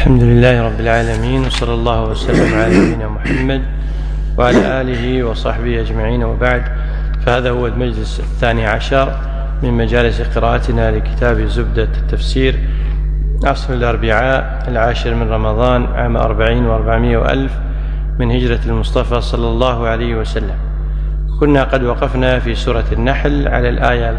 الحمد لله رب العالمين، وصلى الله وسلم على نبينا محمد وعلى آله وصحبه أجمعين، وبعد. فهذا هو المجلس 12 من مجالس قراءتنا لكتاب زبدة التفسير، عصر الأربعاء 10 من رمضان عام 40 و400 وألف من هجرة المصطفى صلى الله عليه وسلم. كنا قد وقفنا في سورة النحل على الآية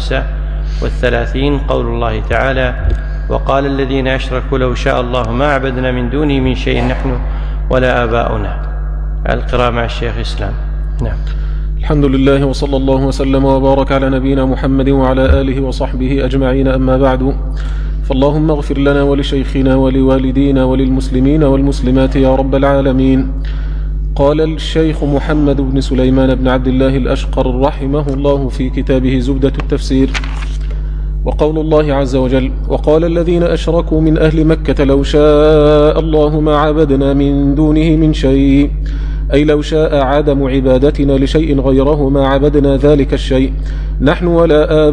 35، قول الله تعالى: وقال الذين أشركوا لو شاء الله ما عبدنا من دونه من شيء نحن ولا آباؤنا. القراءة مع الشيخ إسلام. نعم. الحمد لله، وصلى الله وسلم وبارك على نبينا محمد وعلى آله وصحبه أجمعين، أما بعد. فاللهم اغفر لنا ولشيخنا ولوالدينا وللمسلمين والمسلمات يا رب العالمين. قال الشيخ محمد بن سليمان بن عبد الله الأشقر رحمه الله في كتابه زبدة التفسير: وقول الله عز وجل: وقال الذين أشركوا من أهل مكة لو شاء الله ما عبدنا من دونه من شيء، أي لو شاء عدم عبادتنا لشيء غيره ما عبدنا ذلك الشيء نحن ولا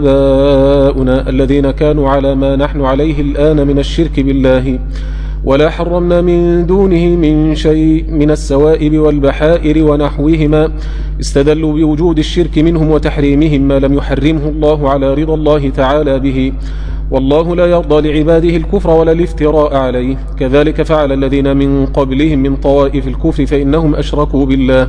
آباؤنا الذين كانوا على ما نحن عليه الآن من الشرك بالله، ولا حرمنا من دونه من شيء من السوائب والبحائر ونحوهما. استدلوا بوجود الشرك منهم وتحريمهم ما لم يحرمه الله على رضا الله تعالى به، والله لا يرضى لعباده الكفر ولا الافتراء عليه. كذلك فعل الذين من قبلهم من طوائف الكفر، فإنهم أشركوا بالله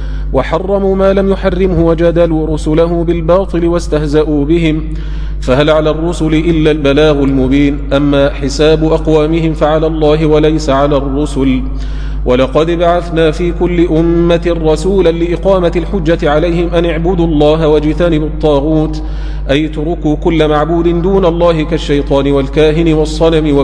وحرموا ما لم يحرمه وجادلوا رسله بالباطل واستهزأوا بهم، فهل على الرسل إلا البلاغ المبين؟ أما حساب أقوامهم فعلى الله وليس على الرسل. ولقد بعثنا في كل أمة رسولا لإقامة الحجة عليهم أن اعبدوا الله واجتنبوا الطاغوت، أي تركوا كل معبود دون الله كالشيطان والكاهن والصنم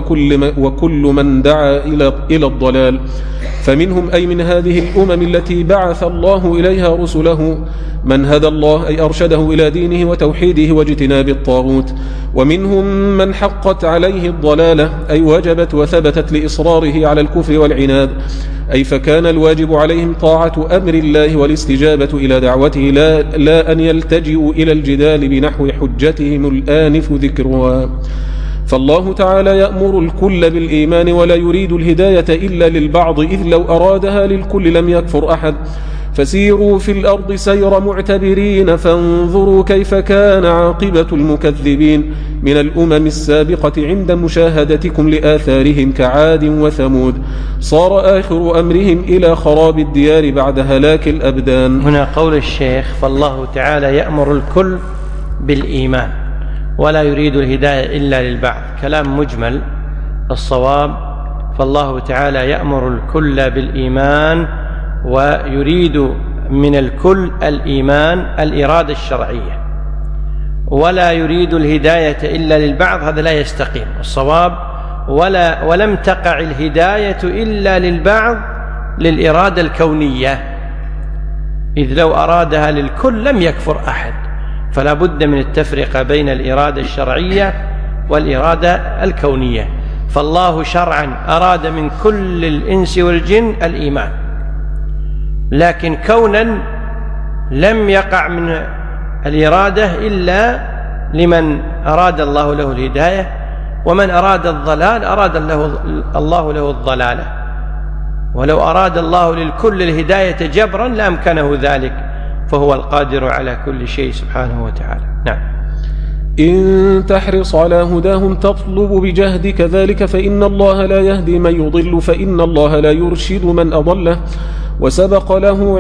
وكل من دعا إلى الضلال. فمنهم أي من هذه الأمم التي بعث الله إليها رسله من هدى الله، أي أرشده إلى دينه وتوحيده واجتناب الطاغوت، ومنهم من حقت عليه الضلالة، أي وجبت وثبتت لإصراره على الكفر والعناد، أي فكان الواجب عليهم طاعة أمر الله والاستجابة إلى دعوته، لا أن يلتجئوا إلى الجدال بنحو حجتهم الآنف ذكرها. فالله تعالى يأمر الكل بالإيمان ولا يريد الهداية إلا للبعض، إذ لو أرادها للكل لم يكفر أحد. فسيروا في الأرض سير معتبرين فانظروا كيف كان عاقبة المكذبين من الأمم السابقة عند مشاهدتكم لآثارهم كعاد وثمود، صار آخر أمرهم إلى خراب الديار بعد هلاك الأبدان. هنا قول الشيخ: فالله تعالى يأمر الكل بالإيمان ولا يريد الهداية إلا للبعض، كلام مجمل. الصواب: فالله تعالى يأمر الكل بالإيمان ويريد من الكل الإيمان الإرادة الشرعية، ولا يريد الهداية إلا للبعض، هذا لا يستقيم. الصواب: ولم تقع الهداية إلا للبعض للإرادة الكونية، إذ لو أرادها للكل لم يكفر أحد، فلا بد من التفرقة بين الإرادة الشرعية والإرادة الكونية. فالله شرعا أراد من كل الإنس والجن الإيمان، لكن كونا لم يقع من الإرادة إلا لمن أراد الله له الهداية، ومن أراد الضلال أراد الله له الضلالة. ولو أراد الله للكل الهداية جبرا لأمكنه ذلك، فهو القادر على كل شيء سبحانه وتعالى. نعم. إن تحرص على هداهم تطلب بجهدك ذلك، فإن الله لا يهدي من يضل، فإن الله لا يرشد من أضله، وسبق له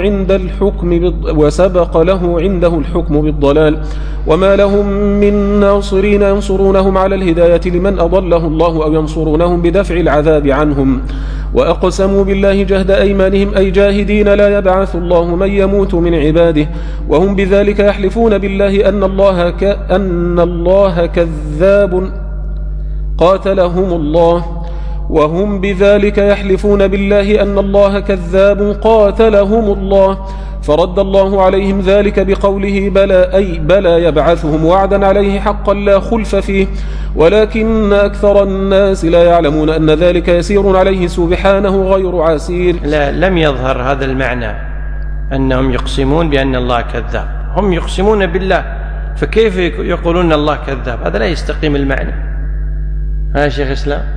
عنده الحكم بالضلال، وما لهم من ناصرين ينصرونهم على الهداية لمن أضله الله أو ينصرونهم بدفع العذاب عنهم. وأقسموا بالله جهد أيمانهم، أي جاهدين لا يبعث الله من يموت من عباده، وهم بذلك يحلفون بالله أن الله كذاب قاتلهم الله، وهم بذلك يحلفون بالله أن الله كذاب قاتلهم الله. فرد الله عليهم ذلك بقوله بلى، أي بلى يبعثهم وعدا عليه حقا لا خلف فيه، ولكن أكثر الناس لا يعلمون أن ذلك يسير عليه سبحانه غير عسير. لم يظهر هذا المعنى أنهم يقسمون بأن الله كذاب، هم يقسمون بالله، فكيف يقولون الله كذاب؟ هذا لا يستقيم المعنى. ها شيخ إسلام؟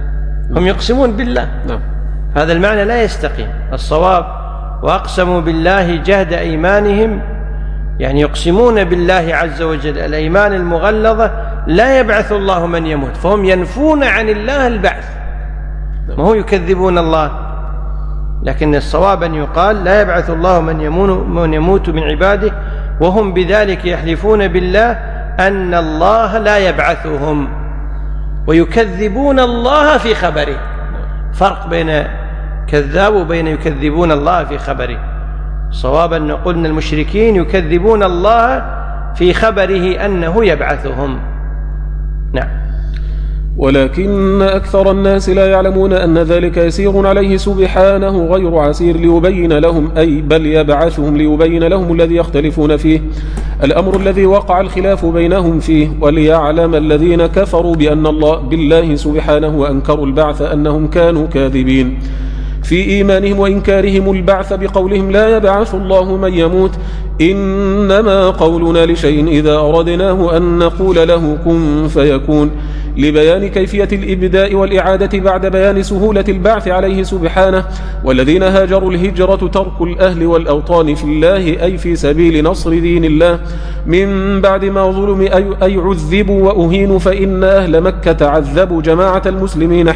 هم يقسمون بالله. هذا المعنى لا يستقيم. الصواب وأقسموا بالله جهد أيمانهم، يعني يقسمون بالله عز وجل الأيمان المغلظة لا يبعث الله من يموت، فهم ينفون عن الله البعث، ما هو يكذبون الله، لكن الصواب أن يقال لا يبعث الله من يموت من عباده، وهم بذلك يحلفون بالله أن الله لا يبعثهم ويكذبون الله في خبره. فرق بين كذاب وبين يكذبون الله في خبره. صواب أن نقول أن المشركين يكذبون الله في خبره أنه يبعثهم. نعم. ولكن أكثر الناس لا يعلمون أن ذلك يسير عليه سبحانه غير عسير ليبين لهم، أي بل يبعثهم ليبين لهم الذي يختلفون فيه، الأمر الذي وقع الخلاف بينهم فيه، وليعلم الذين كفروا بأن الله بالله سبحانه وأنكروا البعث أنهم كانوا كاذبين في إيمانهم وإنكارهم البعث بقولهم لا يبعث الله من يموت، إنما قولنا لشيء إذا أردناه أن نقول له كن فيكون، لبيان كيفية الإبداء والإعادة بعد بيان سهولة البعث عليه سبحانه. والذين هاجروا الهجرة ترك الأهل والأوطان في الله، أي في سبيل نصر دين الله، من بعد ما ظلم أي عذبوا وأهينوا، فإن أهل مكة عذبوا جماعة المسلمين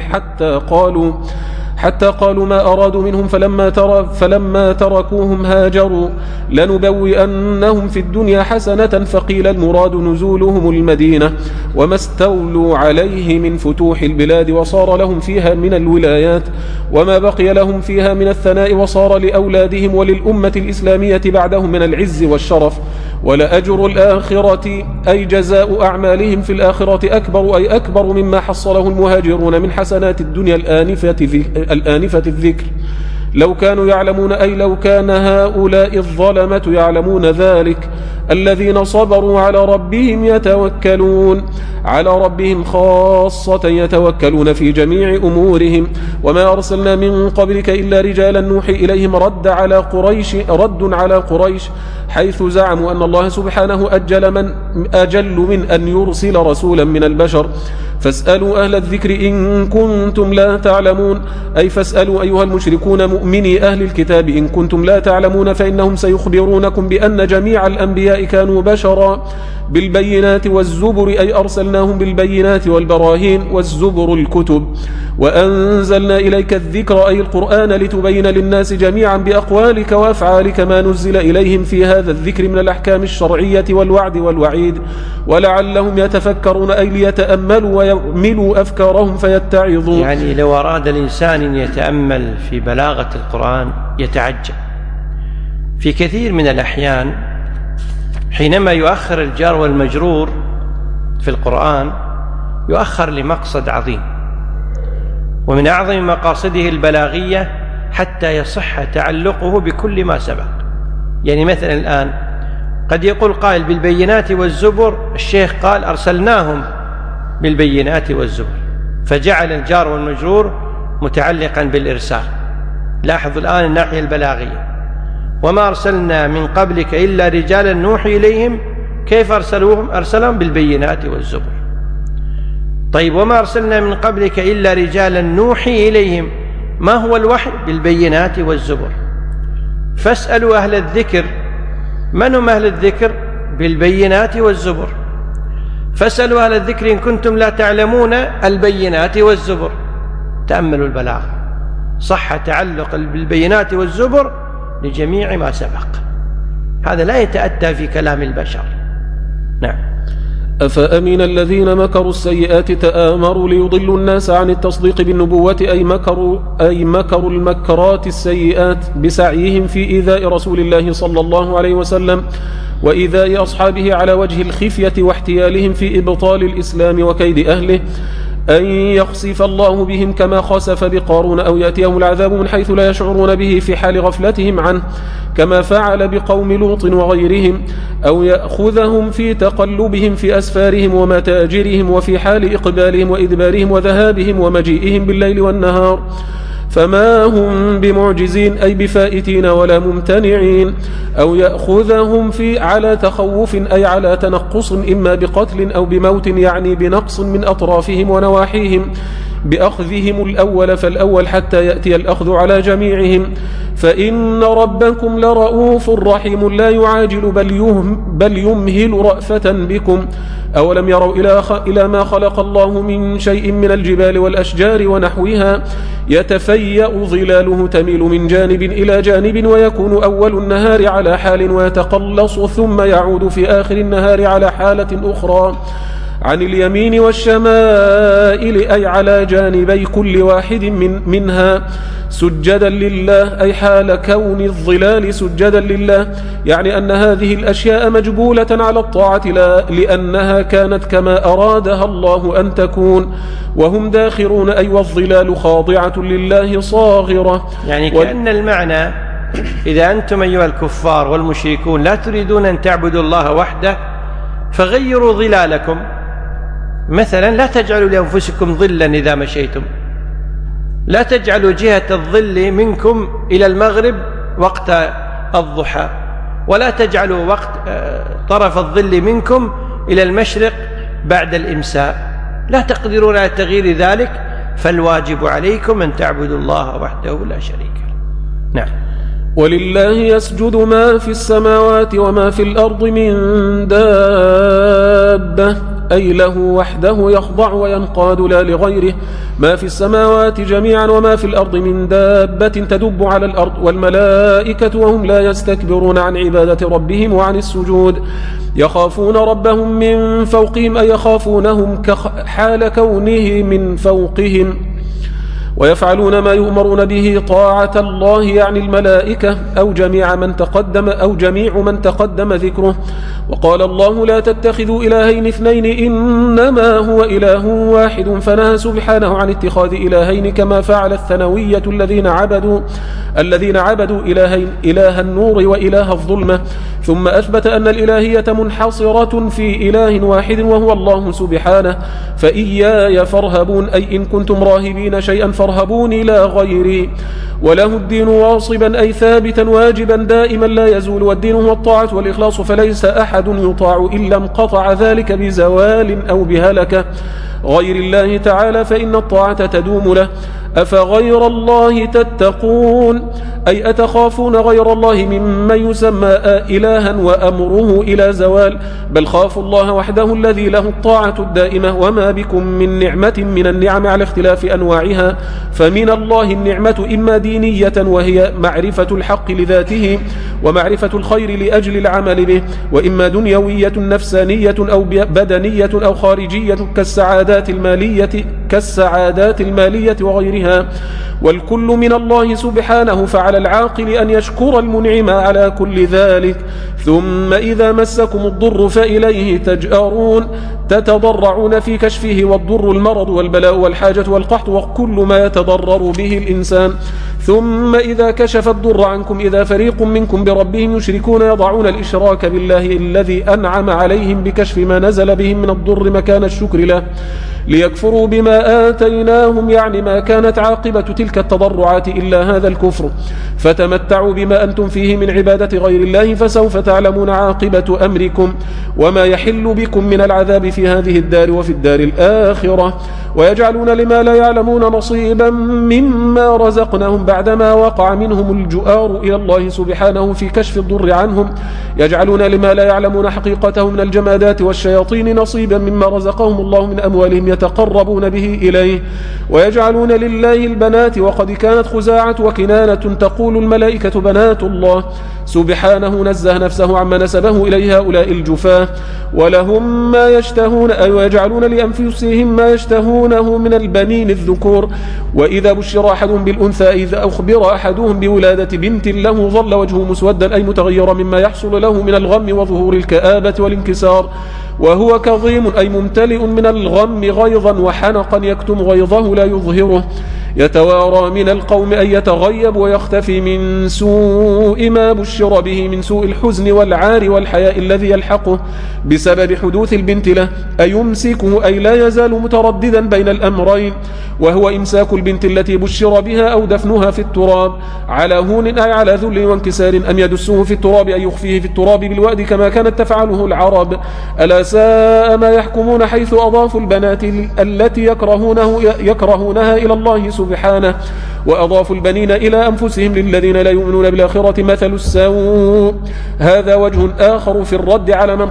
حتى قالوا ما أرادوا منهم، فلما تركوهم هاجروا لنبوئنهم في الدنيا حسنة، فقيل المراد نزولهم المدينة وما استولوا عليه من فتوح البلاد، وصار لهم فيها من الولايات وما بقي لهم فيها من الثناء، وصار لأولادهم وللأمة الإسلامية بعدهم من العز والشرف. ولأجر الآخرة أي جزاء أعمالهم في الآخرة أكبر، أي أكبر مما حصله المهاجرون من حسنات الدنيا الآنفة الذكر، لو كانوا يعلمون، أي لو كان هؤلاء الظلمة يعلمون ذلك، الذين صبروا على ربهم يتوكلون، على ربهم خاصة يتوكلون في جميع أمورهم. وما أرسلنا من قبلك إلا رجالا نوحي إليهم، رد على قريش حيث زعموا أن الله سبحانه أجل من أن يرسل رسولا من البشر، فاسألوا أهل الذكر إن كنتم لا تعلمون، أي فاسألوا أيها المشركون مؤمني أهل الكتاب إن كنتم لا تعلمون، فإنهم سيخبرونكم بأن جميع الأنبياء كانوا بشرا بالبينات والزبر، أي أرسلناهم بالبينات والبراهين، والزبر الكتب، وأنزلنا إليك الذكر أي القرآن لتبين للناس جميعا بأقوالك وأفعالك ما نزل إليهم في هذا الذكر من الأحكام الشرعية والوعد والوعيد، ولعلهم يتفكرون أي ليتأملوا ويعملوا أفكارهم فيتعظون. يعني لو أراد الإنسان أن يتأمل في بلاغة القرآن يتعجب. في كثير من الأحيان حينما يؤخر الجار والمجرور في القرآن يؤخر لمقصد عظيم، ومن أعظم مقاصده البلاغية حتى يصح تعلقه بكل ما سبق. يعني مثلا الآن قد يقول قائل بالبينات والزبر، الشيخ قال أرسلناهم بالبينات والزبر، فجعل الجار والمجرور متعلقا بالإرسال. لاحظوا الآن الناحية البلاغية، وما أرسلنا من قبلك إلا رجالا نوحي إليهم، كيف أرسلهم بالبينات والزبر. طيب وما أرسلنا من قبلك إلا رجالا نوحي إليهم، ما هو الوحي؟ بالبينات والزبر. فاسألوا أهل الذكر، من هم أهل الذكر؟ بالبينات والزبر. فاسألوا أهل الذكر إن كنتم لا تعلمون، البينات والزبر. تأملوا البلاغة، صح تعلق بالبينات والزبر لجميع ما سبق، هذا لا يتأتى في كلام البشر. نعم. أفأمن الذين مكروا السيئات تآمروا ليضلوا الناس عن التصديق بالنبوة، أي مكروا المكرات السيئات بسعيهم في إيذاء رسول الله صلى الله عليه وسلم وإيذاء أصحابه على وجه الخفية واحتيالهم في إبطال الإسلام وكيد أهله، أن يخسف الله بهم كما خسف بقارون، أو يأتيهم العذاب من حيث لا يشعرون به في حال غفلتهم عنه كما فعل بقوم لوط وغيرهم، أو يأخذهم في تقلبهم في أسفارهم ومتاجرهم وفي حال إقبالهم وإدبارهم وذهابهم ومجيئهم بالليل والنهار، فما هم بمعجزين أي بفائتين ولا ممتنعين، أو يأخذهم على تخوف أي على تنقص، إما بقتل أو بموت، يعني بنقص من أطرافهم ونواحيهم، بأخذهم الأول فالأول حتى يأتي الأخذ على جميعهم. فإن ربكم لرؤوف رحيم لا يعاجل بل يمهل رأفة بكم. أولم يروا إلى ما خلق الله من شيء من الجبال والأشجار ونحوها يتفيأ ظلاله تميل من جانب إلى جانب ويكون أول النهار على حال ويتقلص ثم يعود في آخر النهار على حالة أخرى عن اليمين والشمائل أي على جانبي كل واحد منها سجدا لله أي حال كون الظلال سجدا لله، يعني أن هذه الأشياء مجبولة على الطاعة لأنها كانت كما أرادها الله أن تكون وهم داخرون أي والظلال خاضعة لله صاغرة. يعني كأن المعنى إذا أنتم أيها الكفار والمشركون لا تريدون أن تعبدوا الله وحده فغيروا ظلالكم، مثلا لا تجعلوا لأنفسكم ظلا إذا مشيتم، لا تجعلوا جهة الظل منكم إلى المغرب وقت الضحى، ولا تجعلوا وقت طرف الظل منكم إلى المشرق بعد الإمساء، لا تقدرون على تغيير ذلك، فالواجب عليكم أن تعبدوا الله وحده لا شريك له. نعم. ولله يسجد ما في السماوات وما في الأرض من دابة أي له وحده يخضع وينقاد لا لغيره، ما في السماوات جميعا وما في الأرض من دابة تدب على الأرض والملائكة وهم لا يستكبرون عن عبادة ربهم وعن السجود، يخافون ربهم من فوقهم أي يخافونهم حال كونه من فوقهم، ويفعلون ما يؤمرون به طاعة الله يعني الملائكة أو جميع من تقدم ذكره. وقال الله لا تتخذوا إلهين اثنين إنما هو إله واحد، فنهى سبحانه عن اتخاذ إلهين كما فعل الثنوية الذين عبدوا إلهين، إله النور وإله الظلمة، ثم أثبت أن الإلهية منحصرة في إله واحد وهو الله سبحانه، فإياي فارهبون أي إن كنتم راهبين شيئا فارهبوني لا غيري، وله الدين واصبا أي ثابتا واجبا دائما لا يزول، والدين هو الطاعة والإخلاص، فليس أحد يطاع إلا انقطع ذلك بزوال أو بهلكة غير الله تعالى فإن الطاعة تدوم له. أفغير الله تتقون أي أتخافون غير الله ممن يسمى إلها وأمره إلى زوال، بل خافوا الله وحده الذي له الطاعة الدائمة، وما بكم من نعمة من النعم على اختلاف أنواعها، فمن الله النعمة إما دينية وهي معرفة الحق لذاته ومعرفة الخير لأجل العمل به، وإما دنيوية نفسانية أو بدنية أو خارجية كالسعادات المالية وغيرها، والكل من الله سبحانه، فعلى العاقل أن يشكر المنعم على كل ذلك. ثم إذا مسكم الضر فإليه تجأرون تتضرعون في كشفه، والضر المرض والبلاء والحاجة والقحط وكل ما يتضرر به الإنسان. ثم إذا كشف الضر عنكم إذا فريق منكم بربهم يشركون يضعون الإشراك بالله الذي أنعم عليهم بكشف ما نزل بهم من الضر مكان الشكر له ليكفروا بما آتيناهم، يعني ما كانت عاقبة تلك التضرعات إلا هذا الكفر، فتمتعوا بما أنتم فيه من عبادة غير الله فسوف تعلمون عاقبة أمركم وما يحل بكم من العذاب في هذه الدار وفي الدار الآخرة، ويجعلون لما لا يعلمون نصيبا مما رزقناهم بعدما وقع منهم الجؤار إلى الله سبحانه في كشف الضر عنهم، يجعلون لما لا يعلمون حقيقته من الجمادات والشياطين نصيبا مما رزقهم الله من أموالهم يتقربون به إليه، ويجعلون لله البنات وقد كانت خزاعة وكنانة تقول الملائكة بنات الله سبحانه نزه نفسه عما نسبه إليه هؤلاء الجفاة، ولهم ما يشتهون أي ويجعلون لأنفسهم ما يشتهونه من البنين الذكور، وإذا بشر أحدهم بالأنثى إذا أخبر أحدهم بولادة بنت له ظل وجهه مسودا أي متغيرا مما يحصل له من الغم وظهور الكآبة والانكسار، وهو كظيم أي ممتلئ من الغم غيظا وحنقا يكتم غيظه لا يظهره، يتوارى من القوم أن يتغيب ويختفي من سوء ما بشر به من سوء الحزن والعار والحياء الذي يلحقه بسبب حدوث البنت له، أيمسكه أي لا يزال مترددا بين الأمرين، وهو إمساك البنت التي بشر بها أو دفنها في التراب على هون أي على ذل وانكسار، أم يدسه في التراب أي يخفيه في التراب بالوأد كما كانت تفعله العرب. ألا ساء ما يحكمون حيث أضافوا البنات التي يكرهونها إلى الله سبحانه، وأضافوا البنين إلى أنفسهم للذين لا يؤمنون بالآخرة مثل السوء. هذا وجه آخر في الرد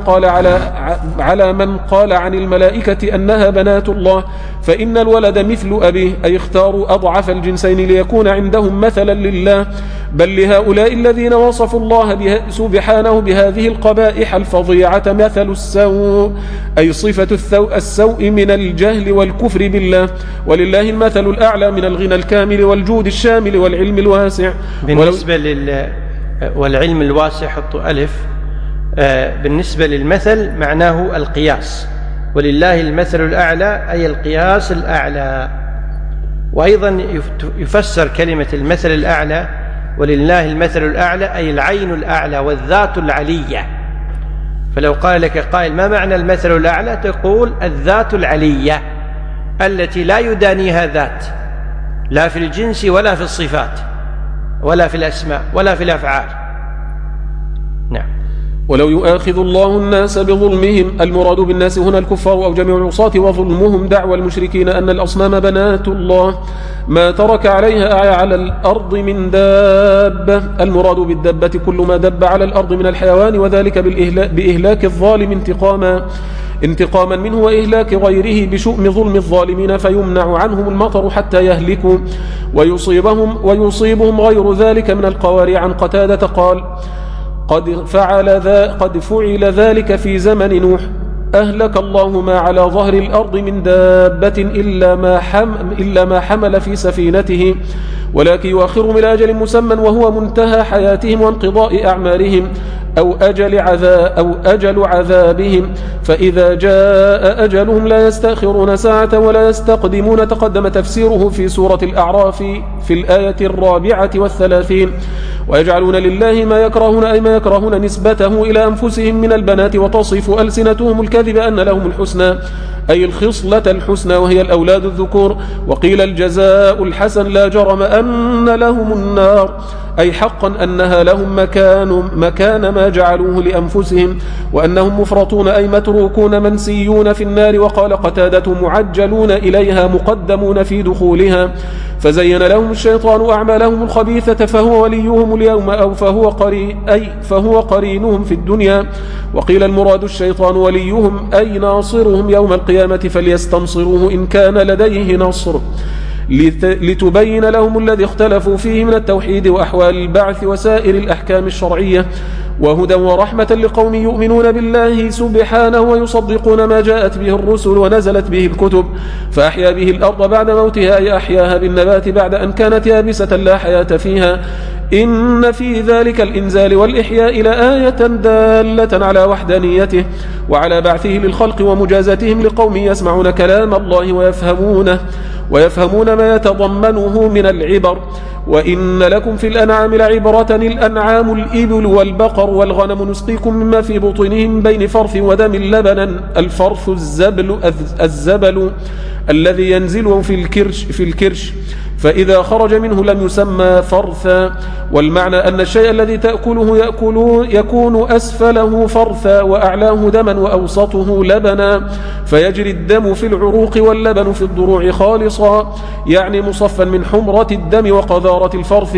على من قال عن الملائكة أنها بنات الله، فإن الولد مثل أبيه، أي اختاروا أضعف الجنسين ليكون عندهم مثلا لله، بل لهؤلاء الذين وصفوا الله سبحانه بهذه القبائح الفظيعة مثل السوء، أي صفة السوء من الجهل والكفر بالله، ولله المثل الأعلى من الغنى الكامل والجود الشامل والعلم الواسع. بالنسبة والعلم الواسع حطوا ألف. بالنسبة للمثل معناه القياس، ولله المثل الأعلى أي القياس الأعلى. وأيضا يفسر كلمة المثل الأعلى ولله المثل الأعلى أي العين الأعلى والذات العلية. فلو قال لك قائل ما معنى المثل الأعلى، تقول الذات العلية التي لا يدانيها ذات، لا في الجنس ولا في الصفات ولا في الأسماء ولا في الأفعال. نعم. ولو يؤاخذ الله الناس بظلمهم، المراد بالناس هنا الكفار أو جميع العصاة، وظلمهم دعوى المشركين أن الأصنام بنات الله، ما ترك عليها على الأرض من دابة. المراد بالدبة كل ما دب على الأرض من الحيوان، وذلك بإهلاك الظالم انتقاما منه وإهلاك غيره بشؤم ظلم الظالمين، فيمنع عنهم المطر حتى يهلكوا ويصيبهم غير ذلك من القوارع. عن قتادة قال قد فعل ذلك في زمن نوح، أهلك الله ما على ظهر الأرض من دابة إلا ما حمل في سفينته، ولكن يؤخرهم إلى أجل مسمى وهو منتهى حياتهم وانقضاء أعمارهم أو أجل عذابهم، فإذا جاء أجلهم لا يستأخرون ساعة ولا يستقدمون. تقدم تفسيره في سورة الأعراف في الآية 34. ويجعلون لله ما يكرهون أي ما يكرهون نسبته إلى أنفسهم من البنات، وتصف ألسنتهم الكذب أن لهم الحسنى أي الخصلة الحسنى وهي الأولاد الذكور. وقيل الجزاء الحسن لا جرم أن لهم النار، أي حقا أنها لهم مكان ما جعلوه لأنفسهم، وأنهم مفرطون أي متروكون منسيون في النار. وقال قتادة معجلون إليها مقدمون في دخولها، فزين لهم الشيطان أعمالهم الخبيثة فهو وليهم اليوم أو فهو قرينهم في الدنيا. وقيل المراد الشيطان وليهم أي ناصرهم يوم القيامة، فليستنصروه إن كان لديه نصر، لتبين لهم الذي اختلفوا فيه من التوحيد وأحوال البعث وسائر الأحكام الشرعية، وهدى ورحمة لقوم يؤمنون بالله سبحانه ويصدقون ما جاءت به الرسل ونزلت به الكتب، فأحيا به الأرض بعد موتها أي أحياها بالنبات بعد أن كانت يابسة لا حياة فيها. إن في ذلك الإنزال والإحياء لآية دالة على وحدانيته وعلى بعثه للخلق ومجازاتهم لقوم يسمعون كلام الله ويفهمون ما يتضمنه من العبر. وإن لكم في الأنعام لعبرة، الأنعام الإبل والبقر والغنم، نسقيكم مما في بطونهم بين فرث ودم لبنا. الفرث الزبل الذي ينزل في الكرش، فإذا خرج منه لم يسمى فرثا. والمعنى أن الشيء الذي تأكله يكون أسفله فرثا وأعلاه دما وأوسطه لبنا، فيجري الدم في العروق واللبن في الضروع خالصا، يعني مصفا من حمرة الدم وقذارة الفرث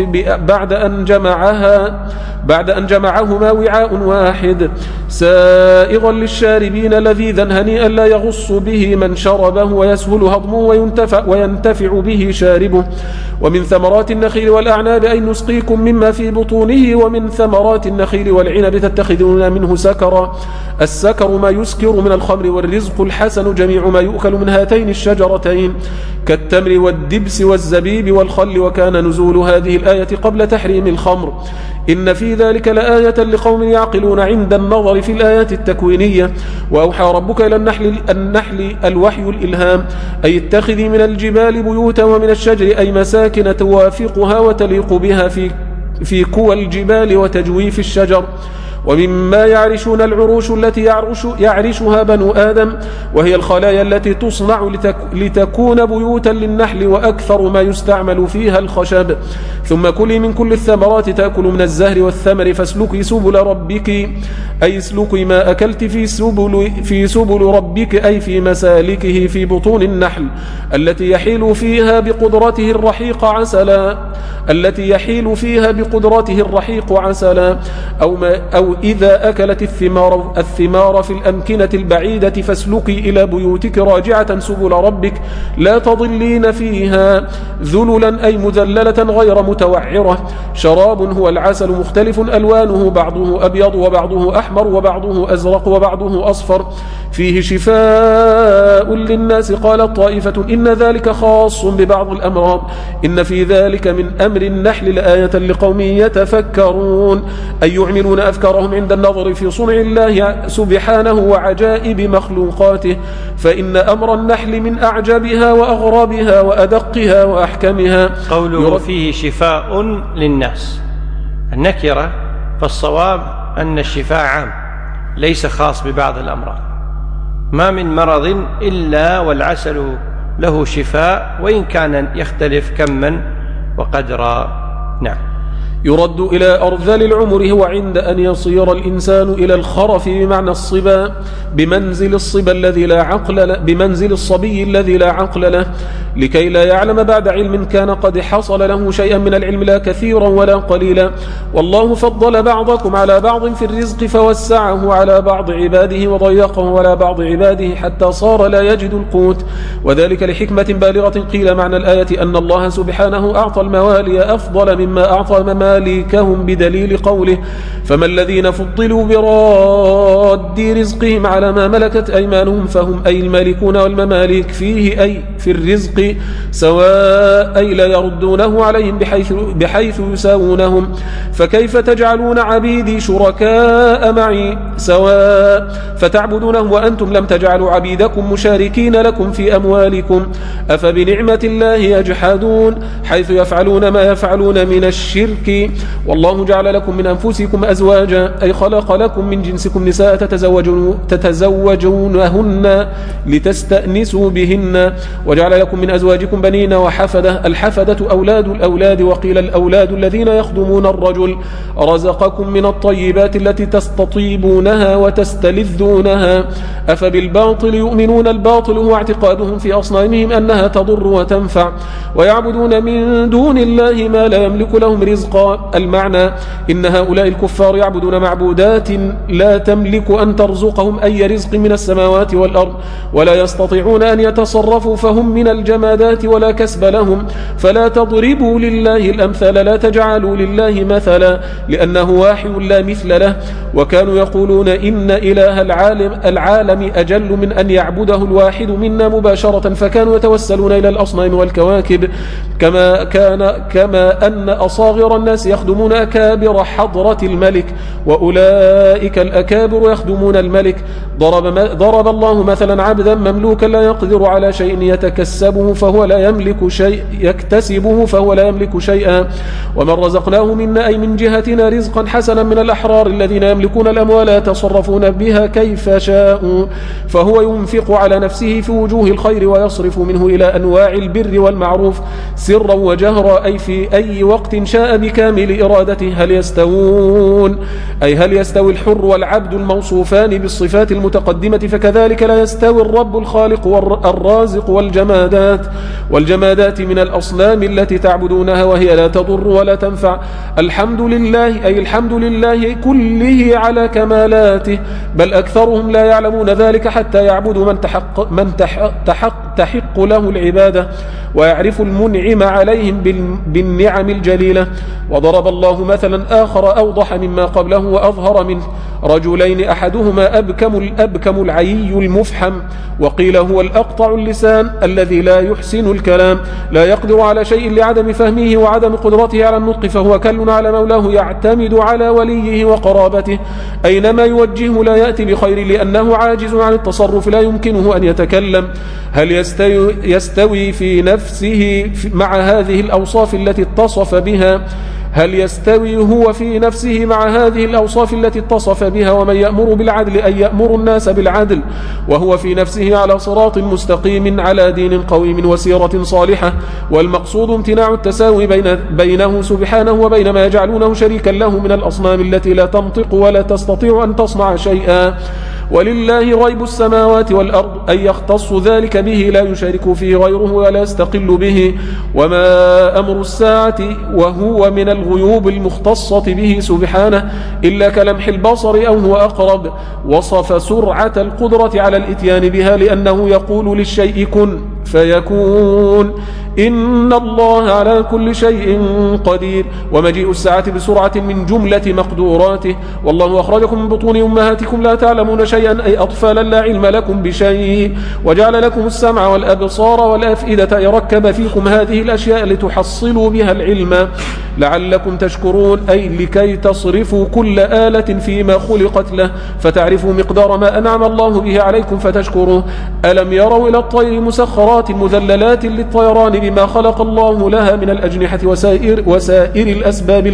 بعد أن جمعهما وعاء واحد، سائغا للشاربين لذيذا هنيئا لا يغص به من شربه ويسهل هضمه وينتفع به شاربه. ومن ثمرات النخيل والأعناب أي نسقيكم مما في بطونه، ومن ثمرات النخيل والعنب تتخذون منه سكرا. السكر ما يسكر من الخمر، والرزق الحسن جميع ما يؤكل من هاتين الشجرتين كالتمر والدبس والزبيب والخل. وكان نزول هذه الآية قبل تحريم الخمر، إن في ذلك لآية لقوم يعقلون عند النظر في الآيات التكوينية. وأوحى ربك إلى النحل الوحي الإلهام، أي اتخذي من الجبال بيوتا ومن الشجر، أي مساكن توافقها وتليق بها في كوى الجبال وتجويف الشجر. ومما يعرشون العروش التي يعرشها بنو آدم، وهي الخلايا التي تصنع لتكون بيوتا للنحل، وأكثر ما يستعمل فيها الخشب. ثم كلي من كل الثمرات تأكل من الزهر والثمر، فاسلكي سبل ربك، أي اسلكي ما أكلت في سبل ربك، أي في مسالكه في بطون النحل التي يحيل فيها بقدرته الرحيق عسلا، أو إذا أكلت الثمار في الأمكنة البعيدة، فاسلكي إلى بيوتك راجعة سبل ربك لا تضلين فيها ذللا، أي مذللة غير متوعرة. شراب هو العسل مختلف ألوانه، بعضه أبيض وبعضه أحمر وبعضه أزرق وبعضه أصفر، فيه شفاء للناس. قالت طائفة إن ذلك خاص ببعض الأمراض. إن في ذلك من أمر النحل لآية لقوم يتفكرون، أي يعملون أفكارهم عند النظر في صنع الله سبحانه وعجائب مخلوقاته. فإن أمر النحل من أعجبها وأغربها وأدقها وأحكمها. قوله فيه شفاء للناس النكرة، فالصواب أن الشفاء عام ليس خاص ببعض الأمراض. ما من مرض إلا والعسل له شفاء، وإن كان يختلف كما وقدرا. نعم. يرد إلى أرذل العمر هو عند أن يصير الإنسان إلى الخرف بمعنى الصبا، بمنزل الصبي الذي لا عقل له، لكي لا يعلم بعد علم كان قد حصل له شيئا من العلم، لا كثيرا ولا قليلا. والله فضل بعضكم على بعض في الرزق، فوسعه على بعض عباده وضيقه على بعض عباده، حتى صار لا يجد القوت، وذلك لحكمة بالغة. قيل معنى الآية أن الله سبحانه أعطى الموالي أفضل مما أعطى مماليكهم، بدليل قوله فما الذين فضلوا براد رزقهم على ما ملكت أيمانهم فهم، أي المالكون والمماليك، فيه أي في الرزق سواء، أي لا يردونه عليهم بحيث يساوونهم. فكيف تجعلون عبيدي شركاء معي سواء فتعبدونه وأنتم لم تجعلوا عبيدكم مشاركين لكم في أموالكم؟ أفبنعمة الله يجحدون، حيث يفعلون ما يفعلون من الشرك. والله جعل لكم من أنفسكم أزواجا، أي خلق لكم من جنسكم نساء تتزوجونهن لتستأنسوا بهن، وجعل لكم من أزواجكم بنين وحفدة. الحفدة أولاد الأولاد، وقيل الأولاد الذين يخدمون الرجل. رزقكم من الطيبات التي تستطيبونها وتستلذونها. أفبالباطل يؤمنون؟ الباطل هو اعتقادهم في أصنامهم أنها تضر وتنفع، ويعبدون من دون الله ما لا يملك لهم رزقا. المعنى إن هؤلاء الكفار يعبدون معبودات لا تملك أن ترزقهم أي رزق من السماوات والأرض، ولا يستطيعون أن يتصرفوا، فهم من الجمادات ولا كسب لهم. فلا تضربوا لله الأمثال، لا تجعلوا لله مثلا، لأنه واحد لا مثل له. وكانوا يقولون إن إله العالم أجل من أن يعبده الواحد منا مباشرة، فكانوا يتوسلون إلى الأصنام والكواكب، كما أن أصاغر الناس يخدمون أكابر حضرة الملك، وأولئك الأكابر يخدمون الملك. ضرب الله مثلا عبدا مملوكا لا يقدر على شيء يكتسبه فهو لا يملك شيئا. ومن رزقناه منا، أي من جهتنا، رزقا حسنا من الأحرار الذين يملكون الأموال يتصرفون بها كيف شاءوا، فهو ينفق على نفسه في وجوه الخير ويصرف منه إلى أنواع البر والمعروف سرا وجهرا، أي في أي وقت شاء بكامل إرادته. هل يستوون؟ أي هل يستوي الحر والعبد الموصوفان بالصفات المتقدمة؟ فكذلك لا يستوي الرب الخالق والرازق والجمادات من الأصنام التي تعبدونها وهي لا تضر ولا تنفع. الحمد لله، أي الحمد لله كله على كمالاته، بل أكثرهم لا يعلمون ذلك حتى يعبدوا من تحقق تحق له العبادة، ويعرف المنعم عليهم بالنعم الجليلة. وضرب الله مثلا آخر أوضح مما قبله وأظهر منه: رجلين أحدهما أبكم العيي المفحم، وقيل هو الأقطع اللسان الذي لا يحسن الكلام، لا يقدر على شيء لعدم فهمه وعدم قدرته على النطق، فهو كل على مولاه يعتمد على وليه وقرابته، أينما يوجهه لا يأتي بخير لأنه عاجز عن التصرف، لا يمكنه أن يتكلم. هل يستوي في نفسه مع هذه الأوصاف التي اتصف بها؟ هل يستوي هو في نفسه مع هذه الأوصاف التي اتصف بها ومن يأمر بالعدل أن يأمر الناس بالعدل وهو في نفسه على صراط مستقيم على دين قويم وسيرة صالحة؟ والمقصود امتناع التساوي بينه سبحانه وبين ما يجعلونه شريكا له من الأصنام التي لا تنطق ولا تستطيع أن تصنع شيئا. ولله غيب السماوات والأرض، أن يختص ذلك به لا يشارك فيه غيره ولا يستقل به. وما أمر الساعة وهو من الغيوب المختصة به سبحانه إلا كلمح البصر أو هو أقرب. وصف سرعة القدرة على الإتيان بها لأنه يقول للشيء كن فيكون، إن الله على كل شيء قدير. ومجيء الساعة بسرعة من جملة مقدوراته. والله أخرجكم من بطون أمهاتكم لا تعلمون شيئا، أي أطفالا لا علم لكم بشيء، وجعل لكم السمع والأبصار والأفئدة، يركب فيكم هذه الأشياء لتحصلوا بها العلم لعلكم تشكرون، أي لكي تصرفوا كل آلة فيما خلقت له فتعرفوا مقدار ما أنعم الله به عليكم فتشكروه. ألم يروا إلى الطير مسخرات مذللات للطيران بما خلق الله لها من الأجنحة وسائر الأسباب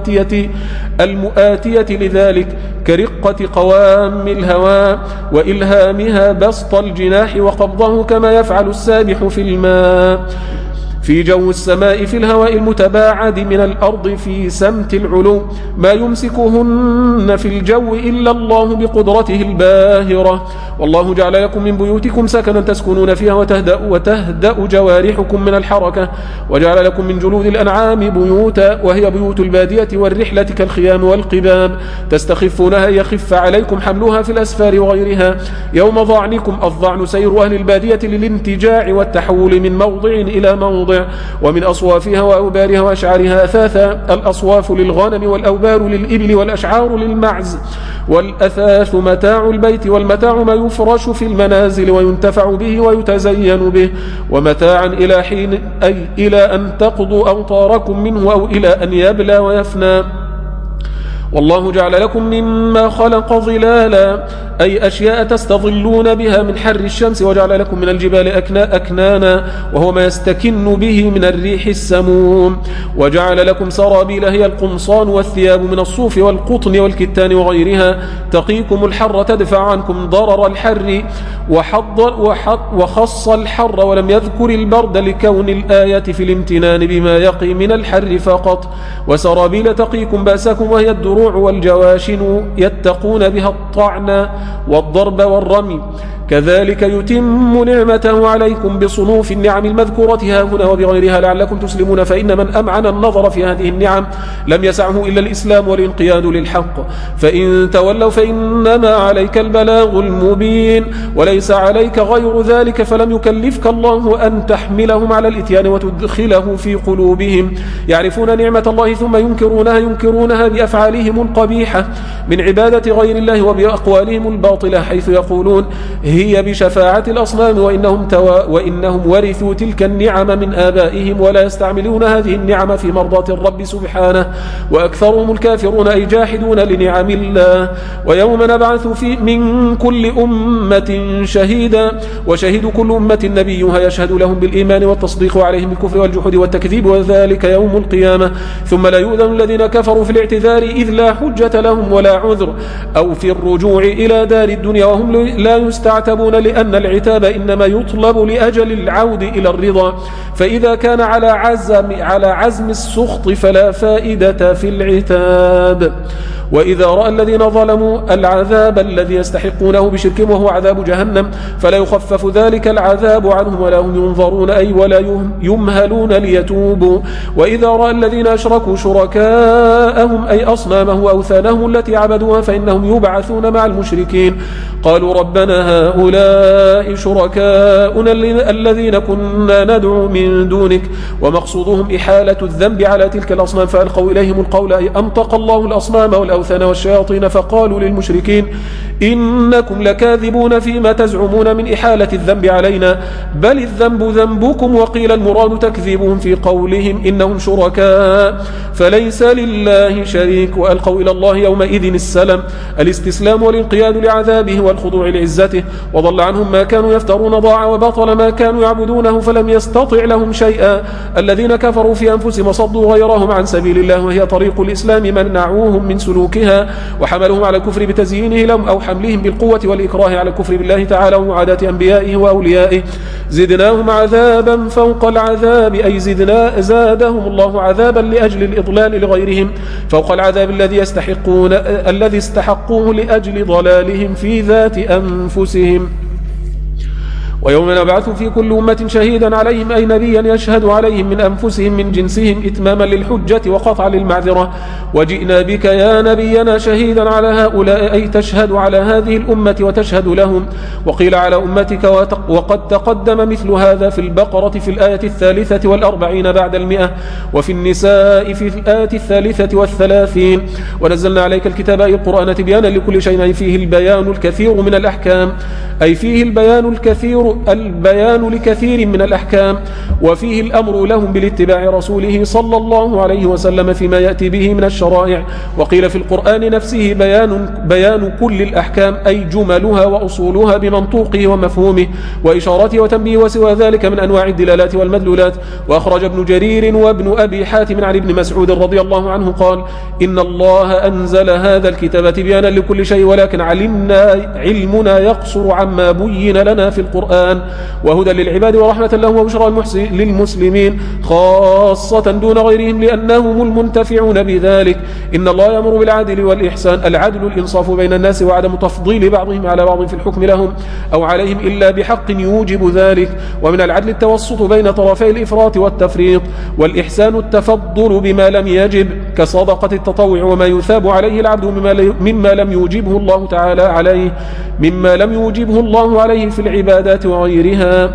المؤاتية لذلك، كرقة قوام الهواء وإلهامها بسط الجناح وقبضه كما يفعل السابح في الماء في جو السماء في الهواء المتباعد من الأرض في سمت العلو، ما يمسكهن في الجو إلا الله بقدرته الباهرة. والله جعل لكم من بيوتكم سكنا تسكنون فيها وتهدأ جوارحكم من الحركة، وجعل لكم من جلود الأنعام بيوتا وهي بيوت البادية والرحلة كالخيام والقباب تستخفونها يخف عليكم حملها في الأسفار وغيرها. يوم ظعنكم، الظعن سير أهل البادية للانتجاع والتحول من موضع إلى موضع، ومن أصوافها وأوبارها وأشعارها أثاثا، الأصواف للغنم والأوبار للإبل والأشعار للمعز، والأثاث متاع البيت، والمتاع ما يفرش في المنازل وينتفع به ويتزين به، ومتاعا إلى حين، أي إلى أن تقضوا أوطاركم منه أو إلى أن يبلى ويفنى. والله جعل لكم مما خلق ظلالا، أي أشياء تستظلون بها من حر الشمس، وجعل لكم من الجبال أكنانا وهو ما يستكن به من الريح السموم، وجعل لكم سرابيل هي القمصان والثياب من الصوف والقطن والكتان وغيرها تقيكم الحر تدفع عنكم ضرر الحر، وخص الحر ولم يذكر البرد لكون الآية في الامتنان بما يقي من الحر فقط. وسرابيل تقيكم بأسكم وهي الدروع والجواشن يتقون بها الطعن والضرب والرمي. كذلك يتم نعمته عليكم بصنوف النعم المذكورة ها هنا وبغيرها لعلكم تسلمون، فإن من أمعن النظر في هذه النعم لم يسعه إلا الإسلام والانقياد للحق، فإن تولوا فإنما عليك البلاغ المبين وليس عليك غير ذلك، فلم يكلفك الله أن تحملهم على الإتيان وتدخله في قلوبهم. يعرفون نعمة الله ثم ينكرونها بأفعالهم القبيحة من عبادة غير الله وبأقوالهم الباطلة، حيث يقولون هي بشفاعة الأصنام وإنهم ورثوا تلك النعم من آبائهم ولا يستعملون هذه النعم في مرضاة الرب سبحانه، وأكثرهم الكافرون أي جاحدون لنعم الله. ويوم نبعث من كل أمة شهيدا، وشهد كل أمة نبيها يشهد لهم بالإيمان والتصديق وعليهم بالكفر والجحود والتكذيب، وذلك يوم القيامة. ثم لا يؤذن الذين كفروا في الاعتذار إذ لا حجة لهم ولا عذر، أو في الرجوع إلى دار الدنيا وهم لا يستعتبون، لأن العتاب إنما يطلب لأجل العود إلى الرضا، فإذا كان على عزم السخط فلا فائدة في العتاب. وإذا رأى الذين ظلموا العذاب الذي يستحقونه بشركهم وهو عذاب جهنم فلا يخفف ذلك العذاب عنهم ولا هم ينظرون أي ولا يمهلون ليتوبوا. وإذا رأى الذين أشركوا شركاءهم أي أصنامهم وأوثانهم التي عبدوها فإنهم يبعثون مع المشركين قالوا ربنا هؤلاء شركاؤنا الذين كنا ندعو من دونك ومقصودهم إحالة الذنب على تلك الأصنام فألقوا إليهم القول أي أنطق الله الأصنام والأوثان والشياطين فقالوا للمشركين إنكم لكاذبون فيما تزعمون من إحالة الذنب علينا بل الذنب ذنبكم وقيل المراد تكذيبهم في قولهم إنهم شركاء فليس لله شريك وألقوا إلى الله يومئذ السلام الاستسلام والانقياد لعذابه والخضوع لعزته وضل عنهم ما كانوا يفترون ضاع وبطل ما كانوا يعبدونه فلم يستطع لهم شيئا الذين كفروا في أنفسهم وصدوا غيرهم عن سبيل الله وهي طريق الإسلام منعوهم من سلوكها وحملهم على الكفر بتزيينه لهم أو حملهم بالقوة والإكراه على الكفر بالله تعالى ومعاداة أنبيائه وأوليائه زدناهم عذابا فوق العذاب أي زادهم الله عذابا لأجل الإضلال لغيرهم فوق العذاب الذي استحقوه لأجل ضلالهم في ذات أنفسهم. ويوم نبعث في كل أمة شهيدا عليهم أي نبيا يشهد عليهم من أنفسهم من جنسهم إتماما للحجة وقطعا للمعذرة وجئنا بك يا نبينا شهيدا على هؤلاء أي تشهد على هذه الأمة وتشهد لهم وقيل على أمتك وقد تقدم مثل هذا في البقرة في الآية 43 بعد 100 وفي النساء في الآية 33 ونزلنا عليك الكتاب أي القرآن تبيانا لكل شيء أي فيه البيان الكثير من الأحكام أي فيه البيان لكثير من الأحكام وفيه الأمر لهم بالاتباع رسوله صلى الله عليه وسلم فيما يأتي به من الشرائع وقيل في القرآن نفسه بيان كل الأحكام أي جملها وأصولها بمنطوقه ومفهومه وإشارته وتنبيه وسوى ذلك من أنواع الدلالات والمدلولات. وأخرج ابن جرير وابن أبي حاتم عن ابن مسعود رضي الله عنه قال إن الله أنزل هذا الكتاب تبيانا لكل شيء ولكن علمنا يقصر عما بين لنا في القرآن وهدى للعباد ورحمة لهم وبشرى للمسلمين خاصة دون غيرهم لأنهم المنتفعون بذلك. إن الله يأمر بالعدل والإحسان العدل الإنصاف بين الناس وعدم تفضيل بعضهم على بعض في الحكم لهم أو عليهم إلا بحق يوجب ذلك ومن العدل التوسط بين طرفي الإفراط والتفريط والإحسان التفضل بما لم يجب كصدقة التطوع وما يثاب عليه العبد مما لم يوجبه الله تعالى عليه في العبادات وغيرها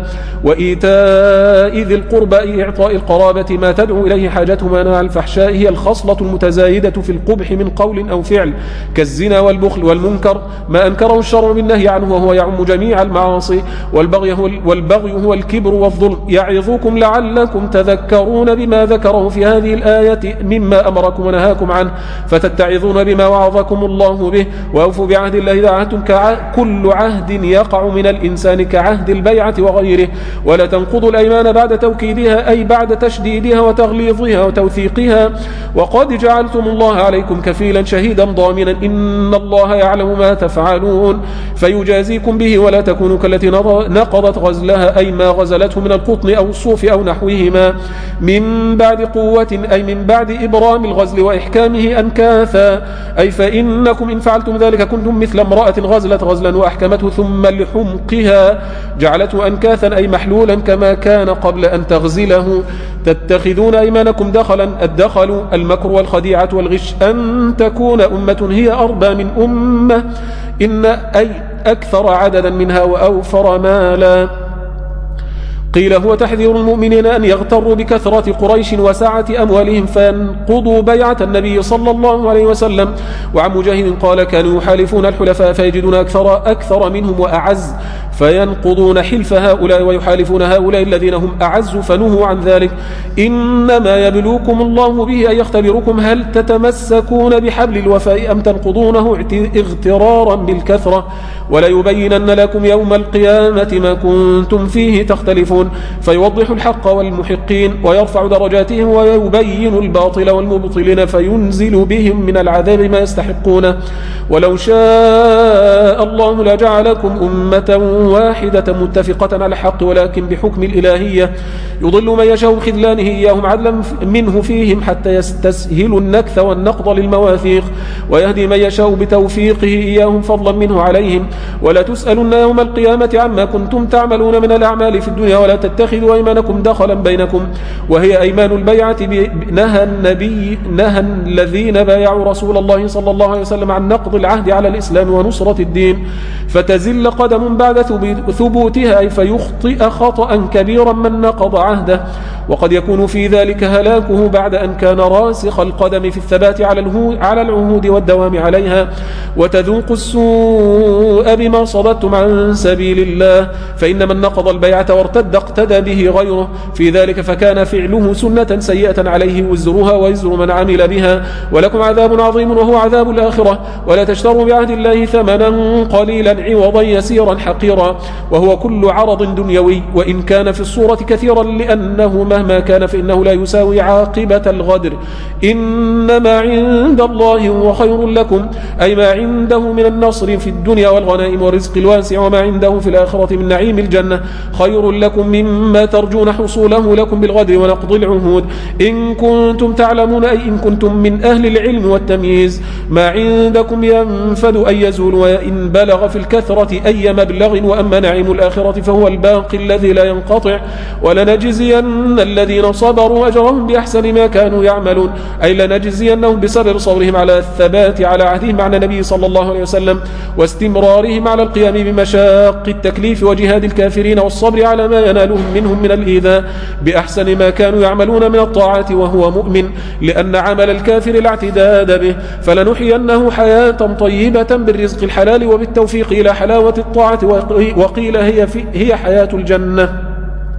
وإيتاء ذي القربى إعطاء القرابة ما تدعو إليه حاجتهم عن الفحشاء هي الخصلة المتزايدة في القبح من قول أو فعل كالزنا والبخل والمنكر ما أنكره الشرع بالنهي عنه وهو يعم جميع المعاصي والبغي هو الكبر والظلم يعظكم لعلكم تذكرون بما ذكره في هذه الآية مما أمركم ونهاكم عنه فتتعظون بما وعظكم الله به وأوفوا بعهد الله إذا عهدتم كل عهد يقع من الإنسان كعهد البيعة وغيره ولا تنقضوا الأيمان بعد توكيدها أي بعد تشديدها وتغليظها وتوثيقها وقد جعلتم الله عليكم كفيلا شهيدا ضامنا إن الله يعلم ما تفعلون فيجازيكم به ولا تكونوا كالتي نقضت غزلها أي ما غزلته من القطن أو الصوف أو نحوهما من بعد قوة أي من بعد إبرام الغزل وإحكامه أنكاثا أي فإنكم إن فعلتم ذلك كنتم مثل امرأة غزلت غزلا وأحكمته ثم لحمقها جعلته أنكاثا أي محلولا كما كان قبل أن تغزله تتخذون أيمانكم دخلا الدخل المكر والخديعة والغش أن تكون أمة هي أربى من أمة إن أي أكثر عددا منها وأوفر مالا. قيل هو تحذير المؤمنين أن يغتروا بكثرة قريش وسعة أموالهم فينقضوا بيعة النبي صلى الله عليه وسلم. وعن مجاهد قال كانوا يحالفون الحلفاء فيجدون أكثر منهم وأعز فينقضون حلف هؤلاء ويحالفون هؤلاء الذين هم أعز فنهوا عن ذلك. إنما يبلوكم الله به أن يختبركم هل تتمسكون بحبل الوفاء أم تنقضونه اغترارا بالكثرة ولا يبينن لكم يوم القيامة ما كنتم فيه تختلفون فيوضح الحق والمحقين ويرفع درجاتهم ويبين الباطل والمبطلين فينزل بهم من العذاب ما يستحقونه. ولو شاء الله لجعلكم أمة واحدة متفقة على الحق ولكن بحكم الإلهية يضل من يشاء بخذلانه إياهم عدلا منه فيهم حتى يستسهلوا النكث والنقض للمواثيق، ويهدي من يشاء بتوفيقه إياهم فضلا منه عليهم. ولا تسألن يوم القيامة عما كنتم تعملون من الأعمال في الدنيا، ولا تتخذوا أيمانكم دخلا بينكم وهي أيمان البيعة. نهى الذين بايعوا رسول الله صلى الله عليه وسلم عن نقض العهد على الإسلام ونصرة الدين، فتزل قدم بعد ثبوتها، أي فيخطئ خطأ كبيرا من نقض عهده، وقد يكون في ذلك هلاكه بعد أن كان راسخ القدم في الثبات على العهود والدوام عليها، وتذوق السوء بما صددتم عن سبيل الله. فإن من نقض البيعة وارتد اقتدى به غيره في ذلك، فكان فعله سنة سيئة عليه وزرها ووزر من عمل بها، ولكم عذاب عظيم وهو عذاب الآخرة. ولا تشتروا بعهد الله ثمنا قليلا عوضا يسيرا حقيرا، وهو كل عرض دنيوي وإن كان في الصورة كثيرا، لأنه مهما كان فإنه لا يساوي عاقبة الغدر. إنما عند الله هو خير لكم، أي ما عنده من النصر في الدنيا والغنائم والرزق الواسع، وما عنده في الآخرة من نعيم الجنة خير لكم مما ترجون حصوله لكم بالغدر ونقض العهود، إن كنتم تعلمون، أي إن كنتم من أهل العلم والتمييز. ما عندكم ينفد أن يزول، وإن بلغ في الكثرة أي مبلغ، وأما نعيم الآخرة فهو الباقي الذي لا ينقطع. ولنجزين الذين صبروا أجرهم بأحسن ما كانوا يعملون، أي لنجزينهم بسبب صبرهم على الثبات على عهدهم مع النبي صلى الله عليه وسلم، واستمرارهم على القيام بمشاق التكليف وجهاد الكافرين، والصبر على ما ينالهم منهم من الإيذاء بأحسن ما كانوا يعملون من الطاعات وهو مؤمن، لأن عمل الكافر لا اعتداد به. فلنحيينه حياة طيبة بالرزق الحلال وبالتوفيق إلى حلاوة الطاعة، وقيل هي حياة الجنة.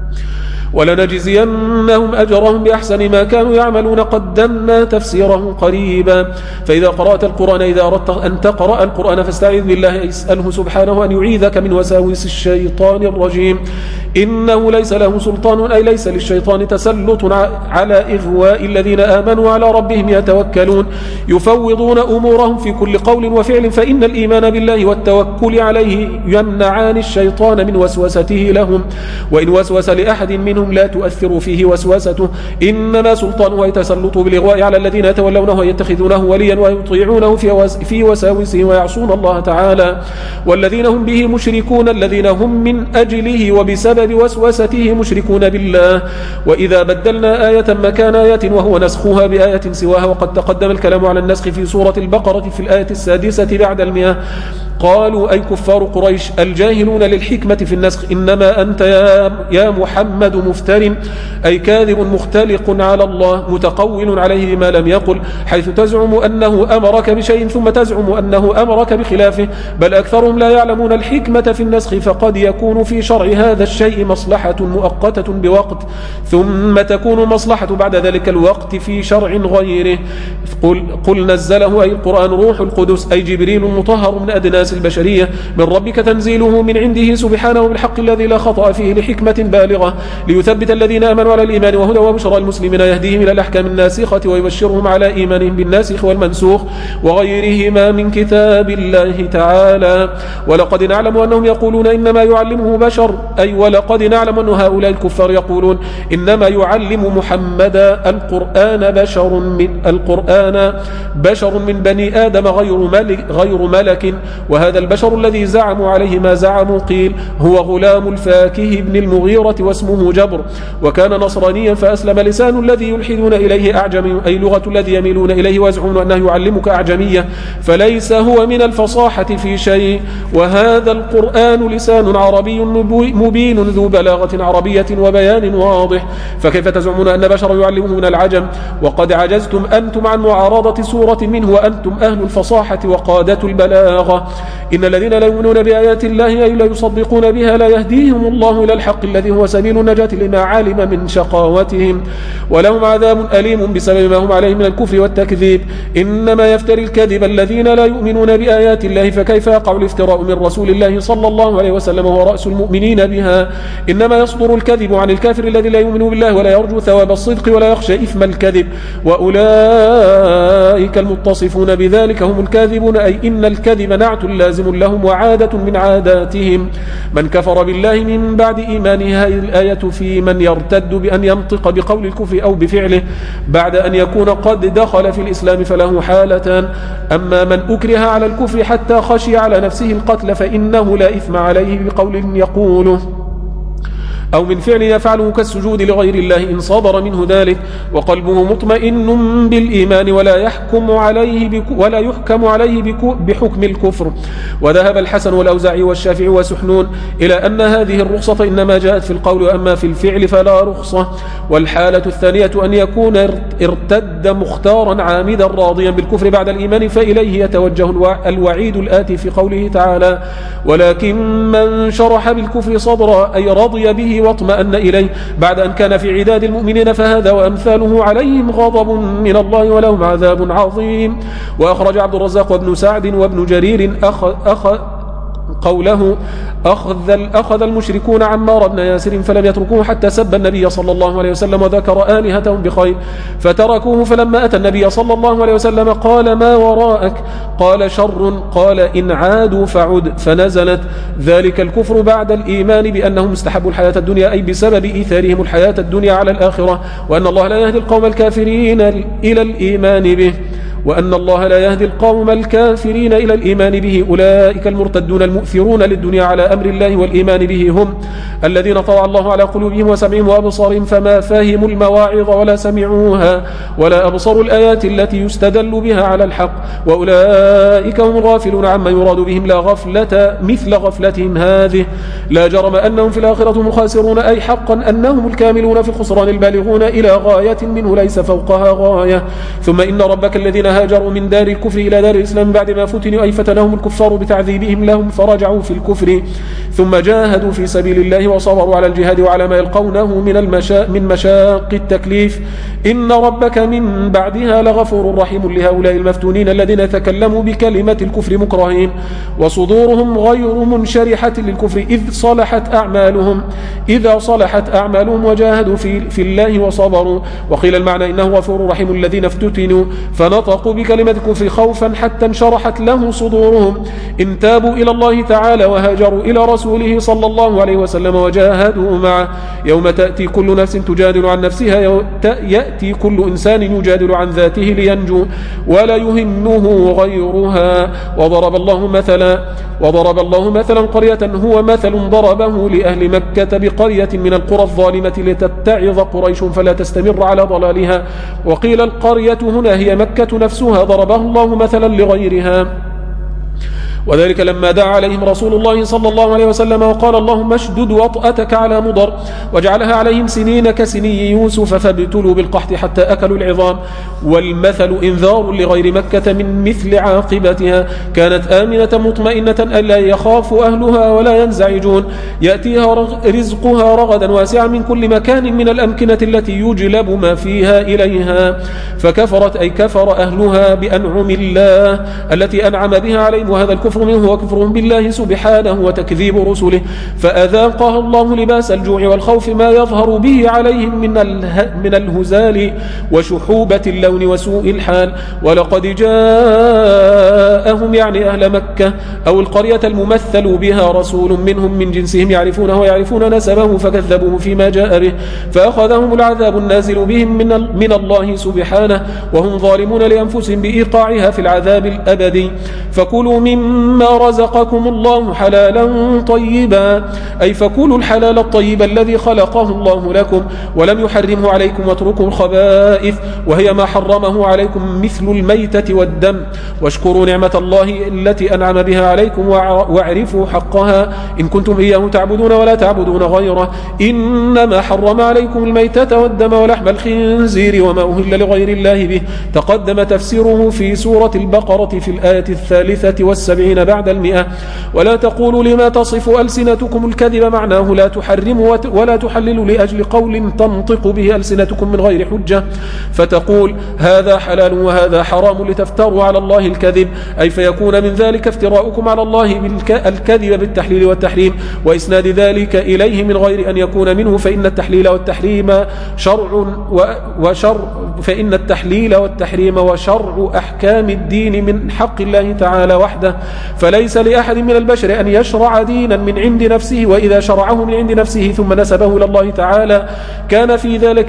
ولنجزينهم أجرهم بأحسن ما كانوا يعملون، قدمنا تفسيره قريبا. فإذا قرأت القرآن، إذا أردت أن تقرأ القرآن فاستعذ بالله، اسأله سبحانه أن يعيذك من وساوس الشيطان الرجيم، إنه ليس له سلطان، أي ليس للشيطان تسلط على إغواء الذين آمنوا على ربهم يتوكلون، يفوضون أمورهم في كل قول وفعل، فإن الإيمان بالله والتوكل عليه يمنعان الشيطان من وسوسته لهم، وإن وسوس لأحد منهم لا تؤثر فيه وسوسته، إنما سلطانه يتسلط بالإغواء على الذين يتولونه ويتخذونه وليا ويطيعونه في وساوسه ويعصون الله تعالى، والذين هم به مشركون، الذين هم من أجله وبسبب وسوسته مشركون بالله. وإذا بدلنا آية مكان آية وهو نسخها بآية سواها، وقد تقدم الكلام على النسخ في سورة البقرة في الآية 6 بعد 100. قالوا أي كفار قريش الجاهلون للحكمة في النسخ، إنما أنت يا محمد مفتر، أي كاذب مختلق على الله متقول عليه بما لم يقل، حيث تزعم أنه أمرك بشيء ثم تزعم أنه أمرك بخلافه، بل أكثرهم لا يعلمون الحكمة في النسخ، فقد يكون في شرع هذا الشيء مصلحة مؤقتة بوقت، ثم تكون مصلحة بعد ذلك الوقت في شرع غيره. قل نزله أي القرآن روح القدس، أي جبريل المطهر من أدناس البشرية، من ربك تنزيله من عنده سبحانه بالحق الذي لا خطأ فيه، لحكمة بالغة، ليثبت الذين آمنوا على الإيمان، وهدى وبشرى المسلمين، يهديهم إلى الأحكام الناسخة ويبشرهم على إيمانهم بالناسخ والمنسوخ وغيرهما من كتاب الله تعالى. ولقد نعلم أنهم يقولون إنما يعلمه بشر، أي ولقد نعلم أن هؤلاء الكفار يقولون إنما يعلم محمد القرآن بشر من بني آدم غير ملك، وهذا البشر الذي زعموا عليه ما زعموا قيل هو غلام الفاكه بن المغيرة واسمه جبر، وكان نصرانيا فأسلم. لسان الذي يلحدون إليه أعجمي، أي لغة الذي يميلون إليه ويزعمون أنه يعلمك أعجمية، فليس هو من الفصاحة في شيء. وهذا القرآن لسان عربي مبين ذو بلاغة عربية وبيان واضح، فكيف تزعمون أن بشر يعلمه من العجم؟ وقد عجزتم أنتم عن معارضة سورة منه وأنتم أهل الفصاحة وقادة البلاغة. إن الذين لا يؤمنون بآيات الله أي لا يصدقون بها لا يهديهم الله إلى الحق الذي هو سبيل النجاة لما علم من شقاوتهم، ولهم عذاب أليم بسبب ما هم عليه من الكفر والتكذيب. إنما يفتري الكذب الذين لا يؤمنون بآيات الله، فكيف يقع الافتراء من رسول الله صلى الله عليه وسلم وهو رأس المؤمنين بها؟ إنما يصدر الكذب عن الكافر الذي لا يؤمن بالله ولا يرجو ثواب الصدق ولا يخشى إثم الكذب، وأولئك المتصفون بذلك هم الكاذبون، أي إن الكذب نعت لازم لهم وعادة من عاداتهم. من كفر بالله من بعد إيمانه، هذه الآية في من يرتد بأن ينطق بقول الكفر أو بفعله بعد أن يكون قد دخل في الإسلام فله حالتان: أما من أكره على الكفر حتى خشي على نفسه القتل فإنه لا إثم عليه بقول يقوله أو من فعل يفعله كالسجود لغير الله إن صدر منه ذلك وقلبه مطمئن بالإيمان ولا يحكم عليه بحكم الكفر. وذهب الحسن والأوزاعي والشافعي وسحنون إلى أن هذه الرخصة إنما جاءت في القول، وأما في الفعل فلا رخصة. والحالة الثانية أن يكون ارتد مختارا عامدا راضيا بالكفر بعد الإيمان، فإليه يتوجه الوعيد الآتي في قوله تعالى: ولكن من شرح بالكفر صدرا، أي رضي به واطمأن إليه بعد أن كان في عداد المؤمنين، فهذا وأمثاله عليهم غضب من الله ولهم عذاب عظيم. وأخرج عبد الرزاق وابن سعد وابن جرير قوله: أخذ المشركون عمار بن ياسر فلم يتركوه حتى سب النبي صلى الله عليه وسلم وذكر آلهتهم بخير فتركوه، فلما أتى النبي صلى الله عليه وسلم قال: ما وراءك؟ قال: شر. قال: إن عادوا فعد. فنزلت: ذلك الكفر بعد الإيمان بأنهم استحبوا الحياة الدنيا، أي بسبب إيثارهم الحياة الدنيا على الآخرة، وأن الله لا يهدي القوم الكافرين إلى الإيمان به. أولئك المرتدون المؤثرون للدنيا على أمر الله والإيمان به هم الذين طبع الله على قلوبهم وسمعهم وأبصارهم فما فهموا المواعظ ولا سمعوها ولا أبصروا الآيات التي يستدل بها على الحق، وأولئك هم الغافلون عما يراد بهم لا غفلة مثل غفلتهم هذه. لا جرم أنهم في الآخرة مخاسرون، أي حقا أنهم الكاملون في الخسران البالغون إلى غاية منه ليس فوقها غاية. ثم إن ربك الذين هاجروا من دار الكفر إلى دار الإسلام بعد ما فتنوا، أي فتنهم الكفار بتعذيبهم لهم فرجعوا في الكفر ثم جاهدوا في سبيل الله وصبروا على الجهاد وعلى ما يلقونه من مشاق التكليف، إن ربك من بعدها لغفور رحيم لهؤلاء المفتونين الذين تكلموا بكلمة الكفر مكرهين وصدورهم غير منشرحة للكفر إذا صلحت أعمالهم وجاهدوا في الله وصبروا. وقيل المعنى إنه غفور رحيم الذين افتتنوا فنطقوا بكلمة الكفر خوفا حتى انشرحت له صدورهم، إن تابوا إلى الله تعالى وهاجروا إلى رسوله صلى الله عليه وسلم وجاهدوا معه. يوم تأتي كل نفس تجادل عن نفسها، يأتي كل إنسان يجادل عن ذاته لينجو ولا يهمه غيرها. وضرب الله مثلا قرية هو مثل ضربه لأهل مكة بقرية من القرى الظالمة لتتعظ قريش فلا تستمر على ضلالها. وقيل القرية هنا هي مكة نفسها، ضربه الله مثلا لغيرها. وذلك لما دعا عليهم رسول الله صلى الله عليه وسلم وقال: اللهم اشدد وطأتك على مضر واجعلها عليهم سنين كسني يوسف فابتلوا بالقحط حتى أكلوا العظام. والمثل إنذار لغير مكة من مثل عاقبتها، كانت آمنة مطمئنة ألا يخاف أهلها ولا ينزعجون، يأتيها رزقها رغدا واسعا من كل مكان من الأمكنة التي يجلب ما فيها إليها، فكفرت أي كفر أهلها بأنعم الله التي أنعم بها عليهم، وهذا الكفر منه وكفرهم بالله سبحانه وتكذيب رسله، فأذاقها الله لباس الجوع والخوف ما يظهر به عليهم من الهزال وشحوبة اللون وسوء الحال. ولقد جاءهم يعني أهل مكة أو القرية الممثل بها رسول منهم من جنسهم يعرفونه ويعرفون نسبه فكذبوه فيما جاء به، فأخذهم العذاب النازل بهم من الله سبحانه وهم ظالمون لأنفسهم بإيقاعها في العذاب الأبدي. فكلوا مما رزقكم الله حلالا طيبا، أي فكلوا الحلال الطيب الذي خلقه الله لكم ولم يحرمه عليكم، واتركوا الخبائث وهي ما حرمه عليكم مثل الميتة والدم، واشكروا نعمة الله التي أنعم بها عليكم واعرفوا حقها إن كنتم إياه تعبدون ولا تعبدون غيره. إنما حرم عليكم الميتة والدم ولحم الخنزير وما أهل لغير الله به، تقدم تفسيره في سورة البقرة في الآية 73 بعد 100. ولا تقولوا لما تصف ألسنتكم الكذب، معناه لا تحرموا ولا تحللوا لأجل قول تنطق به ألسنتكم من غير حجة، فتقول هذا حلال وهذا حرام لتفتروا على الله الكذب، أي فيكون من ذلك افتراؤكم على الله الكذب بالتحليل والتحريم وإسناد ذلك إليه من غير أن يكون منه، فإن التحليل والتحريم وشرع أحكام الدين من حق الله تعالى وحده، فليس لأحد من البشر أن يشرع دينا من عند نفسه، وإذا شرعه من عند نفسه ثم نسبه إلى الله تعالى كان في ذلك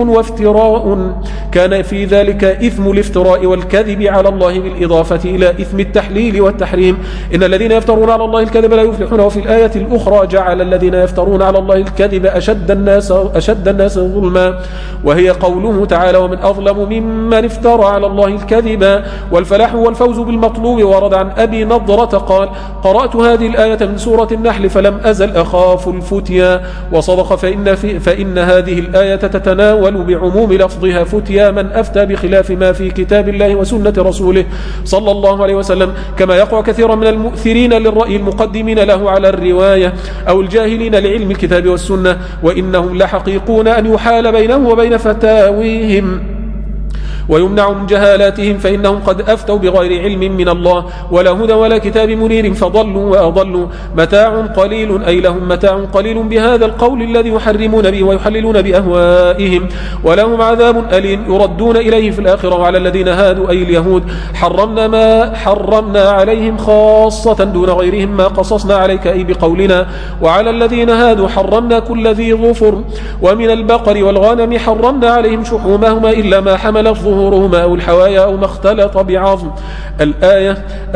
إثم الافتراء والكذب على الله بالإضافة إلى إثم التحليل والتحريم. إن الذين يفترون على الله الكذب لا يفلحون. وفي الآية الأخرى جعل الذين يفترون على الله الكذب أشد الناس ظلما، وهي قوله تعالى ومن أظلم ممن افترى على الله الكذب. والفلاح والفوز بالمطلوب. ورد عن أبي نضرة قال قرأت هذه الآية من سورة النحل فلم أزل أخاف الفتيا. وصدق فإن هذه الآية تتناول بعموم لفظها فتيا من أفتى بخلاف ما في كتاب الله وسنة رسوله صلى الله عليه وسلم، كما يقع كثيرا من المؤثرين للرأي المقدمين له على الرواية أو الجاهلين لعلم الكتاب والسنة، وإنهم لحقيقون أن يحال بينهم وبين فتاويهم ويمنع من جهالاتهم، فإنهم قد أفتوا بغير علم من الله ولا هدى ولا كتاب منير فضلوا وأضلوا. متاع قليل أي لهم متاع قليل بهذا القول الذي يحرمون به ويحللون بأهوائهم، ولهم عذاب أليم يردون إليه في الآخرة. وعلى الذين هادوا أي اليهود حرمنا ما حرمنا عليهم خاصة دون غيرهم ما قصصنا عليك أي بقولنا. وعلى الذين هادوا حرمنا كل ذي ظفر، ومن البقر والغنم حرمنا عليهم شحومهما إلا ما حملت ظهورهما أو الحوايا أو ما اختلط بعظم. الآية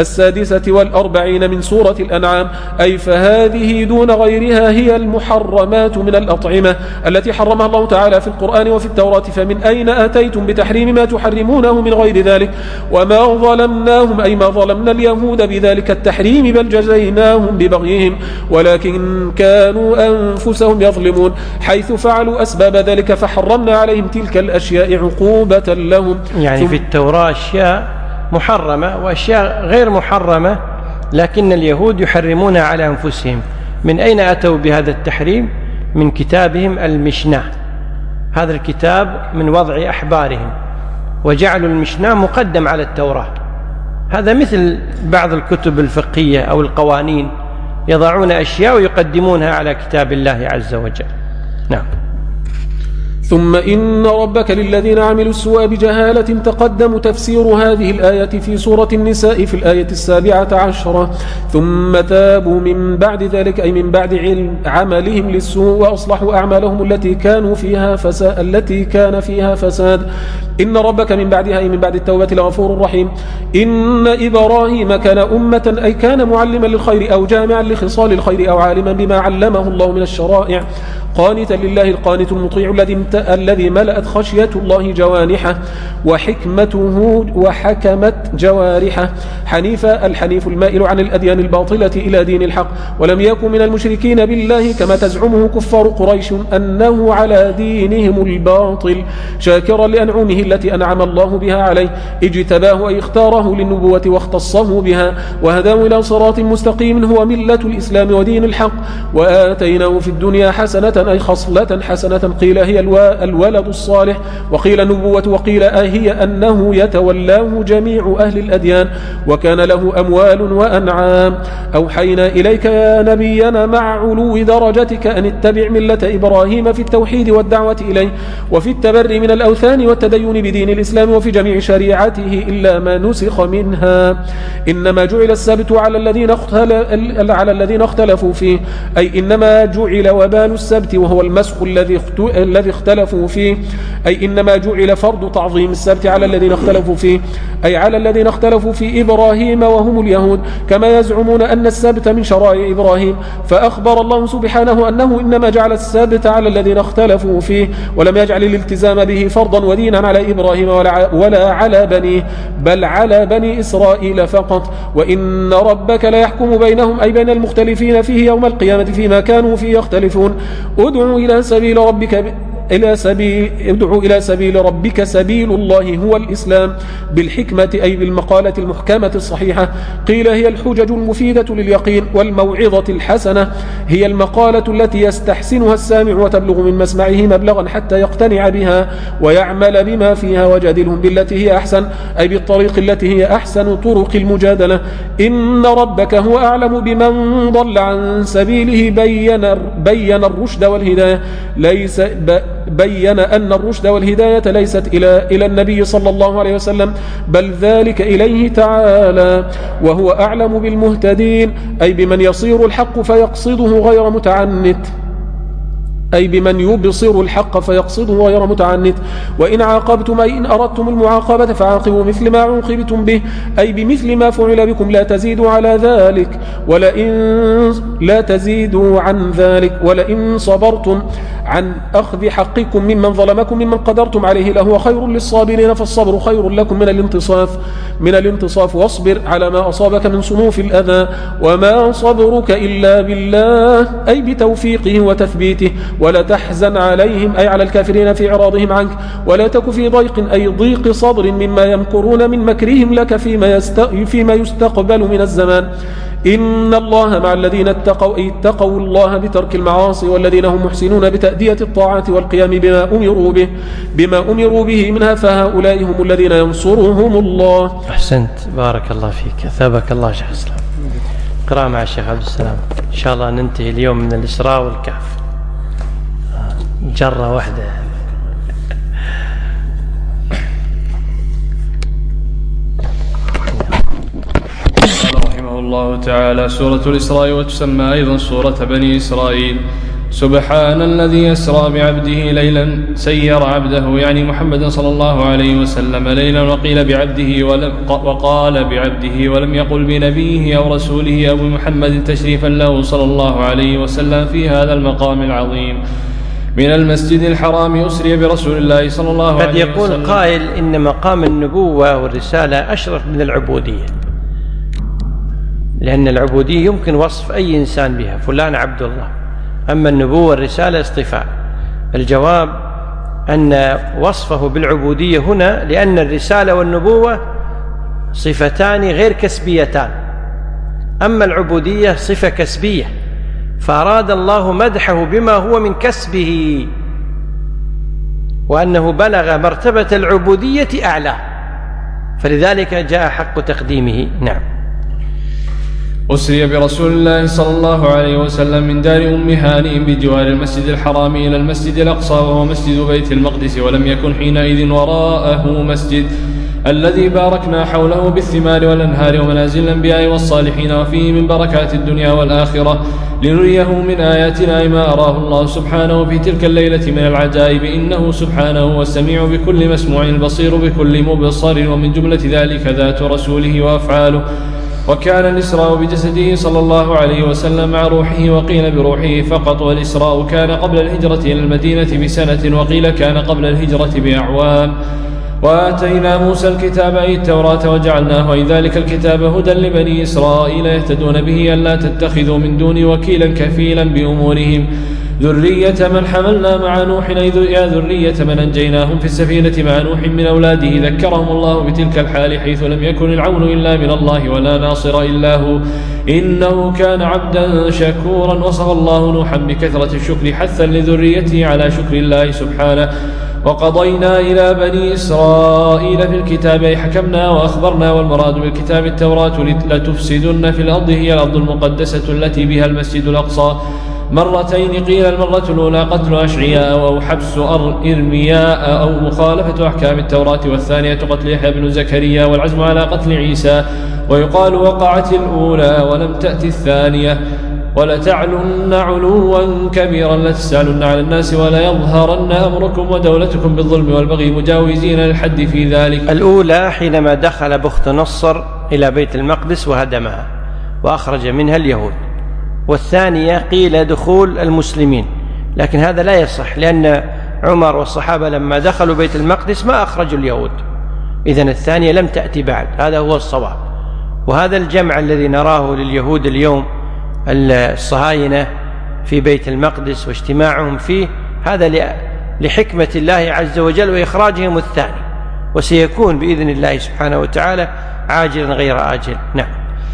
46 من سورة الأنعام. أي فهذه دون غيرها هي المحرمات من الأطعمة التي حرمها الله تعالى في القرآن وفي التوراة، فمن أين أتيتم بتحريم ما تحرمونه من غير ذلك؟ وما ظلمناهم أي ما ظلمنا اليهود بذلك التحريم بل جزيناهم ببغيهم، ولكن كانوا أنفسهم يظلمون حيث فعلوا أسباب ذلك فحرمنا عليهم تلك الأشياء عقوبة لهم. يعني في التوراة أشياء محرمة وأشياء غير محرمة، لكن اليهود يحرمونها على أنفسهم. من أين أتوا بهذا التحريم؟ من كتابهم المشناه. هذا الكتاب من وضع أحبارهم، وجعلوا المشناه مقدم على التوراة. هذا مثل بعض الكتب الفقهية أو القوانين، يضعون أشياء ويقدمونها على كتاب الله عز وجل. نعم. ثم إن ربك للذين عملوا السوء بجهالة تقدم تفسير هذه الآية في سورة النساء في الآية 17. ثم تابوا من بعد ذلك أي من بعد عملهم للسوء وأصلحوا أعمالهم التي كان فيها فساد. إن ربك من بعدها أي من بعد التوبة لغفور رحيم. إن إبراهيم كان أمة أي كان معلما للخير أو جامعا لخصال الخير أو عالما بما علمه الله من الشرائع، قانتا لله القانت المطيع الذي ملأت خشية الله جوانحه وحكمته وحكمت جوارحه، حنيفا الحنيف المائل عن الأديان الباطلة إلى دين الحق، ولم يكن من المشركين بالله كما تزعمه كفار قريش أنه على دينهم الباطل، شاكرا لأنعمه التي أنعم الله بها عليه، اجتباه أي اختاره للنبوة واختصه بها، وهداه إلى صراط مستقيم هو ملة الإسلام ودين الحق، وآتيناه في الدنيا حسنة أي خصلة حسنة، قيل هي الولد الصالح، وقيل النبوة، وقيل هي أنه يتولاه جميع أهل الأديان، وكان له أموال وأنعام. أوحينا إليك يا نبينا مع علو درجتك أن اتبع ملة إبراهيم في التوحيد والدعوة إليه، وفي التبري من الأوثان والتدين بدين الإسلام، وفي جميع شريعته إلا ما نسخ منها. إنما جعل السبت على الذين اختلفوا فيه، أي إنما جعل وبال السبت وهو المسخ الذي اختلفوا فيه، أي إنما جعل فرض تعظيم السبت على الذين اختلفوا فيه، أي على الذين اختلفوا في إبراهيم وهم اليهود، كما يزعمون أن السبت من شرائع إبراهيم، فأخبر الله سبحانه أنه إنما جعل السبت على الذين اختلفوا فيه، ولم يجعل الالتزام به فرضا ودينا على إبراهيم ولا على بنيه، بل على بني إسرائيل فقط. وإن ربك لا يحكم بينهم أي بين المختلفين فيه يوم القيامة فيما كانوا فيه يختلفون. ادعوا إلى سبيل ربك سبيل الله هو الإسلام، بالحكمة أي بالمقالة المحكمة الصحيحة، قيل هي الحجج المفيدة لليقين، والموعظة الحسنة هي المقالة التي يستحسنها السامع وتبلغ من مسمعه مبلغا حتى يقتنع بها ويعمل بما فيها، وجادلهم بالتي هي أحسن أي بالطريق التي هي أحسن طرق المجادلة. إن ربك هو أعلم بمن ضل عن سبيله بين الرشد والهداية، بين أن الرشد والهداية ليست إلى النبي صلى الله عليه وسلم، بل ذلك إليه تعالى، وهو أعلم بالمهتدين، أي بمن يصير الحق فيقصده غير متعنت، أي بمن يبصر الحق فيقصده غير متعنت. وإن عاقبتم أي إن أردتم المعاقبة فعاقبوا مثل ما عوقبتم به، أي بمثل ما فعل بكم، لا تزيدوا على ذلك لا تزيدوا عن ذلك، ولئن صبرتم عن أخذ حقكم ممن ظلمكم ممن قدرتم عليه لهو خير للصابرين، فالصبر خير لكم من الانتصاف، واصبر على ما أصابك من صنوف الأذى، وما صبرك إلا بالله، أي بتوفيقه وتثبيته، ولا تحزن عليهم أي على الكافرين في إعراضهم عنك، ولا تك في ضيق أي ضيق صدر مما يمكرون من مكرهم لك فيما يستقبل من الزمان. إن الله مع الذين اتقوا أي اتقوا الله بترك المعاصي، والذين هم محسنون بتأدية الطاعات والقيام بما أمروا به منها، فهؤلاء هم الذين ينصرهم الله. أحسنت، بارك الله فيك، أثابك الله شيخ الإسلام. قراءة مع الشيخ عبد السلام. إن شاء الله ننتهي اليوم من الإسراء والكهف جرة واحدة. رحمه الله تعالى. سورة الإسراء، وتسمى أيضا سورة بني إسرائيل. سبحان الذي يسرى بعبده ليلا، سير عبده يعني محمد صلى الله عليه وسلم ليلا، وقيل بعبده وقال بعبده ولم يقل بنبيه أو رسوله أو بمحمد تشريفا له صلى الله عليه وسلم في هذا المقام العظيم. من المسجد الحرام أسري برسول الله صلى الله عليه وسلم. قد يقول قائل إن مقام النبوة والرسالة أشرف من العبودية، لأن العبودية يمكن وصف أي إنسان بها، فلان عبد الله، أما النبوة والرسالة اصطفاء. الجواب أن وصفه بالعبودية هنا لأن الرسالة والنبوة صفتان غير كسبيتان، أما العبودية صفة كسبية، فأراد الله مدحه بما هو من كسبه، وأنه بلغ مرتبة العبودية أعلى، فلذلك جاء حق تقديمه. نعم. أسري برسول الله صلى الله عليه وسلم من دار أم هانئ بجوار المسجد الحرام إلى المسجد الأقصى، وهو مسجد بيت المقدس، ولم يكن حينئذ وراءه مسجد، الذي باركنا حوله بالثمار والأنهار ومنازل الأنبياء والصالحين، وفيه من بركات الدنيا والآخرة، لنريه من آياتنا ما أراه الله سبحانه في تلك الليلة من العجائب، إنه سبحانه هو السميع بكل مسموع، البصير بكل مبصر، ومن جملة ذلك ذات رسوله وأفعاله. وكان الإسراء بجسده صلى الله عليه وسلم مع روحه، وقيل بروحه فقط، والإسراء كان قبل الهجرة إلى المدينة بسنة، وقيل كان قبل الهجرة بأعوام. وآتينا موسى الكتاب أي التوراة، وجعلناه أي ذلك الكتاب هدى لبني إسرائيل يهتدون به، ألا تتخذوا من دوني وكيلا كفيلا بأمورهم، ذرية من حملنا مع نوح، يا ذرية من أنجيناهم في السفينة مع نوح من أولاده، ذكرهم الله بتلك الحال حيث لم يكن العون إلا من الله ولا ناصر إلا هو، إنه كان عبدا شكورا. وصف الله نوحا بكثرة الشكر حثا لذريته على شكر الله سبحانه. وقضينا إلى بني إسرائيل في الكتاب أي حكمنا وأخبرنا، والمراد بالكتاب التوراة، لتفسدن في الأرض، هي الأرض المقدسة التي بها المسجد الأقصى مرتين، قيل المرة الأولى قتل أشعياء أو حبس إرمياء أو مخالفة أحكام التوراة، والثانية قتل يحيى بن زكريا والعزم على قتل عيسى، ويقال وقعت الأولى ولم تأتي الثانية. ولتعلن علوا كبيرا لتسألن على الناس ولا يظهرن أمركم ودولتكم بالظلم والبغي مجاوزين للحد في ذلك. الأولى حينما دخل بخت نصر إلى بيت المقدس وهدمها وأخرج منها اليهود، والثانية قيل دخول المسلمين، لكن هذا لا يصح، لأن عمر والصحابة لما دخلوا بيت المقدس ما أخرجوا اليهود، إذن الثانية لم تأتي بعد، هذا هو الصواب. وهذا الجمع الذي نراه لليهود اليوم الصهاينة في بيت المقدس واجتماعهم فيه، هذا لحكمة الله عز وجل وإخراجهم الثاني، وسيكون بإذن الله سبحانه وتعالى عاجلا غير آجل. نعم.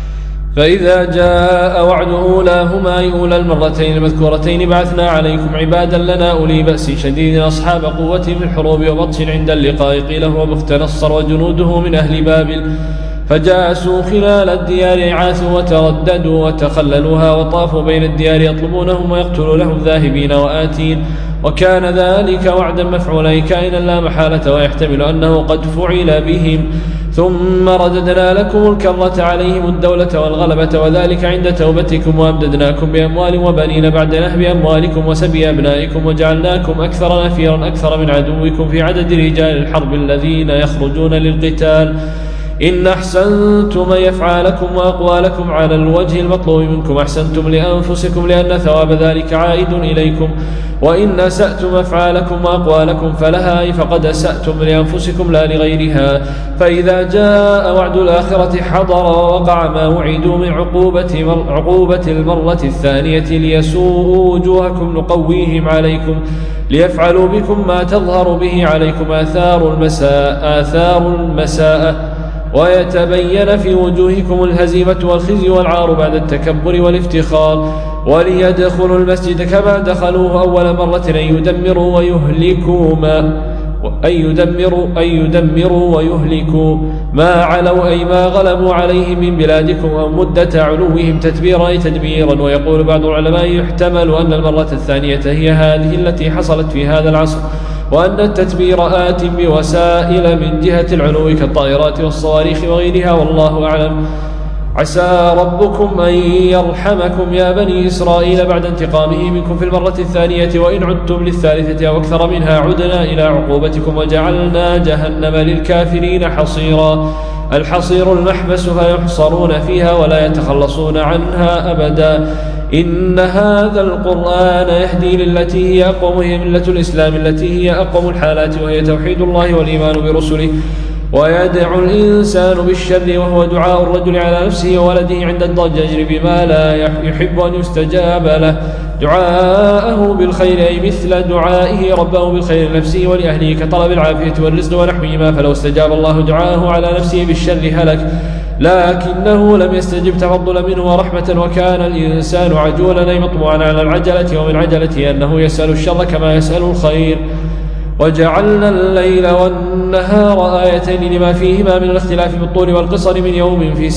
فإذا جاء وعد أولاهما أي أولى المرتين المذكورتين بعثنا عليكم عبادا لنا أولي بأس شديد أصحاب قوة في الحروب وبطش عند اللقاء، قيل هو بخت نصر وجنوده من أهل بابل، فجاسوا خلال الديار عاثوا وترددوا وتخللوها وطافوا بين الديار يطلبونهم ويقتلوا لهم ذاهبين وآتين، وكان ذلك وعدا مفعولا كائنا لا محالة، ويحتمل أنه قد فعل بهم. ثم رددنا لكم الكرة عليهم الدولة والغلبة، وذلك عند توبتكم، وأمددناكم بأموال وبنين بعد نهب أموالكم وسبي أبنائكم، وجعلناكم أكثر نفيرا أكثر من عدوكم في عدد رجال الحرب الذين يخرجون للقتال. إن أحسنتم يفعالكم وأقوالكم على الوجه المطلوب منكم أحسنتم لأنفسكم، لأن ثواب ذلك عائد إليكم. وإن أسأتم أفعالكم وأقوالكم فلها، أي فقد أسأتم لأنفسكم لا لغيرها. فإذا جاء وعد الآخرة حضر ووقع ما وعدوا من عقوبة المرة الثانية ليسوءوا وجوهكم نقويهم عليكم، ليفعلوا بكم ما تظهر به عليكم آثار المساءة، ويتبين في وجوهكم الهزيمة والخزي والعار بعد التكبر والافتخار، وليدخلوا المسجد كما دخلوه أول مرة أن يدمروا ويهلكوا ما علوا أي ما غلبوا عليه من بلادكم، أو مدة علوهم تدبيرا أي تدميرا. ويقول بعض العلماء يحتمل أن المرة الثانية هي هذه التي حصلت في هذا العصر، وأن التدبير آت بوسائل من جهة العلو كالطائرات والصواريخ وغيرها، والله أعلم. عسى ربكم أن يرحمكم يا بني إسرائيل بعد انتقامه منكم في المرة الثانية، وإن عدتم للثالثة أو أكثر منها عدنا إلى عقوبتكم وجعلنا جهنم للكافرين حصيرا. الحصير المحبس فيحصرون فيها ولا يتخلصون عنها أبدا. إن هذا القرآن يهدي للتي هي أقوم، وهي ملة الإسلام التي هي أقوم الحالات، وهي توحيد الله والإيمان برسله. ويدعو الإنسان بالشر وهو دعاء الرجل على نفسه وولده عند الضجر بما لا يحب أن يستجاب له. دعاءه بالخير أي مثل دعائه ربه بالخير لنفسه ولأهله كطلب العافية والرزق ونحوهما، فلو استجاب الله دعاءه على نفسه بالشر هلك، لكنه لم يستجب تفضلا منه ورحمة، وكان الإنسان عجولا أي مطموعا على العجلة، ومن عجلته أنه يسأل الشر كما يسأل الخير. وجعلنا الليل والنهار آيتين لما فيهما من الاختلاف بالطول والقصر، من يوم في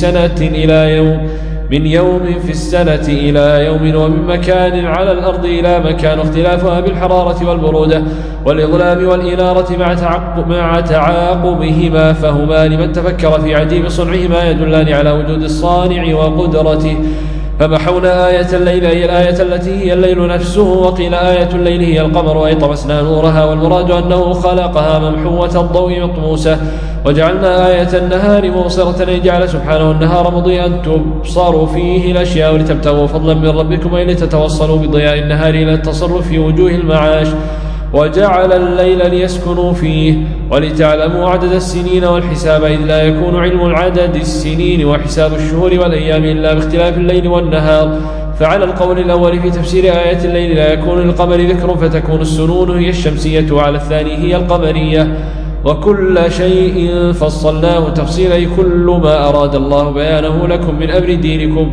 السنة إلى يوم، ومن مكان على الأرض إلى مكان، واختلافها بالحرارة والبرودة والإظلام والإنارة مع تعاقبهما، فهما لمن تفكر في عجيب صنعهما يدلان على وجود الصانع وقدرته. فمحونا آية الليل هي الآية التي هي الليل نفسه، وقيل آية الليل هي القمر أي طمسنا نورها، والمراد أنه خلقها ممحوة الضوء مطموسة. وجعلنا آية النهار مبصرة أي جعل سبحانه النهار مضيئا تبصر فيه الأشياء، ولتبتغوا فضلا من ربكم أي لتتوصلوا بضياء النهار إلى التصرف في وجوه المعاش. وجعل الليل ليسكنوا فيه، ولتعلموا عدد السنين والحساب، إذ لا يكون علم العدد السنين وحساب الشهور والأيام إلا باختلاف الليل والنهار. فعلى القول الأول في تفسير آية الليل لا يكون للقمر ذكر، فتكون السنون هي الشمسية، وعلى الثاني هي القمرية. وكل شيء فصلناه تفصيلا، كل ما أراد الله بيانه لكم من أمر دينكم.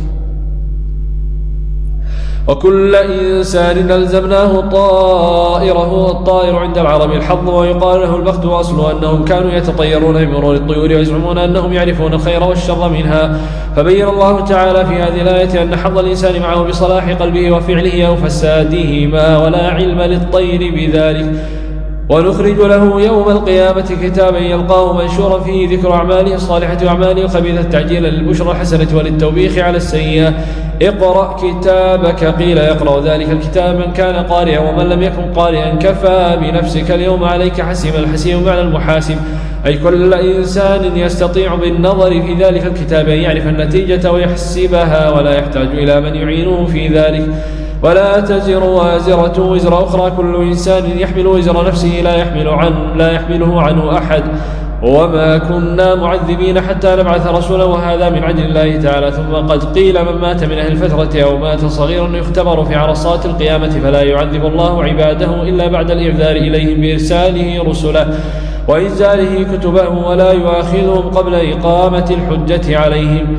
وكل إنسان ألزمناه طائره، الطائر عند العرب الحظ، ويقال له البخت، وأصله أنهم كانوا يتطيرون بمرور الطيور ويزعمون أنهم يعرفون الخير والشر منها. فبين الله تعالى في هذه الآية أن حظ الإنسان معه بصلاح قلبه وفعله أو فسادهما، ولا علم للطير بذلك. ونخرج له يوم القيامة كتابا يلقاه منشورا فيه ذكر أعماله الصالحة وأعماله الخبيثة، تعجيلا للبشرى الحسنة وللتوبيخ على السيئة. اقرأ كتابك، قيل يقرأ ذلك الكتاب من كان قارئا، ومن لم يكن قارئا كفى بنفسك اليوم عليك حسيبا. الحسيب معنى المحاسب، أي كل إنسان يستطيع بالنظر في ذلك الكتاب أن يعرف النتيجة ويحسبها، ولا يحتاج إلى من يعينه في ذلك. ولا تزر وازرة وزر أخرى، كل إنسان يحمل وزر نفسه لا يحمله عنه أحد، وما كنا معذبين حتى نبعث رسولا، وهذا من عدل الله تعالى. ثم قد قيل من مات من أهل الفترة أو مات صغيرا يختبر في عرصات القيامة، فلا يعذب الله عباده إلا بعد الإعذار إليهم بإرساله رسله وإنزاله كتبه، ولا يؤاخذهم قبل إقامة الحجة عليهم.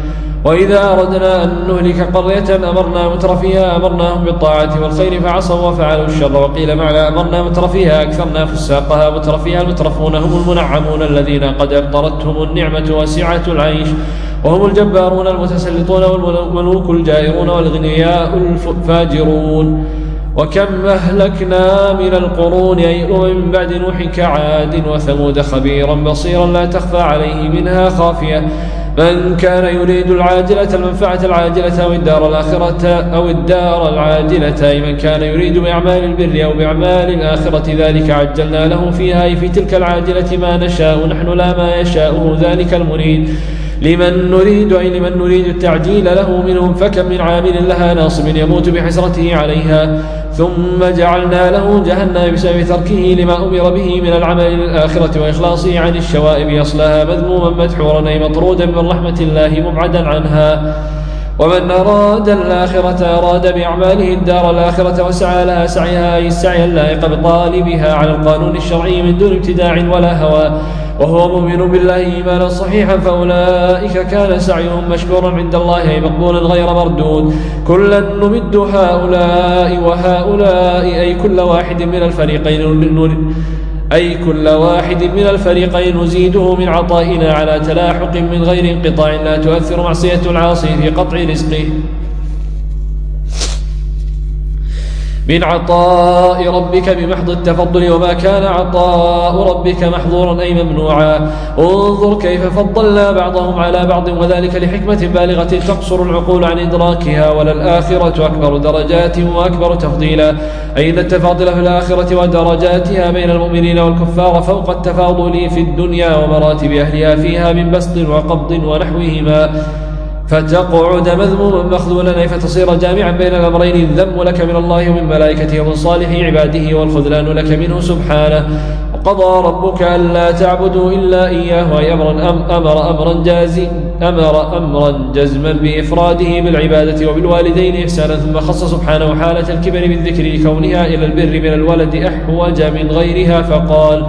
وإذا أردنا أن نهلك قرية أمرنا مترفيها أمرناهم بالطاعة والخير فعصوا وفعلوا الشر. وقيل معنى أمرنا مترفيها أكثرنا فساقها. مترفيها المترفون هم المنعمون الذين قد أبطرتهم النعمة وسعة العيش، وهم الجبارون المتسلطون والملوك الجائرون والغنياء الفاجرون. وكم أهلكنا من القرون أي من بعد نوح كعاد وثمود خبيرا بصيرا لا تخفى عليه منها خافية. من كان يريد العاجلة المنفعة العاجلة أو الدار الآخرة أو الدار العاجلة أي من كان يريد بأعمال البر أو بأعمال الآخرة ذلك عجلنا له فيها أي في تلك العاجلة ما نشاء نحن لا ما يشاءه ذلك المريد. لمن نريد أي لمن نريد التعجيل له منهم. فكم من عامل لها ناصب يموت بحسرته عليها ثم جعلنا له جهنم بسبب تركه لما أمر به من العمل للآخرة وإخلاصه عن الشوائب يصلها مذموما مدحورا أي مطرودا من رحمة الله مبعدا عنها. ومن أراد الآخرة أراد بأعماله الدار الآخرة وسعى لها سعيها أي السعي اللائق بطالبها على القانون الشرعي من دون ابتداع ولا هوى وهو مؤمن بالله إيمانا صحيحا فأولئك كان سعيهم مشكورا عند الله أي مقبولا غير مردود. كلا نمد هؤلاء وهؤلاء أي كل واحد من الفريقين نزيده من عطائنا على تلاحق من غير انقطاع لا تؤثر معصية العاصي في قطع رزقه. من عطاء ربك بمحض التفضل وما كان عطاء ربك محظورا أي ممنوعا. انظر كيف فضلنا بعضهم على بعض وذلك لحكمة بالغة تقصر العقول عن إدراكها وللآخرة أكبر درجات وأكبر تفضيلا أي أن التفاضل في الآخرة ودرجاتها بين المؤمنين والكفار فوق التفاضل في الدنيا ومراتب أهلها فيها من بسط وقبض ونحوهما. فتقعد مذموما مخذولا أي فتصير جامعا بين الأمرين الذم لك من الله ومن ملائكته ومن صالح عباده والخذلان لك منه سبحانه. وقضى ربك ألا تعبدوا إلا إياه أي أمر أمرا جزما بإفراده بالعبادة وبالوالدين إحسانا ثم خص سبحانه حالة الكبر بالذكر لكونها إلى البر من الولد أحوج من غيرها فقال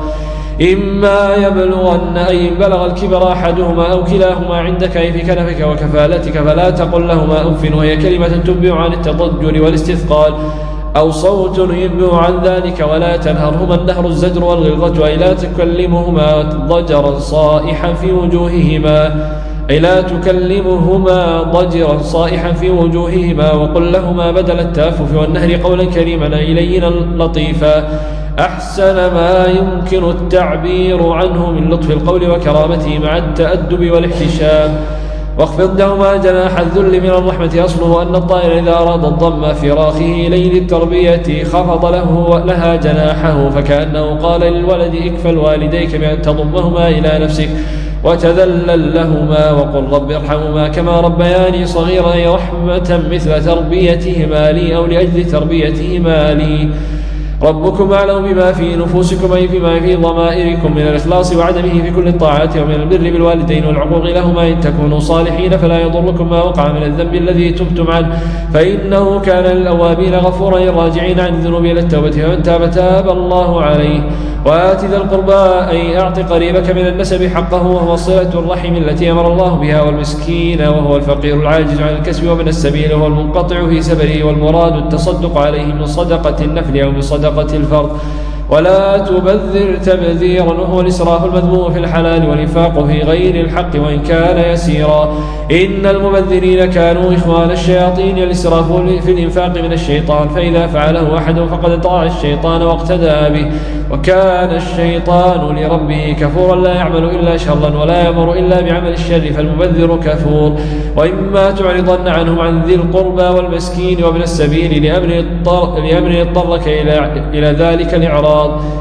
إما يبلغن أي بلغ الكبر أحدهما أو كلاهما عندك أي في كنفك وكفالتك فلا تقل لهما أف وهي كلمة تنبئ عن التضجر والاستثقال أو صوت ينبئ عن ذلك ولا تنهرهما النهر الزجر والغلظة أي لا تكلمهما ضجرا صائحا في وجوههما أي لا تكلمهما ضجرا صائحا في وجوههما وقل لهما بدل التأفف والنهر قولا كريما أي لينا لطيفا أحسن ما يمكن التعبير عنه من لطف القول وكرامته مع التأدب والاحتشام. واخفض لهما جناح الذل من الرحمة أصله أن الطائر إذا أراد الضم فراخه إليه للتربية خفض لها جناحه فكأنه قال للولد اكفل والديك بأن تضمهما إلى نفسك وتذلل لهما وقل رب ارحمهما كما ربياني صغيرا رحمة مثل تربيتهما لي أو لأجل تربيتهما لي. ربكم أعلم بما في نفوسكم أي فيما في ضمائركم من الإخلاص وعدمه في كل الطاعات ومن البر بالوالدين والعقوق لهما إن تكونوا صالحين فلا يضركم ما وقع من الذنب الذي تبتم عنه فإنه كان للأوابين غفورا الراجعين عن الذنوب إلى التوبة فمن تاب تاب الله عليه. وآت ذا القربى أي أعط قريبك من النسب حقه وهو صلة الرحم التي أمر الله بها والمسكين وهو الفقير العاجز عن الكسب ومن السبيل وهو المنقطع في سبره والمراد التصدق عليه من صدقة النفل أو من صدقة الفرض. ولا تبذر تبذيرا وهو الإسراف المذموم في الحلال والإنفاق في غير الحق وإن كان يسيرا. إن المبذرين كانوا إخوان الشياطين الإسراف في الإنفاق من الشيطان فإذا فعله أحد فقد طاع الشيطان واقتدى به وكان الشيطان لربه كفورا لا يعمل إلا شرا ولا يأمر إلا بعمل الشر فالمبذر كفور. وإما تعرضن عنهم عن ذي القربى والمسكين وابن السبيل لأمر اضطرك إلى ذلك الإعراض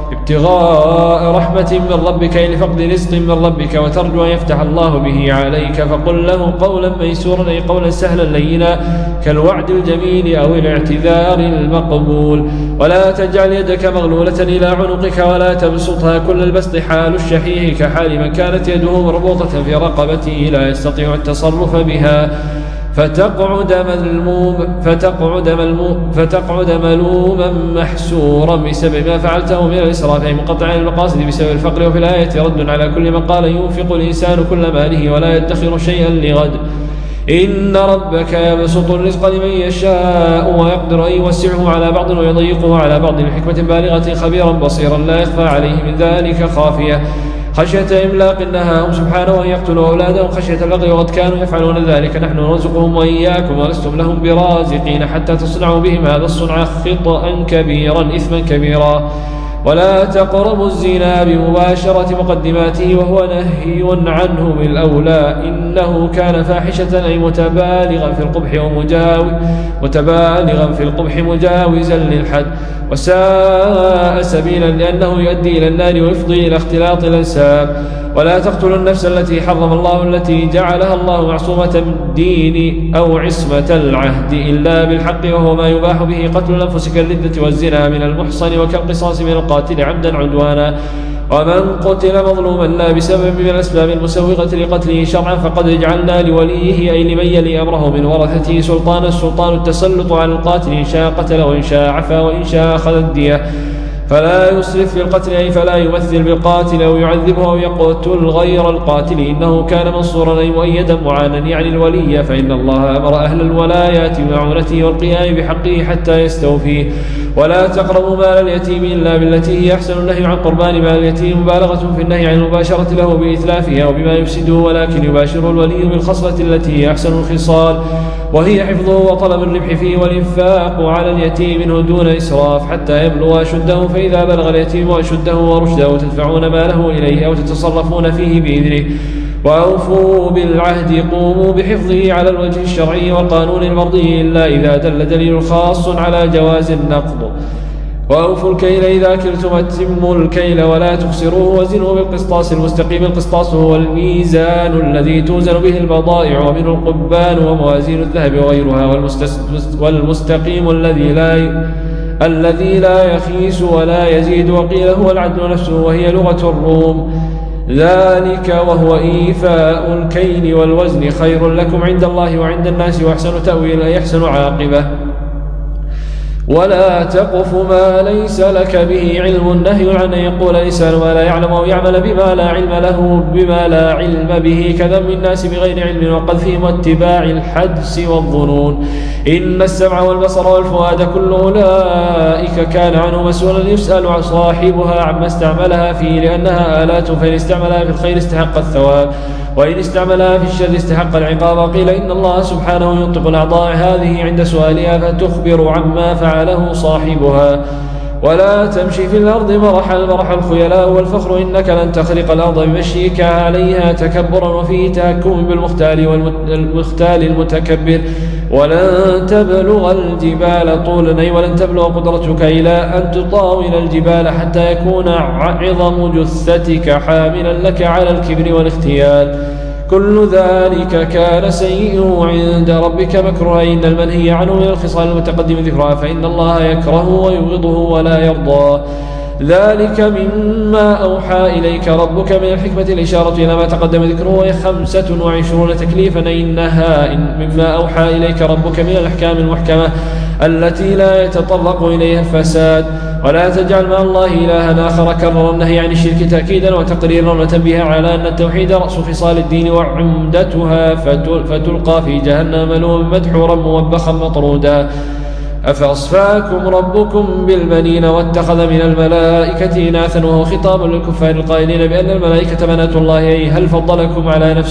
ابتغاء رحمة من ربك لفقد رزق من ربك وترجو أن يفتح الله به عليك فقل له قولا ميسورا أي قولا سهلا لينا كالوعد الجميل أو الاعتذار المقبول. ولا تجعل يدك مغلولة إلى عنقك ولا تبسطها كل البسط حال الشحيح كحال من كانت يده مربوطة في رقبته لا يستطيع التصرف بها فتقعد ملوما محسورا بسبب ما فعلته من الإسراف أي منقطع عن المقاصد بسبب الفقر. وفي الآية رد على كل من قال ينفق الإنسان كل ماله ولا يدخر شيئا لغد إن ربك يبسط الرزق لمن يشاء ويقدر أن يوسعه على بعض ويضيقه على بعض بحكمة بالغة خبيرا بصيرا لا يخفى عليه من ذلك خافية. خشية إملاق نهاهم سبحانه أن يقتلوا أولادهم خشية البغي وقد كانوا يفعلون ذلك نحن نرزقهم وإياكم ولستم لهم برازقين حتى تصنعوا بهم هذا الصنع خطأ كبيرا إثما كبيرا. ولا تقربوا الزنا بمباشرة مقدماته وهو نهي عنه بالأولى إنه كان فاحشة أي متبالغا في القبح مجاوزا للحد وساء سبيلا لأنه يؤدي إلى النار ويفضي إلى اختلاط الأنساب. ولا تقتلوا النفس التي حرم الله التي جعلها الله معصومة الدين أو عصمة العهد إلا بالحق وهو ما يباح به قتل الأنفس كالردة والزنا من المحصن وكالقصاص من القاتل عمدا عدوانا. ومن قتل مظلوما لا بسبب من الأسباب المسوغة لقتله شرعا فقد جعلنا لوليه أي لمن يلي أمره من ورثته سلطانا السلطان التسلط على القاتل إن شاء قتل وإن شاء عفا وإن شاء أخذ الدية. فلا يسرف في القتل أي فلا يمثل بالقاتل أو يعذبه أو يقتل غير القاتل إنه كان منصورا أي مؤيدا معانا يعني الولي فإن الله أمر أهل الولايات بمعونته والقيام بحقه حتى يستوفيه. ولا تقربوا مال اليتيم إلا بالتي هي أحسن. النهي عن قربان مال اليتيم مبالغة في النهي عن المباشرة له بإتلافها وبما يفسده ولكن يباشر الولي بالخصلة التي هي أحسن الخصال وهي حفظه وطلب الربح فيه والإنفاق على اليتيم منه دون إسراف حتى يبلغ أشده فإذا بلغ اليتيم أشده ورشده تدفعون ماله إليه أو تتصرفون فيه بإذنه. وأوفوا بالعهد قوموا بحفظه على الوجه الشرعي والقانون المرضي إلا إذا دل دليل خاص على جواز النقض. وأوفوا الكيل إذا كلتم أتموا الكيل ولا تخسروه وزنوا بالقسطاس المستقيم. القسطاس هو الميزان الذي توزن به البضائع ومنه القبان وموازين الذهب وغيرها. والمستقيم الذي لا يخيس ولا يزيد وقيل هو العدل نفسه وهي لغة الروم ذلك وهو إيفاء الكيل والوزن خير لكم عند الله وعند الناس وأحسن تأويلا يحسن عاقبة. ولا تقف ما ليس لك به علم. النهي عن أن يقول الإنسان ما لا يعلم أو يعمل بما لا علم له بما لا علم به كذم الناس بغير علم وقذفهم واتباع الحدس والظنون. إن السمع والبصر والفؤاد كل أولئك كان عنه مسؤولا يسأل صاحبها عما استعملها فيه لأنها آلات فإن استعملها في الخير استحق الثواب وإن استعملها في الشر استحق العقاب. قيل إن الله سبحانه ينطق الأعضاء هذه عند سؤالها فتخبر عما فعله صاحبها. ولا تمشي في الأرض مرح الخيلاء والفخر إنك لن تخرق الأرض بمشيك عليها تكبرا وفيه تهكم بالمختال والمختال المتكبر. ولن تبلغ الجبال طولا ولن تبلغ قدرتك إلى أن تطاول الجبال حتى يكون عظم جثتك حاملا لك على الكبر والاختيال. كل ذلك كان سيئه عند ربك مكروها. إن المنهي عنه من الخصال المتقدم ذكرها فإن الله يكره ويبغضه ولا يرضى. ذلك مما أوحى إليك ربك من الحكمة الإشارة إلى ما تقدم ذكره وهي 25 تكليفا. إنها مما أوحى إليك ربك من الأحكام المحكمة التي لا يتطرق إليها الفساد. ولا تجعل مع الله إلها آخر. كرر النهي عن الشرك تأكيدا وتقريرا وتنبيها على أن التوحيد رأس خصال الدين وعمدتها فتلقى في جهنم ملوما مدحورا موبخا مطرودا. أفأصفاكم ربكم بالبنين واتخذ من الملائكة إناثا وهو خطاب للكفار القائلين بأن الملائكة بنات الله هل فضلكم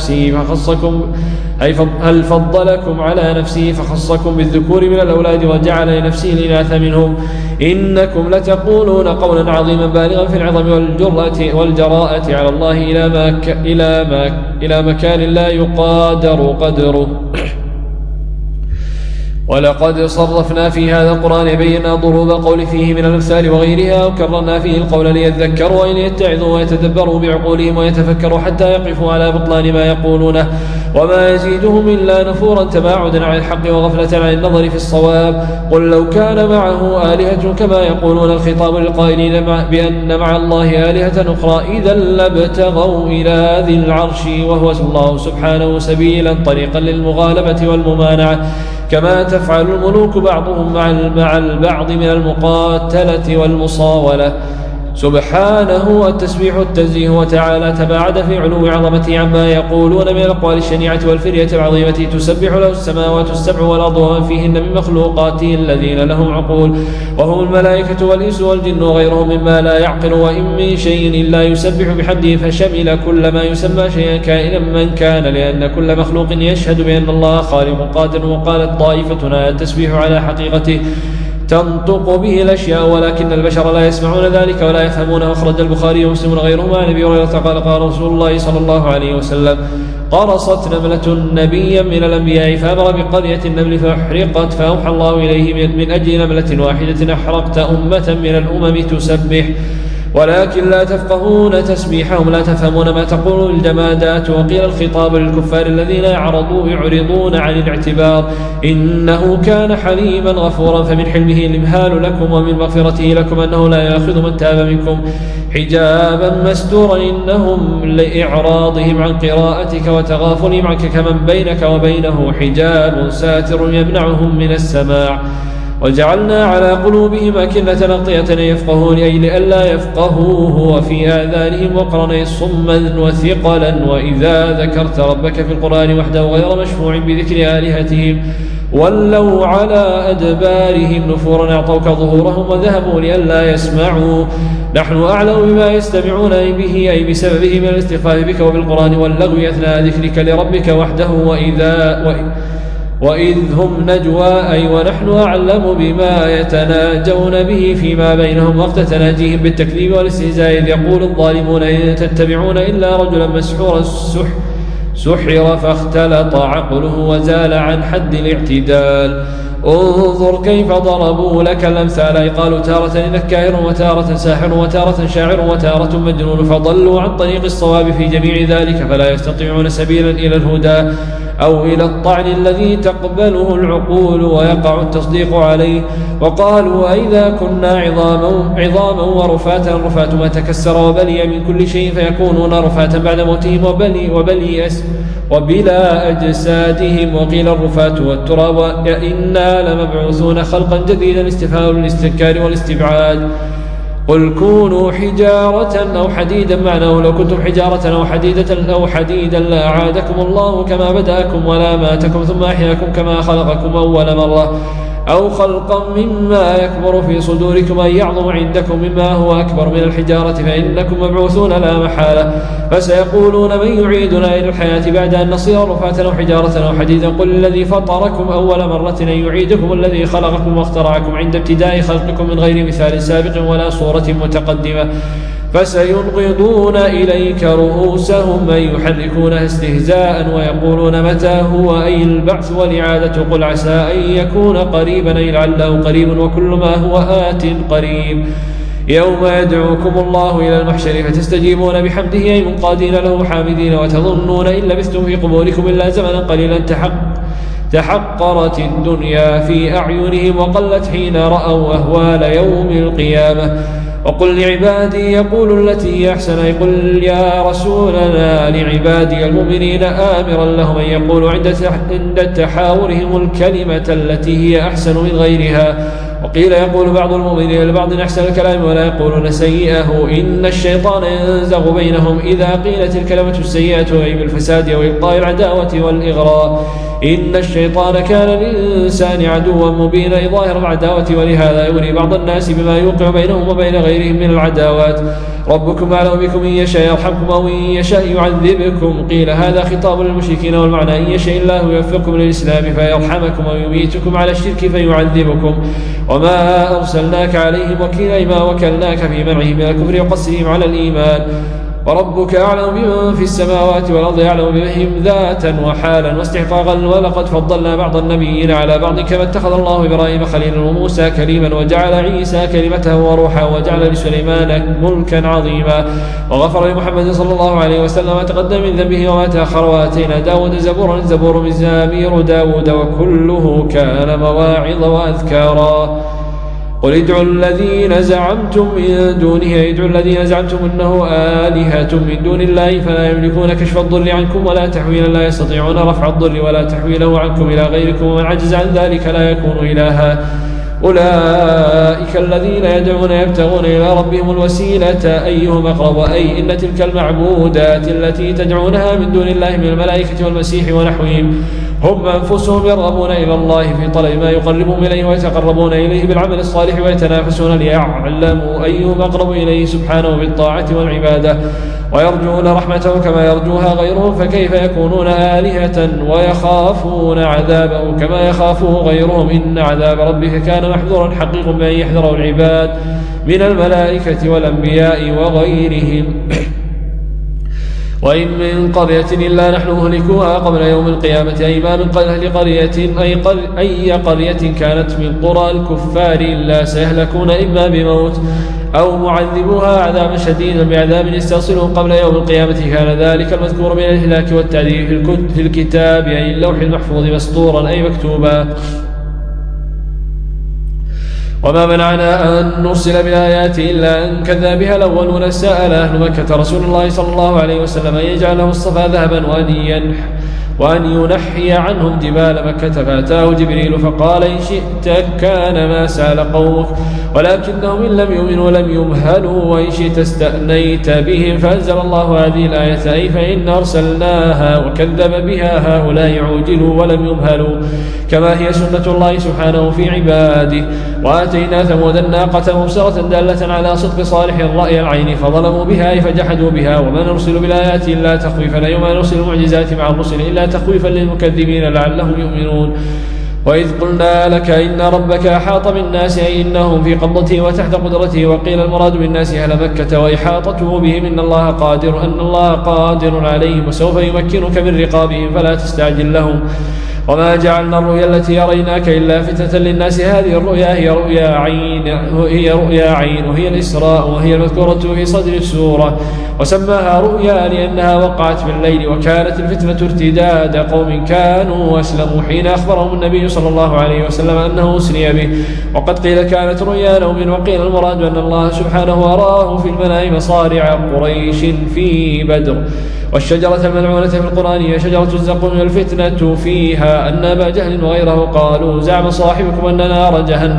على نفسه فخصكم بالذكور من الأولاد وجعل لنفسه الإناث منهم. إنكم لتقولون قولا عظيما بالغا في العظم والجراءة على الله إلى مكان لا يقادر قدره. ولقد صرفنا في هذا القرآن بينا ضروب القول فيه من الأمثال وغيرها وكررنا فيه القول ليذكروا وليتعظوا ويتدبروا بعقولهم ويتفكروا حتى يقفوا على بطلان ما يقولونه وما يزيدهم إلا نفورا تباعدا عن الحق وغفلة عن النظر في الصواب. قل لو كان معه آلهة كما يقولون الخطاب للقائلين بأن مع الله آلهة أخرى إذا لابتغوا إلى ذي العرش وهو الله سبحانه سبيلا طريقا للمغالبة والممانعة كما تفعل الملوك بعضهم مع البعض من المقاتلة والمصاولة. سبحانه التسبيح التنزيه وتعالى تباعد في علو عظمته عما يقولون من الأقوال الشنيعة والفرية العظيمة. تسبح له السماوات السبع والأرض ومن فيهن من مخلوقاته الذين لهم عقول، وهم الملائكة والإنس والجن وغيرهم مما لا يعقل. وإن من شيء إلا يسبح بحمده، فشمل كل ما يسمى شيئا كائنا من كان، لأن كل مخلوق يشهد بأن الله خالق قادر. وقالت طائفتنا التسبيح على حقيقته تنطق به الأشياء، ولكن البشر لا يسمعون ذلك ولا يفهمونه. أخرج البخاري ومسلم وغيرهما عن أبي هريرة قال قال رسول الله صلى الله عليه وسلم: قرصت نملة نبيا من الأنبياء فأمر بقرية النمل فأحرقت، فأوحى الله إليه من أجل نملة واحدة أحرقت أمة من الأمم تسبح، ولكن لا تفقهون تسبيحهم، لا تفهمون ما تقول الجمادات. وقيل الخطاب للكفار الذين يعرضون عن الاعتبار: إنه كان حليما غفورا، فمن حلمه الإمهال لكم، ومن مغفرته لكم أنه لا يأخذ من تاب منكم حجابا مستورا، إنهم لإعراضهم عن قراءتك وتغافلهم عنك كمن بينك وبينه حجاب ساتر يمنعهم من السماع. وجعلنا على قلوبهم أكنة أغطية يفقهون، أي لئلا يفقهوه، وفي آذانهم وقرا صما وثقلا. وإذا ذكرت ربك في القرآن وحده غير مشفوع بذكر آلهتهم ولوا على أدبارهم نفورا، أعطوك ظهورهم وذهبوا لئلا يسمعوا. نحن أعلم بما يستمعون به، أي بسببه من الاستخفاف بك وبالقرآن واللغو أثناء ذكرك لربك وحده. وإذ هم نجوى، أي ونحن أعلم بما يتناجون به فيما بينهم وقت تناجيهم بالتكذيب والاستهزاء، إذ يقول الظالمون إن تتبعون إلا رجلا مسحورا سحر فاختلط عقله وزال عن حد الاعتدال. انظر كيف ضربوا لك الأمثال، أي قالوا تارة إنك كاهر وتارة ساحر وتارة شاعر وتارة مجنون، فضلوا عن طريق الصواب في جميع ذلك، فلا يستطيعون سبيلا إلى الهدى أو إلى الطعن الذي تقبله العقول ويقع التصديق عليه. وقالوا أئذا كنا عظاما ورفاتا، الرفات ما تكسر وبلي من كل شيء فيكونون رفاتا بعد موتهم وبلا أجسادهم. وقيل الرفات والتراب، إنا لمبعوثون خلقا جديدا، استفهام الاستنكار والاستبعاد. قل كونوا حجارة أو حديدا، معناه لو كنتم حجارة أو حديدا لأعادكم الله كما بدأكم ولا ماتكم ثم أحياكم كما خلقكم أول مرة، أو خلقا مما يكبر في صدوركم أن يعظم عندكم مما هو أكبر من الحجارة، فإنكم مبعوثون لا محالة. فسيقولون من يعيدنا إلى الحياة بعد أن نصير رفاتا أو حجارة أو حديدا، قل الذي فطركم أول مرة أن يعيدكم الذي خلقكم واخترعكم عند ابتداء خلقكم من غير مثال سابق ولا صورة متقدمة. فسينغضون إليك رؤوسهم أي يحركونها استهزاء ويقولون متى هو، أي البعث والإعادة. قل عسى أن يكون قريبا، أي لعله قريب، وكل ما هو آت قريب. يوم يدعوكم الله إلى المحشر فتستجيبون بحمده، أي منقادين له حامدين، وتظنون إن لبثتم في قبوركم إلا زمنا قليلا. تحقرت الدنيا في أعينهم وقلت حين رأوا أهوال يوم القيامة. وقل لعبادي يقول التي هي أحسن، يقول يا رسولنا لعبادي المؤمنين آمرا لهم أن يقولوا عند تحاورهم الكلمة التي هي أحسن من غيرها. وقيل يقول بعض المؤمنين لبعض أحسن الكلام ولا يقولون سيئه، إن الشيطان ينزغ بينهم إذا قيلت الكلمة السيئة، أي بالفساد وإبطاء العداوة والإغراء. إن الشيطان كان للإنسان عدوا مبينا ظاهر العداوة، ولهذا يغري بعض الناس بما يوقع بينهم وبين غيرهم من العداوات. ربكم أعلم بكم، إن يشاء يرحمكم أو إن يشاء يعذبكم. قيل هذا خطاب للمشركين، والمعنى إن يشاء الله يوفقكم للإسلام فيرحمكم أو يميتكم على الشرك فيعذبكم. وما أرسلناك عليهم وكيلا، ما وكلناك في منعهم من الكفر وقصرهم على الإيمان. وربك أعلم بمن في السماوات والأرض، يعلم بهم ذاتا وحالا واستحقاقا. ولقد فضلنا بعض النبيين على بعض، كما اتخذ الله إبراهيم خليلا وموسى كليما، وجعل عيسى كلمته وروحا، وجعل لسليمان ملكا عظيما. وغفر لمحمد صلى الله عليه وسلم ما تقدم من ذنبه وما تأخر. وآتينا داود زبورا، زبور مزامير داود، وكله كان مواعظ وأذكارا. قل ادعوا الذين زعمتم من دونه، ادعوا الذين زعمتم أنه آلهة من دون الله فلا يملكون كشف الضر عنكم ولا تحويلا، لا يستطيعون رفع الضر ولا تحويله عنكم إلى غيركم، ومن عجز عن ذلك لا يكون إلها. أولئك الذين يدعون يبتغون إلى ربهم الوسيلة أيهم أقرب، أي إن تلك المعبودات التي تدعونها من دون الله من الملائكة والمسيح ونحوهم هم أنفسهم يرغبون إلى الله في طلب ما يقربهم إليه ويتقربون إليه بالعمل الصالح ويتنافسون ليعلموا أيهم أقرب إليه سبحانه بالطاعة والعبادة ويرجون رحمته كما يرجوها غيرهم، فكيف يكونون آلهة ويخافون عذابه كما يخافه غيرهم؟ إن عذاب ربك كان محذورا حقيق بأن يحذره العباد من الملائكة والأنبياء وغيرهم. وإن من قرية إلا نحن مهلكوها قبل يوم القيامة، أي ما من أهل قرية أي قرية كانت من قرى الكفار إلا سيهلكون إما بموت أو معذبوها عذابا شديدا بعذاب يستأصلهم قبل يوم القيامة. كان ذلك المذكور من الهلاك والتعذيب في الكتاب أي اللوح المحفوظ مسطورا أي مكتوبا. وما منعنا أن نرسل بالآيات إلا أن كذب بها الأولون. سأل أهل مكة رسول الله صلى الله عليه وسلم أن يجعله الصفا ذهبا وأن ينحي عنهم جبال مكة، فأتاه جبريل فقال إن شئت كان ما سأل قومك ولكنهم إن لم يؤمنوا لم يمهلوا، وإن شئت استأنيت بهم. فأنزل الله هذه الآية أي فإن أرسلناها وكذب بها هؤلاء عوجلوا ولم يمهلوا كما هي سنة الله سبحانه في عباده. وآتينا ثمود الناقة مبصرة دالة على صدق صالح رأي العين فظلموا بها فجحدوا بها. وما نرسل بالآيات إلا تخويفا، أي وما نرسل المعجزات مع الرسل إلا تخويفا للمكذبين لعلهم يؤمنون. وإذ قلنا لك إن ربك أحاط بالناس أي إنهم في قبضته وتحت قدرته، وقيل المراد بالناس أهل مكة وإحاطته بهم أن الله قادر عليهم وسوف يمكنك من رقابهم فلا تستعجل لهم. وما جعلنا الرؤيا التي يريناك إلا فتنة للناس، هذه الرؤيا هي رؤيا عين وهي الإسراء وهي المذكورة في صدر السورة، وسماها رؤيا لأنها وقعت بالليل. وكانت الفتنة ارتداد قوم كانوا واسلموا حين أخبرهم النبي صلى الله عليه وسلم أنه أسري به، وقد قيل كانت رؤيا نوم، وقيل المراد أن الله سبحانه أراه في المنام مصارع قريش في بدر. والشجرة الملعونة في القرآن هي شجرة الزقوم، والفتنة فيها أن أبا جهل وغيره قالوا زعم صاحبكم أن نار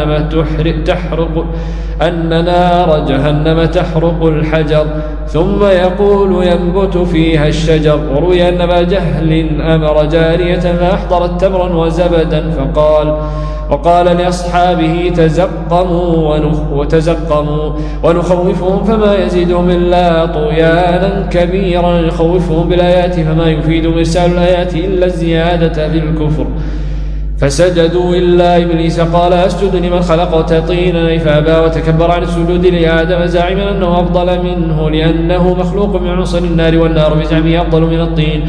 جهنم تحرق الحجر ثم يقول ينبت فيها الشجر. وروي أن أبا جهل أمر جارية فأحضرت تمرا وزبدا وقال لأصحابه تزقموا ونخوفهم فما يزيدهم إلا طغيانا كبيرا، نخوفهم بالآيات فما يفيد إرسال الآيات إلا الزيادة في الكفر. فسجدوا إلا إبليس قال أسجد لمن خلقت طينا فأبى وتكبر عن السجود لآدم زاعما أنه أفضل منه لأنه مخلوق من عنصر النار والنار بزعمه أفضل من الطين.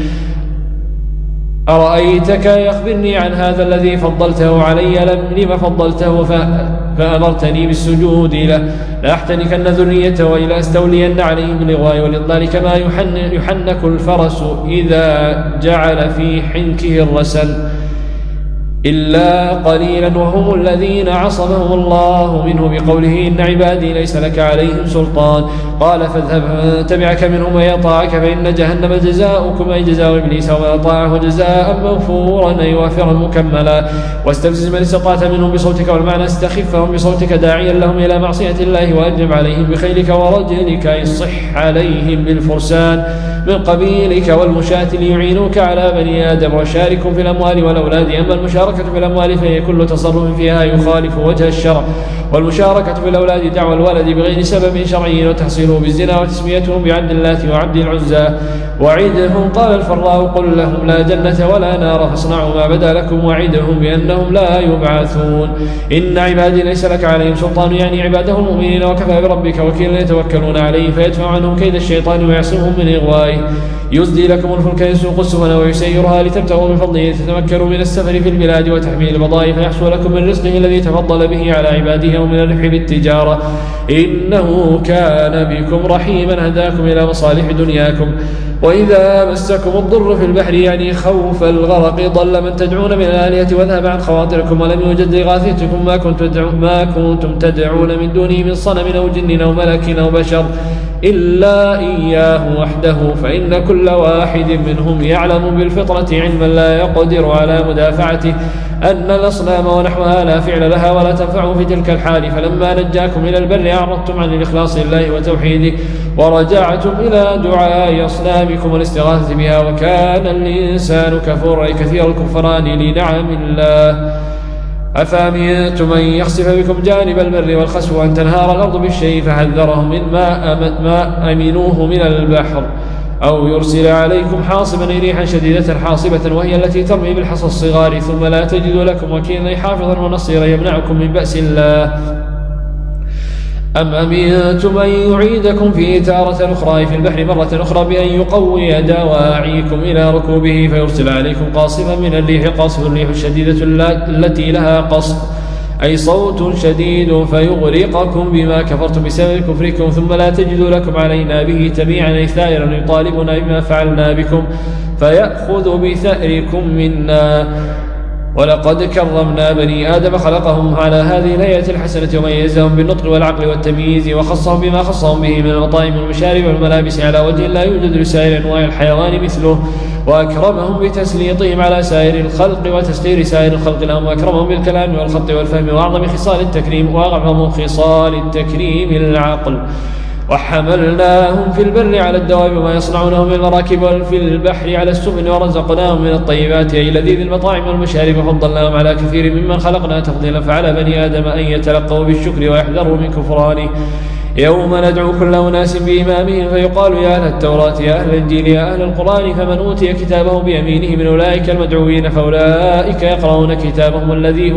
أرأيتك يخبرني عن هذا الذي فضلته علي لم فضلته فأمرتني بالسجود له لأحتنكن ذريته وإلى أستولين عليهم بالإغواء والإضلال كما يحنك الفرس إذا جعل في حنكه الرسل إلا قليلا وهم الذين عصمهم الله منه بقوله إن عبادي ليس لك عليهم سلطان. قال فاذهب فمن تبعك منهم ويطاعك فإن جهنم جزاؤكم أي جزاء إبليس ومن أطاعه جزاء موفورا أي وافرا مكملا. واستفزز من استطعت منهم بصوتك، والمعنى استخفهم بصوتك داعيا لهم إلى معصية الله، وأجلب عليهم بخيلك ورجلك أي صح عليهم بالفرسان من قبيلك والمشاة ليعينوك على بني آدم، وشاركهم في الأموال والأولاد. أما المشاركة في الأموال فهي كل تصرف فيها يخالف وجه الشرع، والمشاركة في الأولاد دعوى الولد بغير سبب شرعي وتحصيله بالزنا وتسميتهم بعبد الله وعبد العزى. وعدهم قال الفراء قل لهم لا جنة ولا نار فاصنعوا ما بدا لكم، وعدهم بأنهم لا يبعثون. إن عبادي ليس لك عليهم سلطان يعني عباده المؤمنين، وكفى بربك وكيلا يتوكلون عليه فيدفع عنهم كيد الشيطان ويعصمهم من إغوائه. يزدي لكم الفلك يسوق السفن ويسيرها لتبتغوا من فضله تتمكنوا من السفر في البلاد وتحميل البضائع فيحصل لكم من رزقه الذي تفضل به على عباده ومن الربح بالتجارة إنه كان بكم رحيما. هداكم إلى مصالح دنياكم وإذا مسكم الضر في البحر يعني خوف الغرق ضل من تدعون من الآلهة وذهب عن خواطركم ولم يوجد لغاثتكم ما كنتم تدعون من دونه من صنم أو جن أو ملك أو بشر إلا إياه وحده فإن كل واحد منهم يعلم بالفطرة علما لا يقدر على مدافعته أن الأصنام ونحوها لا فعل لها ولا تنفع في تلك الحال فلما نجاكم إلى البر أعرضتم عن الإخلاص لله وتوحيده ورجعتم إلى دعاء أصنامكم والاستغاثة بها وكان الإنسان كفورا كثير الكفران لنعم الله أفأمنتم أن يخسف بكم جانب البر والخسف وأن تنهار الأرض بالشيء فحذرهم من ما أمنوه من البحر أو يرسل عليكم حاصبا ريحا شديدة حاصبة وهي التي ترمي بالحصى الصغار ثم لا تجد لكم وكيلا حافظا ونصيرا يمنعكم من بأس الله أم أمنتم أن يعيدكم فيه تارة أخرى في البحر مرة أخرى بأن يقوي دواعيكم إلى ركوبه فيرسل عليكم قاصفا من الريح قاصف الريح الشديدة التي لها قصف أي صوت شديد فيغرقكم بما كفرتم بسبب كفركم ثم لا تجدوا لكم علينا به تبيعا أي ثائرا يطالبنا بما فعلنا بكم فيأخذ بثأركم منا ولقد كرمنا بني آدم خلقهم على هذه الهيئة الحسنة وميزهم بالنطق والعقل والتمييز وخصهم بما خصهم به من المطاعم والمشارب والملابس على وجه لا يوجد لسائر أنواع الحيوان مثله وأكرمهم بتسليطهم على سائر الخلق وتسخير سائر الخلق لهم وأكرمهم بالكلام والخط والفهم وأعظم خصال التكريم وأعظم خصال التكريم العقل وحملناهم في البر على الدواب وما يصنعونه من المراكب وفي البحر على السفن ورزقناهم من الطيبات أي لذيذ المطاعم والمشارب وفضلناهم على كثير ممن خلقنا تفضيلا فعلى بني آدم أن يتلقوا بالشكر ويحذروا من كفرانه يوم ندعو كل أناس بإمامهم فيقال يا أهل التوراة يا أهل الإنجيل يا أهل القرآن فمن أوتي كتابه بيمينه من أولئك المدعوين فأولئك يقرؤون كتابهم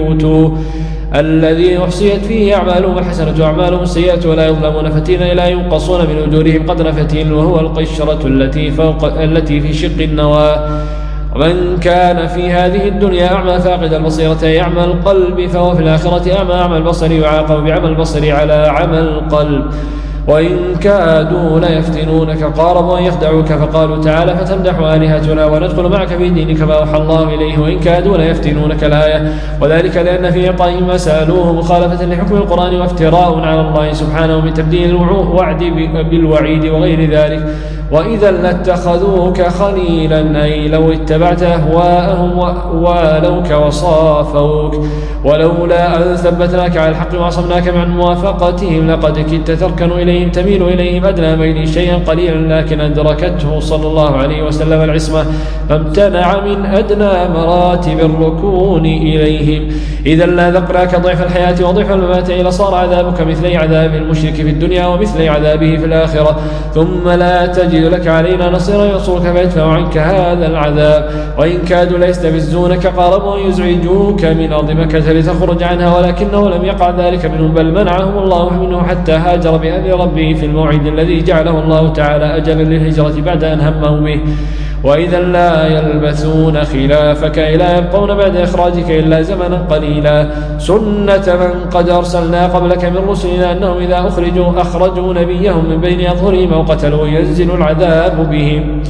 الذي أحصيت فيه أعمالهم الحسنة وأعمالهم السيئة ولا يظلمون فتيلا لا ينقصون من أجورهم قدر فتيل وهو القشرة التي في شق النواة ومن كان في هذه الدنيا أعمى فاقد البصيرة يعمى القلب فهو في الآخرة أعمى البصر يعاقب بعمى البصر على عمى القلب وإن كادوا ليفتنونك قاربوا أن يخدعوك فقالوا تعالى فتمدح آلهتنا وندخل معك في دينك ما أوحى الله إليه وإن كادوا ليفتنونك الآية وذلك لأن في إعطائهم ما سألوه مخالفة لحكم القرآن وافتراء على الله سبحانه من تبديل الوعد بالوعيد وغير ذلك وإذا لاتخذوك خليلا أي لو اتبعت أهواءهم والوك وصافوك ولولا أن ثبتناك على الحق وعصمناك عن موافقتهم لقد كدت تركن إليهم تميل إليهم أدنى ميل شيئا قليلا لكن أدركته صلى الله عليه وسلم العصمة فامتنع من أدنى مراتب الركون إليهم إذا لا ذقناك ضعف الحياة وضعف الممات إلى صار عذابك مثلي عذاب المشرك في الدنيا ومثلي عذابه في الآخرة ثم لا تجد لك علينا نصيرا ينصرك فيدفع عنك هذا العذاب وإن كادوا ليستفزونك قاربوا أن يزعجوك من أرض مكة لتخرج عنها ولكنه لم يقع ذلك منهم بل منعهم الله منه حتى هاجر بأمر ربه في الموعد الذي جعله الله تعالى أجلا للهجرة بعد أن همه به وإذا لا يلبثون خلافك إلا يبقون بعد إخراجك إلا زمنا قليلا سنة من قد أرسلنا قبلك من رسلنا أنهم إذا أخرجوا نبيهم من بين أظهرهم أو قتلوا ينزل العذاب بهم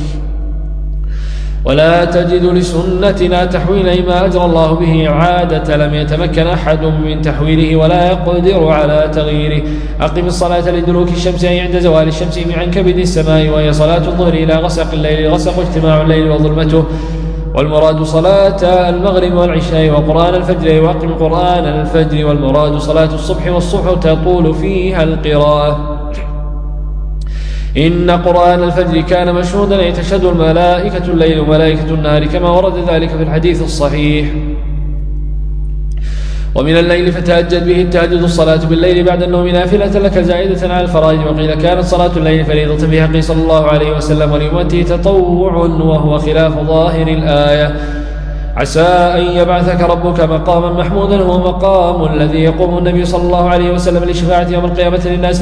ولا تجد لسنتنا تحويلا ما أجرى الله به عادة لم يتمكن أحد من تحويله ولا يقدر على تغييره أقم الصلاة لدلوك الشمس أي عند زوال الشمس عن كبد السماء وهي صلاة الظهر إلى غسق الليل غسق اجتماع الليل وظلمته والمراد صلاة المغرب والعشاء وقرآن الفجر وأقم قرآن الفجر والمراد صلاة الصبح والصبح تطول فيها القراءة إن قرآن الفجر كان مشهودا أي تشهد الملائكة الليل وملائكة النهار كما ورد ذلك في الحديث الصحيح ومن الليل فتهجد به التهجد الصلاة بالليل بعد النوم نافلة لك زائدة على الفرائض وقيل كانت صلاة الليل فريضة في حقه صلى الله عليه وسلم ولأمته تطوع وهو خلاف ظاهر الآية عسى أن يبعثك ربك مقاما محمودا هو مقام الذي يقوم النبي صلى الله عليه وسلم لشفاعة يوم القيامة للناس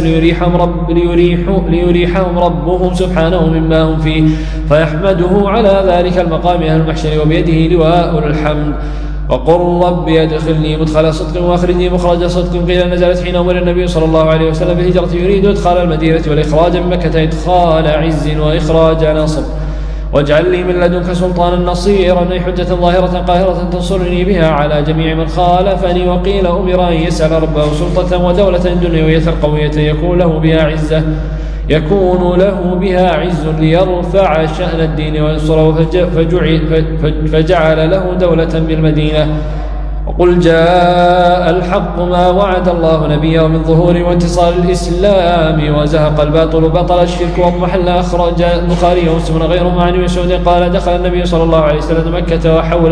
ليريحهم ربهم سبحانه مما هم فيه فيحمده على ذلك المقام أهل المحشر وبيده لواء الحمد وقل رب أدخلني مدخل صدق وأخرجني مخرج صدق. قيل نزلت حين أمر النبي صلى الله عليه وسلم بالهجرة يريد إدخال المدينة والإخراج من مكة إدخال عز وإخراج نصر. واجعل لي من لدنك سلطانا نصيرا، أي حجة ظاهرة قاهرة تنصرني بها على جميع من خالفني. وقيل أمر أن يسأل ربه سلطة ودولة دنيوية قوية يكون له بها عز ليرفع شأن الدين وينصره، فجعل له دولة بالمدينة. وقل جاء الحق ما وعد الله نبيه من ظهور وانتصار الإسلام وزهق الباطل بطل الشرك واضمحل. أخرج البخاري ومسلم غيرهما عن مسعود قال دخل النبي صلى الله عليه وسلم مكة وحول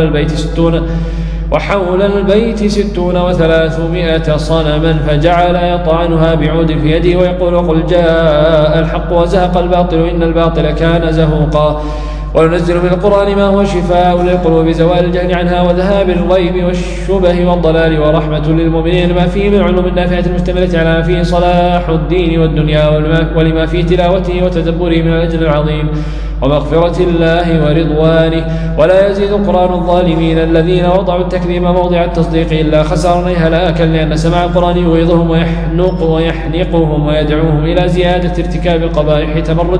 البيت 60 و300 صنما، فجعل يطعنها بعود في يده ويقول قل جاء الحق وزهق الباطل إن الباطل كان زهوقا. وننزل من القرآن ما هو شفاء للقلوب زوال الجهل عنها وذهاب الغيب والشبه والضلال ورحمة للمؤمنين، ما فيه من علوم النافعة المشتملة على ما فيه صلاح الدين والدنيا ولما فيه تلاوته وتدبره من الأجر العظيم ومغفرة الله ورضوانه. ولا يزيد القرآن الظالمين الذين وضعوا التكذيب موضع التصديق إلا خسارا هلاكا، لأن سماع القرآن يغيظهم ويحنقهم ويدعوهم إلى زيادة ارتكاب القبائح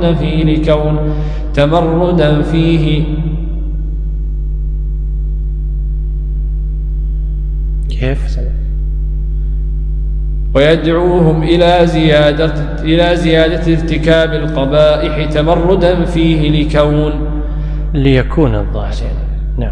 تمردا فيه كيف ويدعوهم إلى زيادة ارتكاب القبائح تمردا فيه ليكون الظاهر. نعم.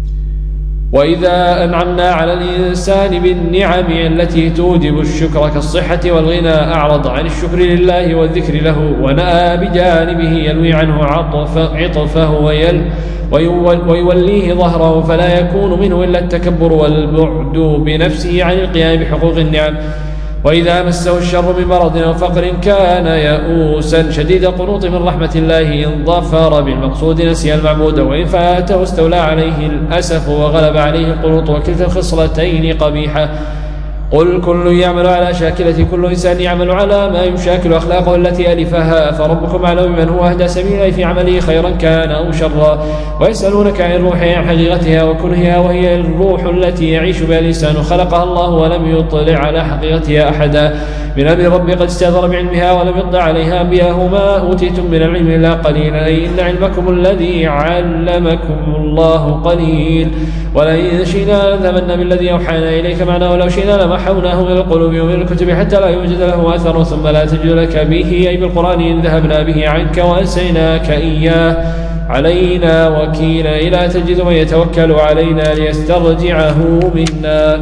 وإذا أنعمنا على الإنسان بالنعم التي توجب الشكر كالصحة والغنى أعرض عن الشكر لله والذكر له ونأى بجانبه يلوي عنه عطفه ويوليه ظهره، فلا يكون منه إلا التكبر والبعد بنفسه عن القيام بحقوق النعم. وإذا مسه الشر من مرض أو فقر كان يئوسا شديد القنوط من رحمة الله، إن ظفر بالمقصود نسي المعبود، وإن فاته استولى عليه الأسف وغلب عليه القنوط، وكلتا الخصلتين قبيحة. قل كل يعمل على شاكلة، كل إنسان يعمل على ما يشاكل أخلاقه التي ألفها، فربكم أعلم بمن هو أهدى سبيلا في عمله خيرا كان أو شرا. ويسألونك عن الروح عن حقيقتها وكنهها، وهي الروح التي يعيش بها الإنسان خلقها الله ولم يطلع على حقيقتها أحدا من أمر ربي قد استأثر بعلمها ولم يطلع عليها أنبياء ما أوتيتم من العلم إلا قليلا، أي إن علمكم الذي علمكم الله قليل. ولئن شئنا لنذهبن بالذي أوحينا إليك معنا ولو شئنا لمحوناه من القلوب ومن الكتب حتى لا يوجد له أثر ثم لا تجد لك به، أي بالقرآن إن ذهبنا به عنك وأنسيناك إياه علينا وكيلا، إلى تجد من يتوكل علينا ليسترجعه منا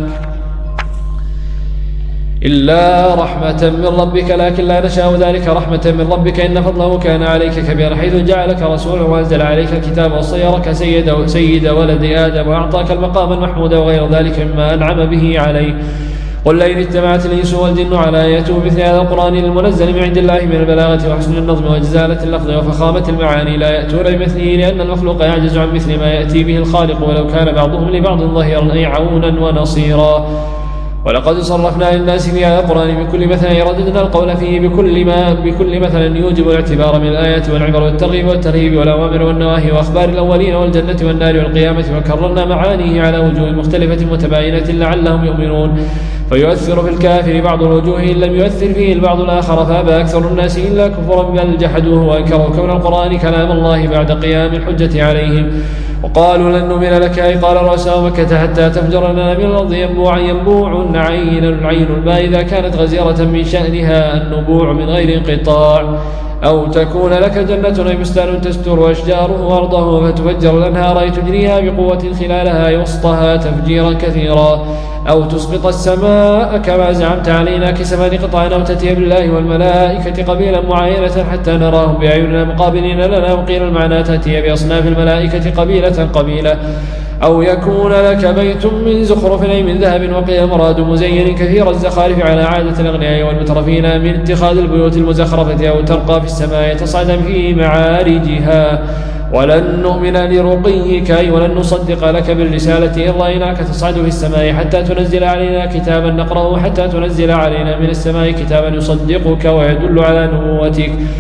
إلا رحمة من ربك، لكن لا نشاء ذلك رحمة من ربك إن فضله كان عليك كبيرا، حيث جعلك رسولا وأنزل عليك الكتاب وصيرك سيد ولد آدم وأعطاك المقام المحمود وغير ذلك مما أنعم به عليه. قل لئن اجتمعت الإنس والجن على أن يأتوا بمثل هذا القرآن المنزل من عند الله من البلاغة وحسن النظم وجزالة اللفظ وفخامة المعاني لا يأتون بمثله، لأن المخلوق يعجز عن مثل ما يأتي به الخالق ولو كان بعضهم لبعض ظهيرا أي عونا ونصيرا. ولقد صرفنا للناس في هذا القرآن من كل مثل رددنا القول فيه بكل مثل يوجب الاعتبار من الآيات والعبر والترغيب والترهيب والأوامر والنواهي وأخبار الأولين والجنة والنار والقيامة، وكررنا معانيه على وجوه مختلفة متباينة لعلهم يؤمنون. فيؤثر في الكافر بعض الوجوه إن لم يؤثر فيه البعض الآخر، فأبى أكثر الناس إلا كفرا بل جحدوه وأنكروا كون القرآن كلام الله بعد قيام الحجة عليهم. وقالوا لن نؤمن لك أي قال رؤساء مكة حتى تفجر لنا من الأرض ينبوع عين الماء إذا كانت غزيرة من شأنها النبوع من غير انقطاع، أو تكون لك جنة أي بستان تستر أشجاره وأرضه فتفجر الأنهار تجريها بقوة خلالها وسطها تفجيرا كثيرا، أو تسقط السماء كما زعمت علينا كسفا قطعا، أو تأتي بالله والملائكة قبيلا معاينة حتى نراهم بأعيننا مقابلين لنا. وقيل المعنى تأتي بأصناف الملائكة قبيلة، أو يكون لك بيت من زخرف أي من ذهب. وقيل مراد مزين كثير الزخارف على عادة الأغنياء والمترفين من اتخاذ البيوت المزخرفة، أو ترقى في السماء تصعد في معارجها. ولن نؤمن لرقيك أي ولن نصدق لك بالرسالة إن رأيناك تصعد في السماء حتى تنزل علينا كتابا نقرأه، حتى تنزل علينا من السماء كتابا يصدقك ويدل على نبوتك.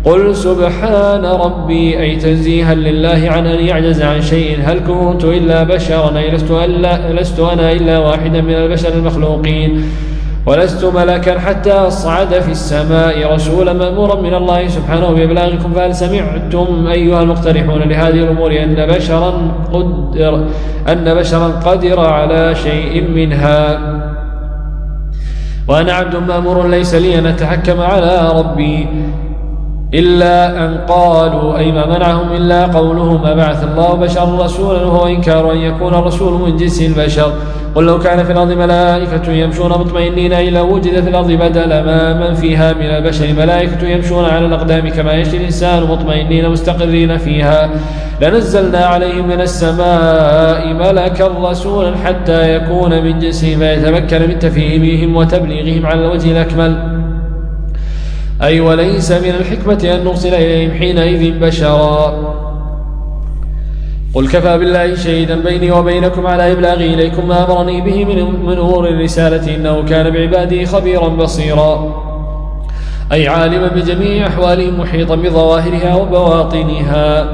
قل سبحان ربي أي تنزيها لله عن أن يعجز عن شيء. هل كنت إلا بشرا أي لست أنا إلا واحدا من البشر المخلوقين ولست ملكا حتى أصعد في السماء رسولا مأمورا من الله سبحانه بإبلاغكم. فهل سمعتم أيها المقترحون لهذه الأمور أن بشرا قدر على شيء منها وأنا عبد مأمور ليس لي أن أتحكم على ربي إلا أن قالوا أي ما منعهم إلا قولهم ما بعث الله بشرا رسولا وهو إنكار أن يكون الرسول من جنس البشر. قل لو كان في الأرض ملائكة يمشون مطمئنين إلا وجد في الأرض بدل ما من فيها من البشر ملائكة يمشون على الأقدام كما يمشي الإنسان مطمئنين مستقرين فيها لنزلنا عليهم من السماء ملكا رسولا حتى يكون من جنسهم فيتمكن من تفهيمهم وتبليغهم على الوجه الأكمل. أي وليس من الحكمة أن نرسل إليهم حينئذ بشرا. قل كفى بالله شهيدا بيني وبينكم على إبلاغي إليكم ما أمرني به من أمور الرسالة إنه كان بعباده خبيرا بصيرا. أي عالما بجميع أحوالهم محيطا بظواهرها وبواطنها.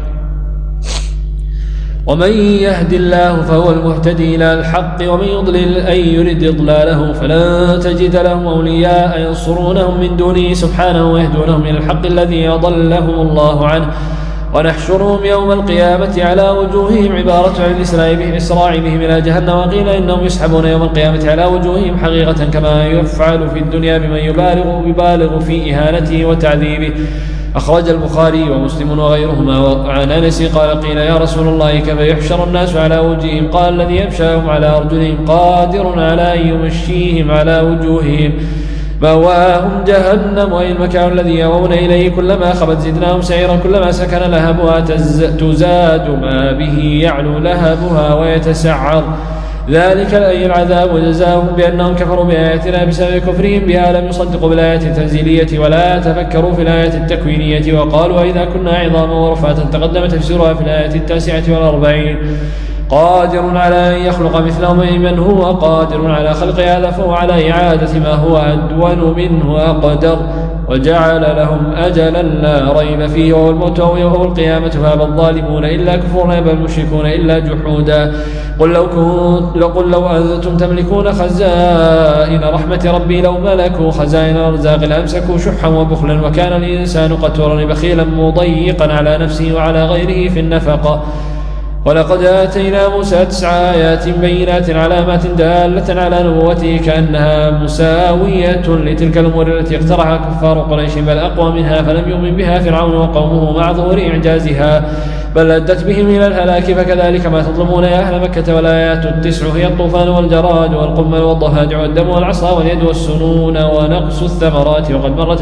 ومن يهد الله فهو المهتدي إلى الحق ومن يضلل أن يرد إضلاله فلن تجد لهم أولياء ينصرونهم من دونه سبحانه ويهدونهم إلى الحق الذي أضلهم الله عنه. ونحشرهم يوم القيامة على وجوههم عبارة عن الإسراع بهم إلى جهنم وقيل إنهم يسحبون يوم القيامة على وجوههم حقيقة كما يفعل في الدنيا بمن يبالغ في إهانته وتعذيبه. أخرج البخاري ومسلم وغيرهما. وعن أنس قال قيل يا رسول الله كيف يحشر الناس على وجوههم قال الذي يمشاهم على أرجلهم قادر على أن يمشيهم على وجوههم مأواهم جهنم وأي المكان الذي يأوون إليه كلما خبت زدناهم سعيرا كلما سكن لهبها تزاد ما به يعلو لهبها ويتسعر ذلك أي العذاب وجزاهم بأنهم كفروا بآياتنا بسبب كفرهم بها لم يصدقوا بالآيات التنزيلية ولا تفكروا في الآيات التكوينية وقالوا إذا كنا عظاما ورفاتا تقدم تفسيرها في الآية 49 قادر على أن يخلق مثلهم من هو قادر على خلق هذا فهو على إعادة ما هو أدون منه أقدر وجعل لهم أجلا لا ريب فيه وهو الموت وهو القيامة فأبى الظالمون إلا كفورا يأبى المشركون إلا جحودا. قل لو أنتم تملكون خزائن رحمة ربي لو ملكوا خزائن الأرزاق لأمسكوا شحا وبخلا وكان الإنسان قتورا بخيلا مضيقا على نفسه وعلى غيره في النفقة. ولقد آتينا موسى 9 آيات بينات علامات دالة على نبوته كأنها مساوية لتلك الأمور التي اقترحها كفار قريش بل أقوى منها فلم يؤمن بها فرعون وقومه مع ظهور إعجازها بل أدت بهم إلى الهلاك. فكذلك ما تظلمون يا أهل مكة والآيات 9 هي الطوفان والجراد والقمل والضفادع والدم والعصا واليد والسنون ونقص الثمرات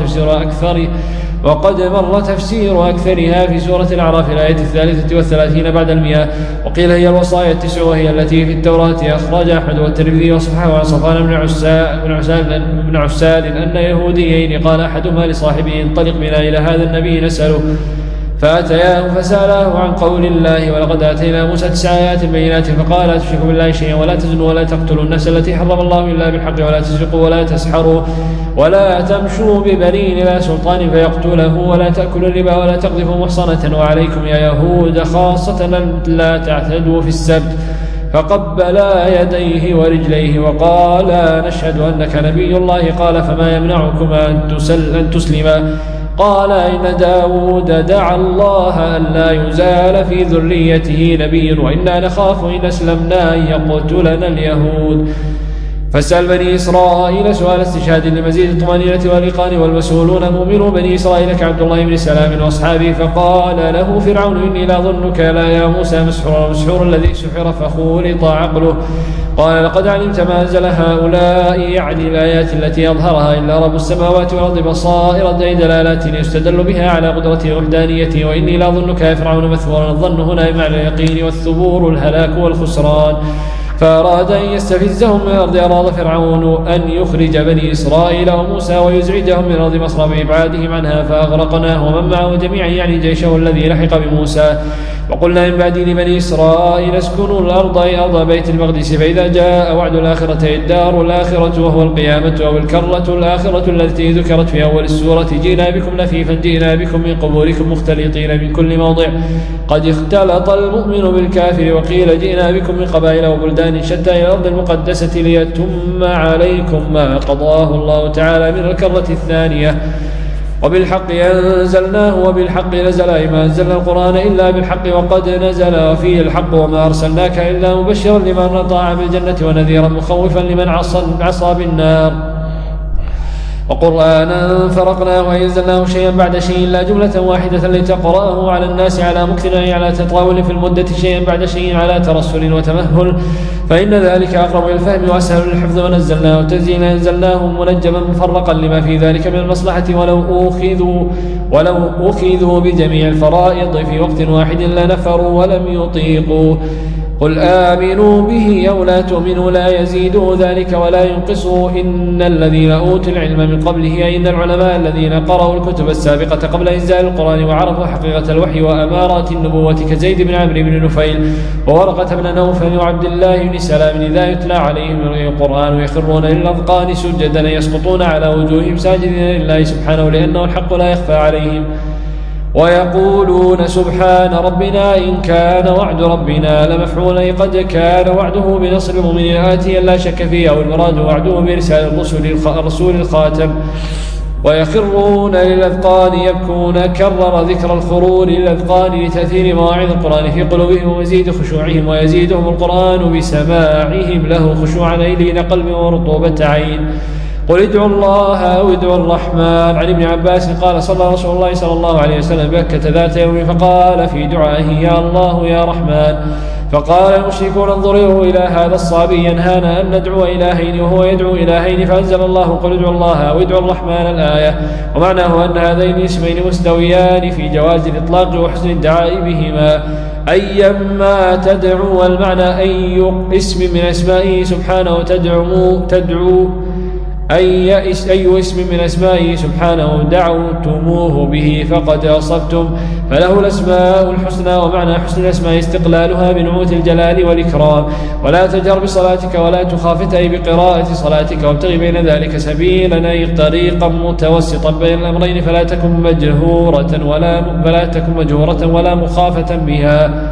وقد مر تفسير أكثرها في سورة الأعراف الآية 33 بعد 100. وقيل هي الوصايا 9 وهي التي في التوراة. أخرج أحمد والترمذي وصححه عن صفوان بن عسال أن يهوديين قال أحدهما لصاحبه انطلق بنا إلى هذا النبي نسأله فأتياه فسأله عن قول الله ولقد آتينا موسى 9 آيات بينات فقال لا تشركوا بالله شيئا ولا تزنوا ولا تقتلوا النفس التي حرم الله إلا بالحق ولا تسرقوا ولا تسحروا ولا تمشوا ببنين لا سلطان فيقتله ولا تأكلوا الربا ولا تقذفوا محصنة وعليكم يا يهود خاصة لا تعتدوا في السبت فقبلا يديه ورجليه وقال نشهد أنك نبي الله قال فما يمنعكم أن تسلما قال إن داود دعا الله أن لا يزال في ذريته نبي وإنا نخاف إن أسلمنا أن يقتلنا اليهود. فاسأل بني إسرائيل سؤال استشهاد لمزيد الطمأنينة والإيقان والمسؤولون مؤمنوا بني إسرائيل كعبد الله بن سلام وأصحابه فقال له فرعون إني لأظنك لا يا موسى مسحور الذي سحر فخولط عقله قال لقد علمت ما أنزل هؤلاء يعني الآيات التي أظهرها إلا رب السماوات والأرض بصائر دلالات يستدل بها على قدرته ووحدانيته وإني لأظنك يا فرعون مثبورا. الظن هنا بمعنى اليقين والثبور الهلاك والخسران. فأراد أن يستفزهم من الأرض. أراد فرعون أن يخرج بني إسرائيل وموسى ويزعجهم من أرض مصر بإبعادهم عنها فأغرقناه ومن معه جميعا يعني جيشه الذي لحق بموسى وقلنا من بعد لبني إسرائيل اسكنوا الأرض أي أرض بيت المقدس، فإذا جاء وعد الآخرة أي الدار الآخرة وهو القيامة أو الكرة الآخرة التي ذكرت في أول السورة، جئنا بكم لفيفا، جئنا بكم من قبوركم مختلطين من كل موضع، قد اختلط المؤمن بالكافر. وقيل جئنا بكم من قبائل وبلدان شتى إلى الأرض المقدسة ليتم عليكم ما قضاه الله تعالى من الكرة الثانية. وبالحق أنزلناه وبالحق نزل، أي ما أنزلنا القرآن إلا بالحق وقد نزل فيه الحق، وما أرسلناك إلا مبشرا لمن أطاع بالجنة ونذيرا مخوفا لمن عصى بالنار. وقرآنا فرقناه وأنزلناه شيئا بعد شيء لا جملة واحدة لتقرأه على الناس على مكث، أي على تطاول في المدة، شيئا بعد شيء على ترسل وتمهل، فإن ذلك أقرب للفهم وأسهل للحفظ. ونزلناه تنزيلا، أنزلناه منجما مفرقا لما في ذلك من المصلحة، ولو أخذوا بجميع الفرائض في وقت واحد لنفروا ولم يطيقوا. قل آمنوا به أو لا تؤمنوا لا يزيدوا ذلك ولا ينقصوا. إن الذين أوتوا العلم من قبله، أي إن العلماء الذين قرأوا الكتب السابقة قبل إنزال القرآن وعرفوا حقيقة الوحي وأمارات النبوة كزيد بن عمرو بن نفيل وورقة بن نوفل وعبد الله بن سلام، إذا يتلى عليهم القرآن يخرون للأذقان سجدا يسقطون على وجوههم ساجدين لله سبحانه، لأنه الحق لا يخفى عليهم، ويقولون سبحان ربنا إن كان وعد ربنا لمفعولا، قد كان وعده بنصر المؤمنين آتيا لا شك فيه، أو المراد وعده برسالة الرسول الخاتم. ويخرون للأذقان يبكون، كرر ذكر الخرور للأذقان لتأثير مواعظ القرآن في قلوبهم ومزيد خشوعهم، ويزيدهم القرآن بسماعهم له خشوعا لين قلب ورطوبة عين. قل ادعوا الله أو ادعوا الرحمن. عن ابن عباس قال صلى رسول الله صلى الله عليه وسلم بمكة ذات يوم فقال في دعائه يا الله يا رحمن، فقال المشركون انظروا إلى هذا الصبي ينهانا أن ندعو إلهين وهو يدعو إلهين، فأنزل الله قل ادعوا الله أو ادعوا الرحمن الآية. ومعناه أن هذين الاسمين مستويان في جواز الإطلاق وحسن الدعاء بهما أيما تدعو، والمعنى أي اسم من أسمائه سبحانه تدعو أي اسم من أسمائه سبحانه دعوتموه به فقد أصبتم، فله الأسماء الحسنى. ومعنى حسن الأسماء استقلالها بنعوت الجلال والإكرام. ولا تجهر بصلاتك ولا تخافت، أي بقراءة صلاتك، وابتغ بين ذلك سبيلا، أي طريقا متوسطا بين الأمرين، فلا تكن مجهورة ولا مخافة بها.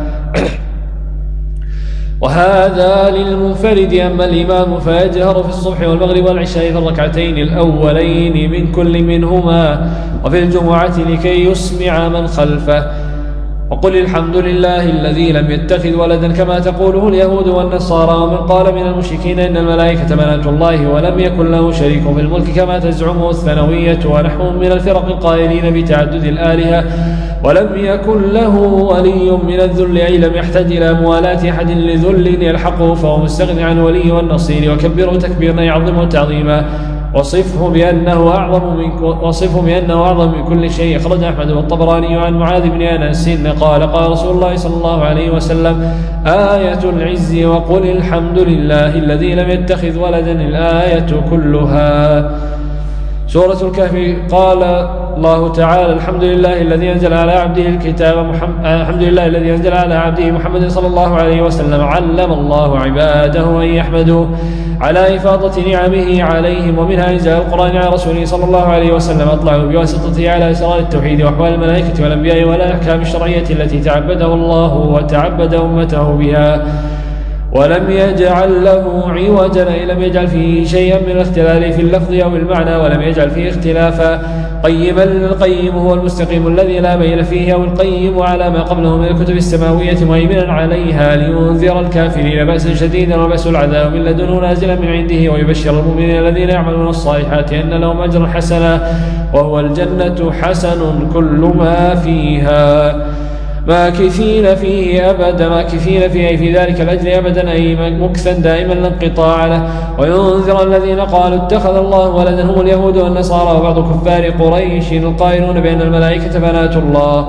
وهذا للمنفرد. أما الإمام فيجهر في الصبح والمغرب والعشاء في الركعتين الأولين من كل منهما، وفي الجمعة لكي يسمع من خلفه. وقل الحمد لله الذي لم يتخذ ولدا كما تقوله اليهود والنصارى. ومن قال من المشركين إن الملائكة بنات الله ولم يكن له شريك في الملك كما تزعمه الثانوية ونحوهم من الفرق القائلين بتعدد الآلهة، ولم يكن له ولي من الذل، أي لم يحتج إلى موالاه أحد لذل يلحقه، فهو مستغني عن ولي والنصير. وكبره تكبيرا يعظمه تعظيما، وصفه بأنه أعظم من كل شيء. أخرج أحمد والطبراني عن معاذ بن أنس قال قال رسول الله صلى الله عليه وسلم آية العز وقل الحمد لله الذي لم يتخذ ولدا، الآية كلها. سورة الكهف قال الله تعالى الحمد لله الذي أنزل على عبده الكتاب الحمد لله الذي أنزل على عبده محمد صلى الله عليه وسلم. علم الله عباده أن يحمدوا على إفاضة نعمه عليهم، ومنها إنزال القرآن على رسوله صلى الله عليه وسلم أطلعوا بواسطته على أسرار التوحيد وأحوال الملائكة والأنبياء والأحكام الشرعية التي تعبده الله وتعبد أمته بها، ولم يجعل له عوجا، أي لم يجعل فيه شيئا من الاختلال في اللفظ أو المعنى، ولم يجعل فيه اختلافا. قيما القيم هو المستقيم الذي لا ميل فيه، أو القيم على ما قبله من الكتب السماوية مهيمنا عليها لينذر الكافرين بأسا شديدا وبأس العذاب من لدنه نازلا من عنده، ويبشر المؤمنين الذين يعملون الصالحات أن لهم أجرا حسنا، وهو الجنة حسن كل ما فيها ماكثين فيه أبدا، ماكثين فيه في ذلك الأجر أبدا، أي مكثا دائما لا انقطاع له. وينذر الذين قالوا اتخذ الله ولدا هم اليهود والنصارى وبعض كفار قريش القائلون بأن الملائكة بنات الله.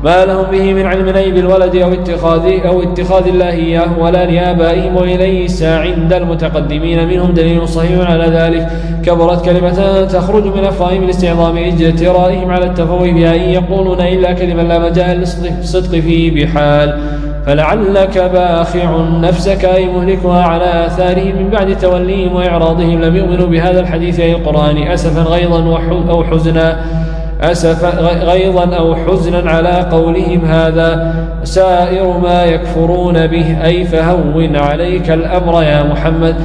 ما لهم به من علم أي بالولد أو اتخاذ الله إياه ولا لآبائهم، وليس عند المتقدمين منهم دليل صحيح على ذلك. كبرت كلمة تخرج من أفواههم لاستعظام اجترائهم على التفوه بها، إن يقولون إلا كلمة لا مجال للصدق فيه بحال. فلعلك باخع نفسك أي مهلكها على آثارهم من بعد توليهم وإعراضهم لم يؤمنوا بهذا الحديث أي القرآن أسفا غيظا أو حزنا على قولهم هذا سائر ما يكفرون به، أي فهون عليك الأمر يا محمد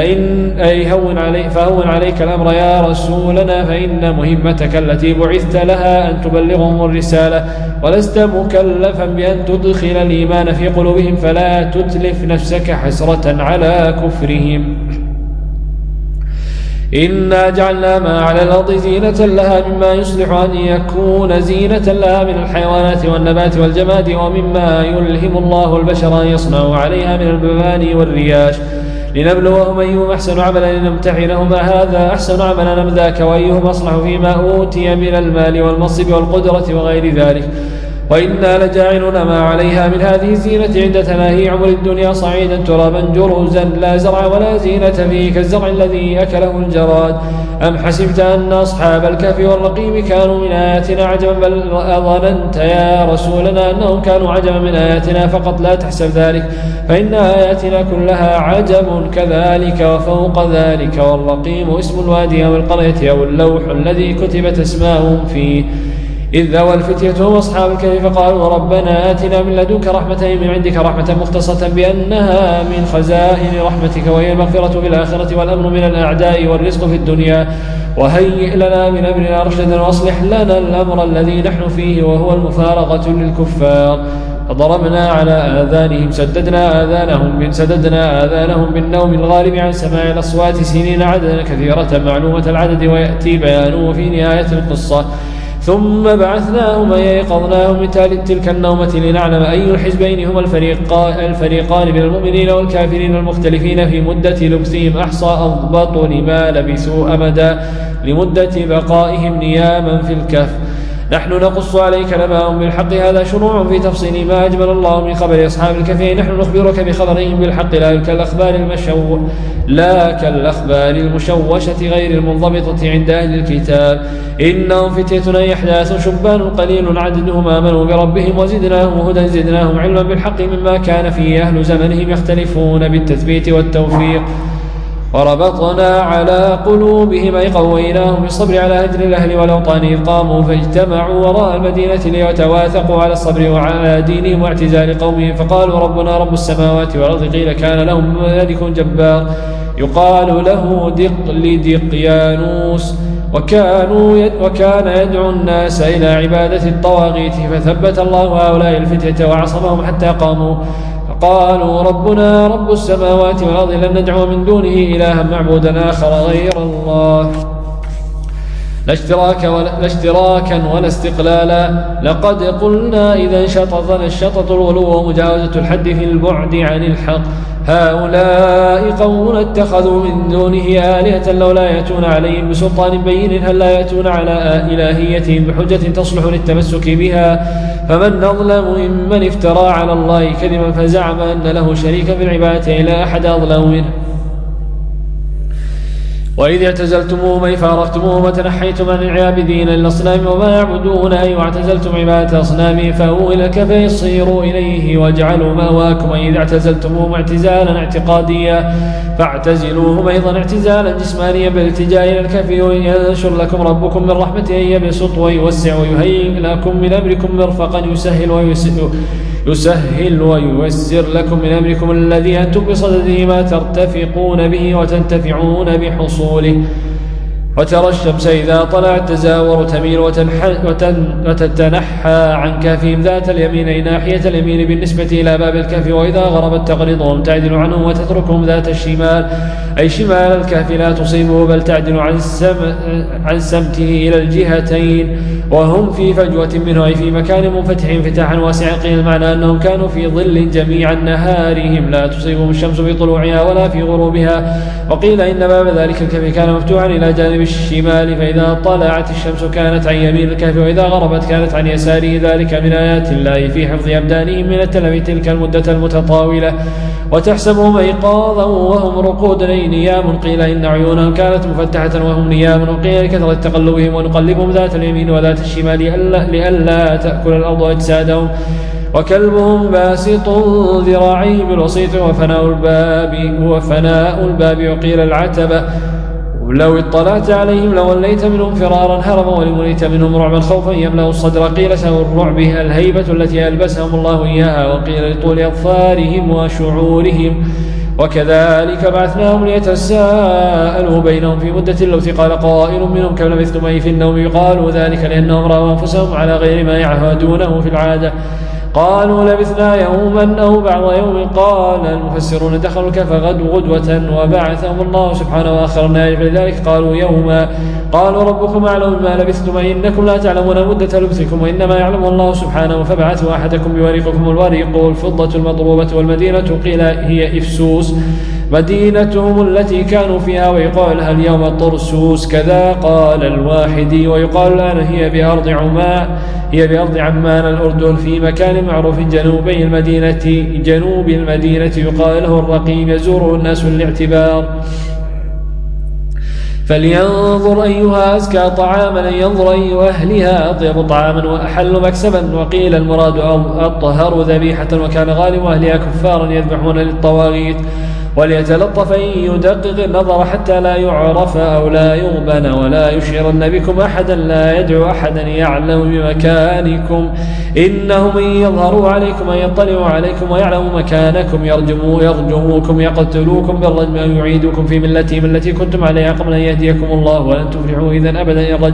فهون عليك الأمر يا رسولنا، فإن مهمتك التي بعثت لها أن تبلغهم الرسالة، ولست مكلفا بأن تدخل الإيمان في قلوبهم، فلا تتلف نفسك حسرة على كفرهم. إنا جعلنا ما على الأرض زينة لها مما يصلح أن يكون زينة لها من الحيوانات والنبات والجماد، ومما يلهم الله البشر أن يصنعوا عليها من المباني والرياش، لنبلوهم أيهم أحسن عملا لنمتحنهم هذا أحسن عملا أم ذاك، وأيهم أصلح فيما أوتي من المال والمنصب والقدرة وغير ذلك. وإنا لجاعلون ما عليها من هذه الزينة عند تناهي عمر الدنيا صعيدا ترابا جرزا لا زرع ولا زينة فيه كالزرع الذي أكله الجراد. أم حسبت أن أصحاب الكهف والرقيم كانوا من آياتنا عجبا، بل أظننت يا رسولنا أنهم كانوا عجبا من آياتنا فقط، لا تحسب ذلك، فإن آياتنا كلها عجب كذلك. وفوق ذلك والرقيم اسم الوادي أو القرية أو اللوح الذي كتبت أسماؤهم فيه. إذ ذوى الفتية هم أصحاب الكهف فقالوا ربنا آتنا من لدنك رحمة من عندك رحمة مختصة بأنها من خزائن رحمتك، وهي المغفرة في الآخرة والأمن من الأعداء والرزق في الدنيا، وهيئ لنا من أمرنا رشدا واصلح لنا الأمر الذي نحن فيه وهو المفارقة للكفار. فضربنا على آذانهم سددنا آذانهم بالنوم الغالب عن سماع الأصوات سنين عددا كثيرة معلومة العدد، ويأتي بيانه في نهاية القصة. ثم بعثناهم أيقظناهم من تلك النومة لنعلم أي الحزبين هم الفريقان من المؤمنين والكافرين المختلفين في مدة لبثهم أحصى أضبط لما لبثوا أمدا لمدة بقائهم نياما في الكهف. نحن نقص عليك نبأهم بالحق، هذا شروع في تفصيل ما أجمل الله من خبر أصحاب الكهف. نحن نخبرك بخبرهم بالحق لا كالأخبار المشوشة غير المنضبطة عند أهل الكتاب. إنهم فتية أحداث شبان قليل عددهم آمنوا بربهم وزدناهم هدى زدناهم علما بالحق مما كان فيه أهل زمنهم يختلفون بالتثبيت والتوفيق. وربطنا على قلوبهم أي قويناهم بالصبر على هجر الأهل والأوطان، قاموا فاجتمعوا وراء المدينة ليتواثقوا على الصبر وعلى دينهم واعتزال قومهم، فقالوا ربنا رب السماوات والأرض. قيل كان لهم ملك جبار يقال له دقيانوس، وكان يدعو الناس إلى عبادة الطواغيت، فثبت الله هؤلاء الفتية وعصمهم حتى قاموا فقالوا ربنا رب السماوات والأرض لن ندعو من دونه إلها معبودا آخر غير الله، لا اشتراكا ولا استقلالا. لقد قلنا إذا شططنا الشطط الغلو ومجاوزة الحد في البعد عن الحق. هؤلاء قوم اتخذوا من دونه آلهة لولا يأتون عليهم بسلطان بين، هل لا يأتون على إلهيتهم بحجة تصلح للتمسك بها؟ فمن أظلم ممن افترى على الله كذبا فزعم أن له شريكا في العبادة، لا أحد أظلم منه. وإذ اعتزلتموهم أي فارقتموهم وتنحيتم عن العابدين للأصنام وما يعبدون، أي واعتزلتم عبادة أصنامهم فأووا إلى الكهف يصيروا إليه واجعلوا مأواكم. إذ اعتزلتموهم اعتزالا اعتقاديا فاعتزلوهم أيضا اعتزالا جسمانيا بالالتجاء إلى الكهف. ينشر لكم ربكم من رحمته أن يبسط ويوسع ويهيئ لكم من أمركم مرفقا يسهل وييسر لكم من أمركم الذي أنتم بصدده ما ترتفقون به وتنتفعون بحصوله. وترى الشمس إذا طلعت تزاور تميل وتتنحى عن كهفهم ذات اليمين أي ناحية اليمين بالنسبة إلى باب الكهف، وإذا غربت تقرضهم تعدل عنهم وتتركهم ذات الشمال أي شمال الكهف لا تصيبه بل تعدل عن سمته إلى الجهتين، وهم في فجوة منه أي في مكان منفتح انفتاحا واسعا. قيل المعنى أنهم كانوا في ظل جميع نهارهم لا تصيبهم الشمس في طلوعها ولا في غروبها. وقيل إن باب ذلك الكهف كان مفتوحا إلى جانب بالشمال، فإذا طلعت الشمس كانت عن يمين الكهف، وإذا غربت كانت عن يساره. ذلك من آيات الله في حفظ أبدانهم من التلف تلك المدة المتطاولة. وتحسبهم أيقاظا وهم رقود أي نيام، قيل إن عيونهم كانت مفتحة وهم نيام، وقيل لكثرة تقلبهم ونقلبهم ذات اليمين وذات الشمال لئلا تأكل الأرض أجسادهم. وكلبهم باسط ذراعيه بالوسيط هو فناء الباب وقيل العتبة. لو اطلعت عليهم لوليت منهم فرارا هربا ولمليت منهم رعبا خوفا يملأ الصدر. قيل سوى الرعب الهيبة التي ألبسهم الله إياها، وقيل لطول أظفارهم وشعورهم. وكذلك بعثناهم ليتساءلوا بينهم في مدة لو قال قائل منهم كم لبثتم أي في النوم، يقالوا ذلك لأنهم رأوا أنفسهم على غير ما يعهدونه في العادة. قالوا لبثنا يوما أو بعض يوم. قال المفسرون دخلوا الكهف غدوة وبعثهم الله سبحانه وآخرنا فلذلك قالوا يوما. قالوا ربكم أعلم بما لبثتم إنكم لا تعلمون مدة لبثكم وإنما يعلم الله سبحانه. فبعثوا أحدكم بوريقكم. الوريق والفضة المضروبة. والمدينة قيل هي إفسوس مدينتهم التي كانوا فيها، ويقال لها اليوم طرسوس كذا قال الواحدي. ويقال الآن هي بأرض عمان الأردن في مكان معروف جنوبي المدينة يقال له الرقيم يزوره الناس للاعتبار. فلينظر أيها أزكى طعاما أن ينظر أي أهلها أطيب طعاما وأحل مكسبا. وقيل المراد أطهر ذبيحة، وكان غالب أهلها كفارا يذبحون للطواغيت. وليتلطف أن يدقق النظر حتى لا يعرف أو لا يغبن ولا يشعرن بكم أحدا، لا يدعو أحدا يعلم بمكانكم. إنهم إن يظهروا عليكم أن يطلعوا عليكم ويعلموا مكانكم يرجموكم يقتلوكم بالرجم أو يعيدوكم في ملتهم التي كنتم عليها قبل أن يهديكم الله، ولن تفلحوا إذن أبدا إن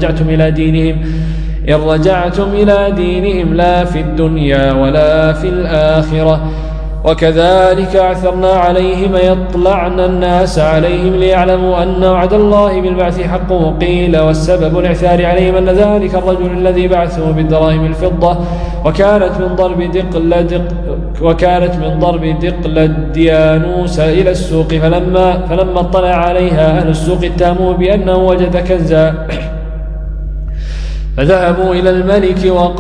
رجعتم إلى دينهم لا في الدنيا ولا في الآخرة. وكذلك أعثرنا عليهم يطلعن الناس عليهم ليعلموا أن وعد الله بالبعث حق. وقيل والسبب الإعثار عليهم أن ذلك الرجل الذي بعثه بالدراهم الفضة وكانت من ضرب دقلديانوس إلى السوق، فلما اطلع عليها أهل السوق اتهموه بأنه وجد كنزا فذهبوا إلى الملك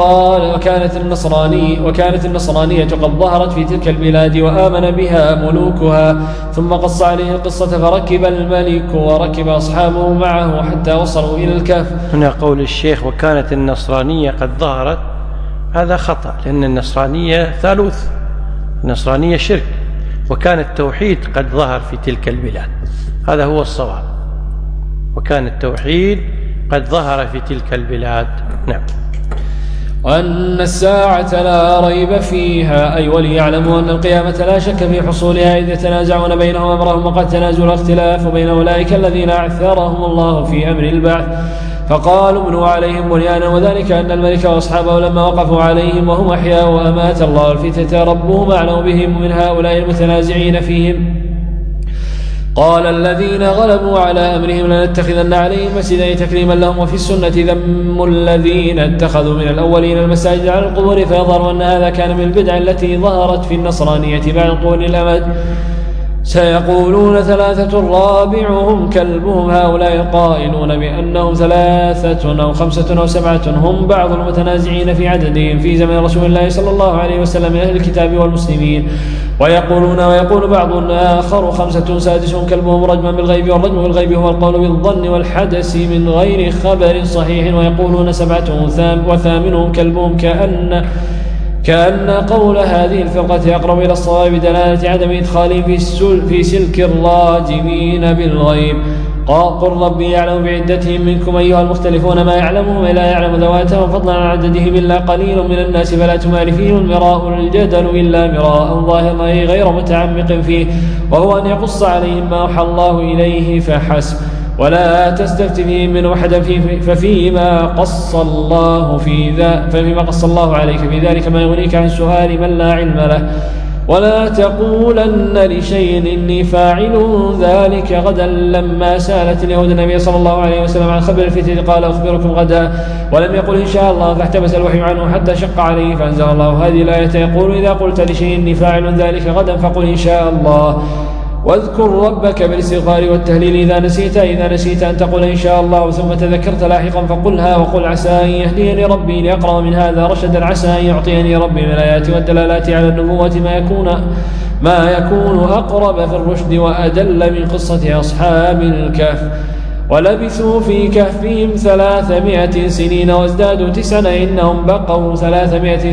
وكانت النصرانية قد ظهرت في تلك البلاد وآمن بها ملوكها. ثم قص عليه القصة فركب الملك وركب أصحابه معه حتى وصلوا إلى الكهف. هنا قول الشيخ وكانت النصرانية قد ظهرت، هذا خطأ، لأن النصرانية ثالوث، النصرانية شرك، وكان التوحيد قد ظهر في تلك البلاد، هذا هو الصواب، وكان التوحيد قد ظهر في تلك البلاد. نعم. وأن الساعة لا ريب فيها، أي وليعلموا أن القيامة لا شك في حصولها، إذ يتنازعون بينهم أمرهم وقد تنازل الاختلاف بين أولئك الذين أعثرهم الله في أمر البعث فقالوا ابنوا عليهم بنيانا. وذلك أن الملك وأصحابه لما وقفوا عليهم وهم أحياء وأمات الله الفتنة ربهم أعلم بهم من هؤلاء المتنازعين فيهم. قال الذين غلبوا على أمرهم لنتخذن عليهم مسجدا تكريما لهم. وفي السنة ذم الذين اتخذوا من الأولين المساجد على القبور، فيظهر أن هذا كان من البدع التي ظهرت في النصرانية بعد طول الأمد. سيقولون 3 رابعهم كلبهم، هؤلاء القائلون بأنهم 3 أو 5 أو 7 هم بعض المتنازعين في عددهم في زمن رسول الله صلى الله عليه وسلم من أهل الكتاب والمسلمين. ويقول بعض آخر 5 سادسهم كلبهم رجما بالغيب، والرجم بالغيب هو القول بالظن والحدث من غير خبر صحيح. ويقولون 7 وثامنهم كلبهم، كأن قول هذه الفرقة أقرب إلى الصواب بدلالة عدم إدخالهم في سلك الراجمين بالغيب. قل ربي يعلم بعدتهم منكم أيها المختلفون ما يعلمهم لا يعلم ذواتهم فضلا عن عددهم إلا قليل من الناس، فلا تمار فيهم المراء الجدل إلا مراء ظاهرا غير متعمق فيه، وهو أن يقص عليهم ما أوحى الله إليه فحسب، ولا تستفت فيهم من أحدا ففيما قص الله عليك في ذلك ما يغنيك عن سؤال من لا علم له. ولا تقولن لشيء إني فاعل ذلك غدا. لما سألت اليهود النبي صلى الله عليه وسلم عن خبر الفتنة قال أخبركم غدا، ولم يقل إن شاء الله، فاحتبس الوحي عنه حتى شق عليه، فأنزل الله هذه الآية يقول إذا قلت لشيء إني فاعل ذلك غدا فقل إن شاء الله. واذكر ربك بالاستغفار والتهليل إذا نسيت أن تقول إن شاء الله ثم تذكرت لاحقا فقلها وقل عسى أن يهديني ربي لأقرأ من هذا رشدا عسى أن يعطيني ربي من الآيات والدلالات على النبوة ما يكون أقرب في الرشد وأدل من قصة أصحاب الكهف. ولبثوا في كهفهم 300 سنين وازدادوا 9 إنهم بقوا 300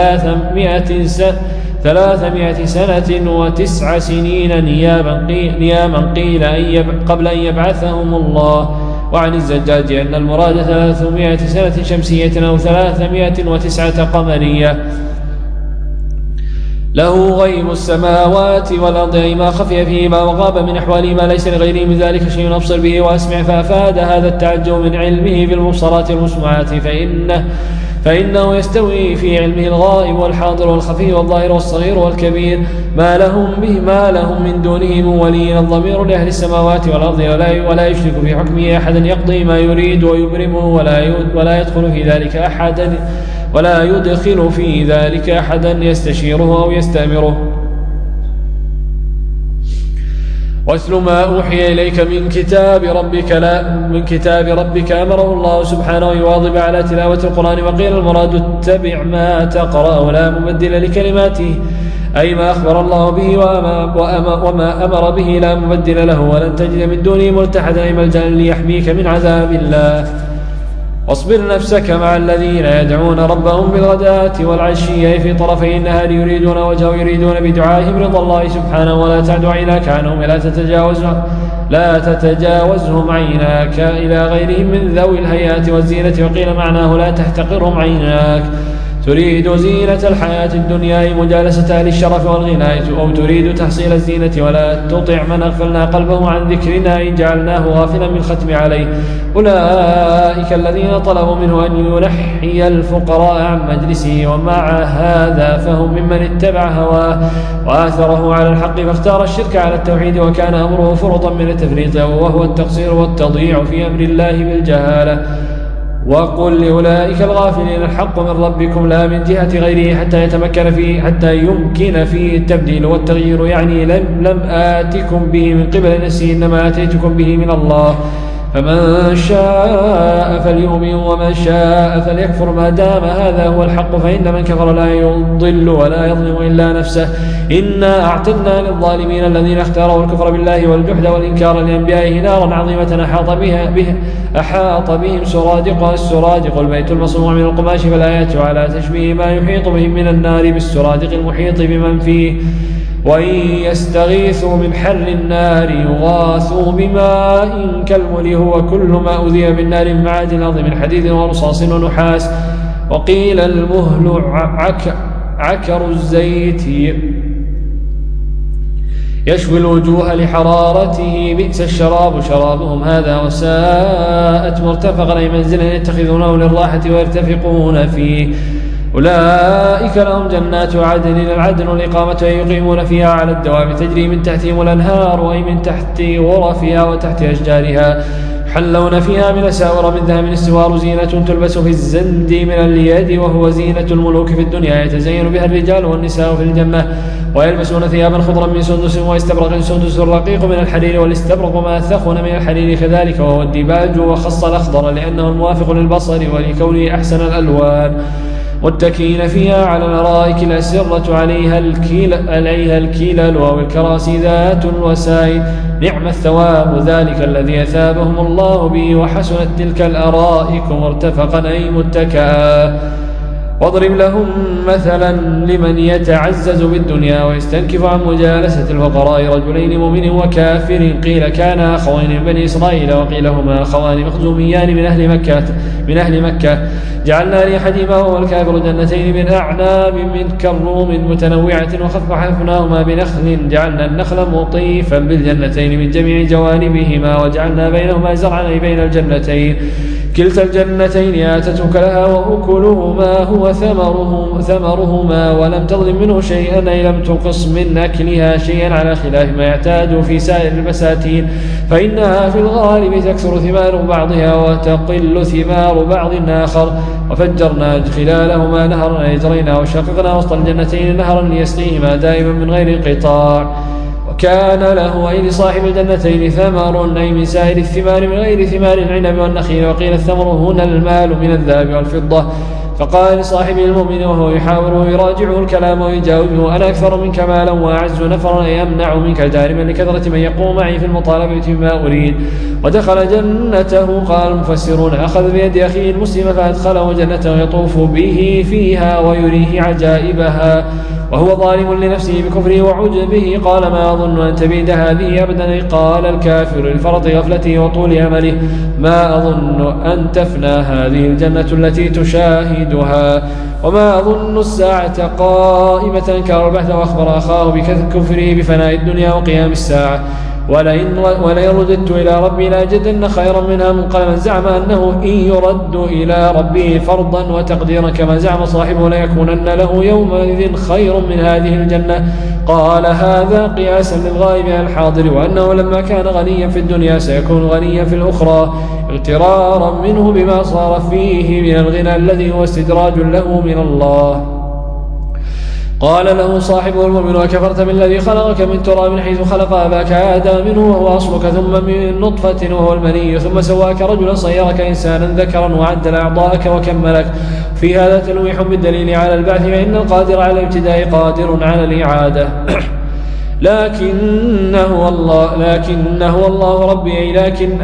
سنة و9 سنين نياما قيل قبل أن يبعثهم الله. وعن الزجاج أن المراد 300 سنة شمسية أو 309 قمرية. له غيب السماوات والأرض أي ما خفي فيهما وغاب من أحواله ما ليس لغيره من ذلك شيء أبصر به وأسمع. فأفاد هذا التعجب من علمه بالمبصرات والمسمعات فإنه يستوي في علمه الغائب والحاضر والخفي والظاهر والصغير والكبير ما لهم من دونه من ولي. الضمير لأهل السماوات والأرض ولا يشرك في حكمه أحدا يقضي ما يريد ويبرمه ولا يدخل في ذلك أحدا يستشيره أو يستأمره. واتل ما أوحي إليك من كتاب ربك أمره الله سبحانه يواظب على تلاوة القرآن. وقيل المراد اتبع ما تقرأ ولا مبدل لكلماته أي ما أخبر الله به وما أمر به لا مبدل له ولن تجد من دونه ملتحدا أي ملجأ ليحميك من عذاب الله. واصبر نفسك مع الذين يدعون ربهم بالغداة والعشي في طرفي النهار يريدون وجهه يريدون بدعائهم رضا الله سبحانه ولا تعد عيناك عنهم لا تتجاوزهم عيناك إلى غيرهم من ذوي الهيئات والزينة. وقيل معناه لا تحتقرهم عيناك تريد زينة الحياة الدنيا مجالسة أهل الشرف والغنى أو تريد تحصيل الزينة ولا تطع من أغفلنا قلبه عن ذكرنا إن جعلناه غافلا من ختم عليه. أولئك الذين طلبوا منه أن ينحي الفقراء عن مجلسه ومع هذا فهم ممن اتبع هواه وآثره على الحق فاختار الشرك على التوحيد وكان أمره فرطا من التفريط وهو التقصير والتضييع في أمر الله بالجهالة. وقل لأولئك الغافلين الحق من ربكم لا من جهة غيره حتى يمكن فيه التبديل والتغيير يعني لم آتكم به من قبل نفسي إنما آتيتكم به من الله. فمن شاء فليؤمن ومن شاء فليكفر ما دام هذا هو الحق فإن من كفر لا يضل ولا يظلم إلا نفسه. إنا أعتدنا للظالمين الذين اختاروا الكفر بالله والجحد والإنكار لأنبيائه نارا عظيمة أحاط بهم سرادقها. السرادق البيت المصنوع من القماش فالآيات على تشبيه ما يحيط بهم من النار بالسرادق المحيط بمن فيه. وإن يستغيثوا من حر النار يغاثوا بماء كالمهل هو كل ما أذي بالنار من معادن الأرض من حديد ورصاص ونحاس. وقيل المهل عكر الزيت يشوي الوجوه لحرارته بئس الشراب شرابهم هذا وساءت مرتفقا أي منزلا يتخذونه للراحة ويرتفقون فيه. أولئك لهم جنات عدن العدن الإقامة يقيمون فيها على الدوام تجري من تحتهم الأنهار أي من تحت غرفها وتحت أشجارها حلون فيها من أساور من ذهب السوار زينة تلبس في الزند من اليد وهو زينة الملوك في الدنيا يتزين بها الرجال والنساء في الجنة ويلبسون ثيابا خضرا من سندس واستبرق سندس رقيق من الحرير والاستبرق ما ثخن من الحرير كذلك وهو الديباج وخص الأخضر لأنه موافق للبصر ولكونه أحسن الألوان. متكئين فيها على الأرائك الأسرة عليها الكلل والكراسي ذات الوسائد نعم الثواب ذلك الذي أثابهم الله به وحسنت تلك الأرائك مرتفقا أي متكئا. واضرب لهم مثلا لمن يتعزز بالدنيا ويستنكف عن مجالسة الفقراء رجلين مؤمن وكافر قيل كانا أخوين من بني إسرائيل وقيل هما أخوان مخزوميان من أهل مكة جعلنا لأحدهما وهو الكافر جنتين من أعناب من كروم متنوعة وخففناهما بنخل جعلنا النخل مطيفا بالجنتين من جميع جوانبهما وجعلنا بينهما زرعا أي بين الجنتين كلتا الجنتين آتت أكلها وأكلهما هو ثمرهما ولم تظلم منه شيئا أي لم تنقص من أكلها شيئا على خلاف ما يعتاد في سائر البساتين فإنها في الغالب تكثر ثمار بعضها وتقل ثمار بعض آخر. وفجرنا خلالهما نهرا يجرينا وشققنا وسط الجنتين نهرا ليسقيهما دائما من غير انقطاع كان له أي لصاحب الجنتين ثمر أي من سائر الثمار من غير ثمار العنب والنخيل، وقيل الثمر هنا المال من الذهب والفضة. فقال لصاحبه المؤمن وهو يحاوره يراجعه الكلام ويجاوبه: أنا أكثر منك مالا وأعز نفرا أي أمنع منك جارما لكثرة من يقوم معي في المطالبة بما أريد. ودخل جنته. قال المفسرون: أخذ بيد أخيه المسلم فأدخله جنته يطوف به فيها ويريه عجائبها وهو ظالم لنفسه بكفره وعجبه. قال: ما أظن أن تبيد هذه أبدا. قال الكافر لفرط غفلته وطول أمله: ما أظن أن تفنى هذه الجنة التي تشاهدها، وما أظن الساعة قائمة. أنكر البحث وأخبر أخاه بكفره بفناء الدنيا وقيام الساعة. ولئن رددت إلى ربي لأجدن خيرا منها منقلبا. زعم أنه إن يرد إلى ربه فرضا وتقديرا كما زعم صاحبه ليكونن له يومئذ خير من هذه الجنة. قال هذا قياسا للغائب عن الحاضر، وأنه لما كان غنيا في الدنيا سيكون غنيا في الأخرى، اغترارا منه بما صار فيه من الغنى الذي هو استدراج له من الله. قال له صاحبه المؤمن: وكفرت بالذي خلقك من تراب حيث خلق أباك آدم منه وهو أصلك، ثم من نطفة وهو المني، ثم سواك رجلا صيرك إنسانا ذكرا وعدل أعضاءك وكملك. في هذا تلويح بالدليل على البعث، فإن القادر على الابتداء قادر على الإعادة. لكنه الله ربي، أي لكن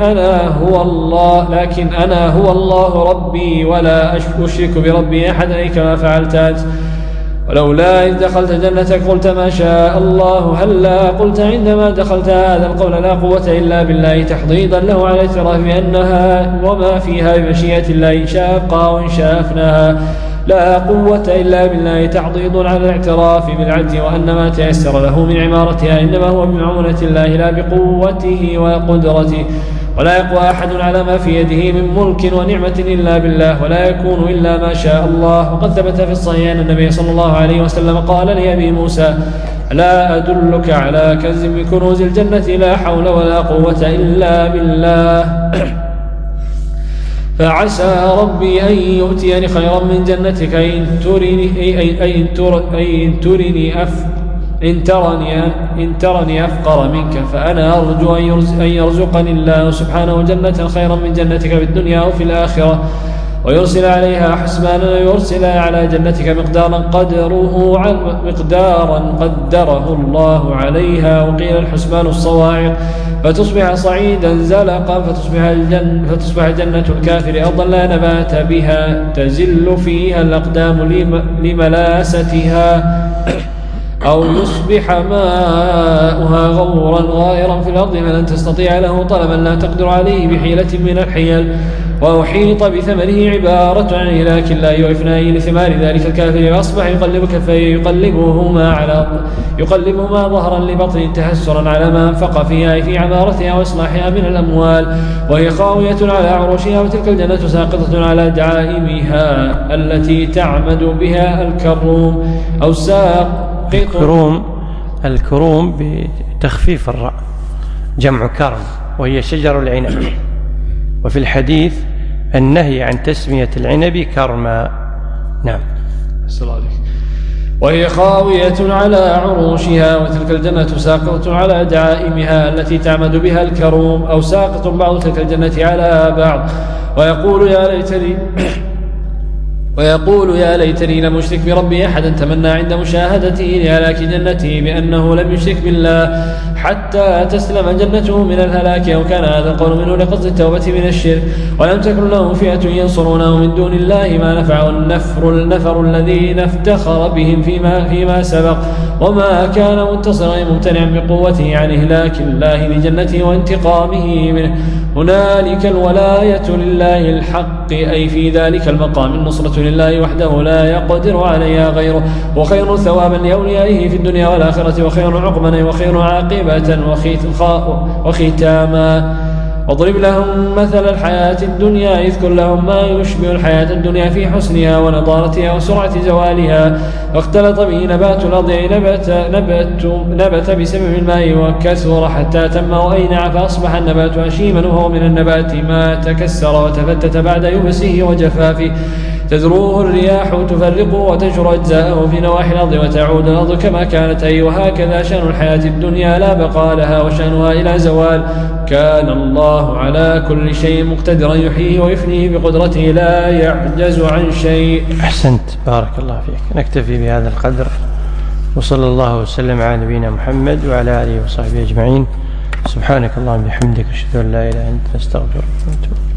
أنا هو الله ربي ولا أشرك بربي أحدا، أي كما فعلت. ولولا إذ دخلت جنتك قلت ما شاء الله، هلا قلت عندما دخلت هذا القول لا قوة إلا بالله، تحضيضا له على الاعتراف بأنها وما فيها بمشيئة الله إن شاء أبقى وإن شاء أفناها. لا قوة إلا بالله تعضيض على الاعتراف بالعجز، وأن ما تيسر له من عمارتها إنما هو بمعونة الله لا بقوته وقدرته. ولا يقوى أحد على ما في يده من ملك ونعمة إلا بالله، ولا يكون إلا ما شاء الله. وقد ثبت في الصحيح أن النبي صلى الله عليه وسلم قال لأبي موسى: لا أدلك على كنز من كنوز الجنة لا حول ولا قوة إلا بالله. فعسى ربي أن يؤتيني خيرا من جنتك إن ترني أفقر منك، فأنا أرجو أن يرزقني الله سبحانه جنة خيرا من جنتك في الدنيا أو في الآخرة، ويرسل عليها حسبانا، ويرسل على جنتك مقدارا قدره الله عليها. وقيل الحسبان الصواعق، فتصبح صعيدا زلقا، فتصبح جنة الكافر أرضا لا نبات بها تزل فيها الأقدام لملاستها، أو يصبح ماؤها غورا غائرا في الأرض فلن تستطيع له طلبا لا تقدر عليه بحيلة من الحيل. وأحيط بثمره عبارة عن إهلاك الله وإفنائه لثمار ذلك الكافر، فأصبح يقلب كفيه يقلبهما ظهرا لبطن تحسرا على ما أنفق فيها في عمارتها وإصلاحها من الأموال، وهي خاوية على عروشها. وتلك الجنة ساقطة على دعائمها التي تعمد بها الكروم أو الكروم بتخفيف الراء جمع كرم، وهي شجر العنب. وفي الحديث النهي عن تسمية العنب كرما. نعم. وهي خاوية على عروشها. وتلك الجنة ساقطة على دعائمها التي تعمد بها الكروم، أو ساقط بعض تلك الجنة على بعض. ويقول يا ليتني لم أشرك بربي أحدا. تمنى عند مشاهدته لهلاك جنته بأنه لم يشرك بالله حتى تسلم جنته من الهلاك، أو كان هذا القول منه لقصد التوبة من الشرك. ولم تكن له فئة ينصرونه من دون الله ما نفعه النفر الذين افتخر بهم فيما سبق، وما كان منتصرا ممتنعا بقوته عن إهلاك الله لجنته وانتقامه منه. هنالك الولاية لله الحق، أي في ذلك المقام النصرة لله وحده لا يقدر عليها غيره، وخير ثوابا لأوليائه في الدنيا والآخرة، وخير عقبا وخير عاقبة وختاما. واضرب لهم مثل الحياة الدنيا، اذكر لهم ما يشبه الحياة الدنيا في حسنها ونضارتها وسرعة زوالها. فاختلط به نبات الأرض، نبت بسبب الماء وكثر حتى تم وأينع، فأصبح النبات هشيما، وهو من النبات ما تكسر وتفتت بعد يبسه وجفافه. تذروه الرياح تفرقه وتنشر أجزاءه في نواحي الأرض وتعود الأرض كما كانت. أي وهكذا شأن الحياة الدنيا لا بقاء لها وشأنها إلى زوال. كان الله على كل شيء مقتدرا يحييه ويفنيه بقدرته لا يعجز عن شيء. أحسنت، بارك الله فيك. نكتفي بهذا القدر، وصلى الله وسلم على نبينا محمد وعلى آله وصحبه أجمعين. سبحانك اللهم وبحمدك، أشهد أن لا إله إلا أنت، نستغفرك ونتوب.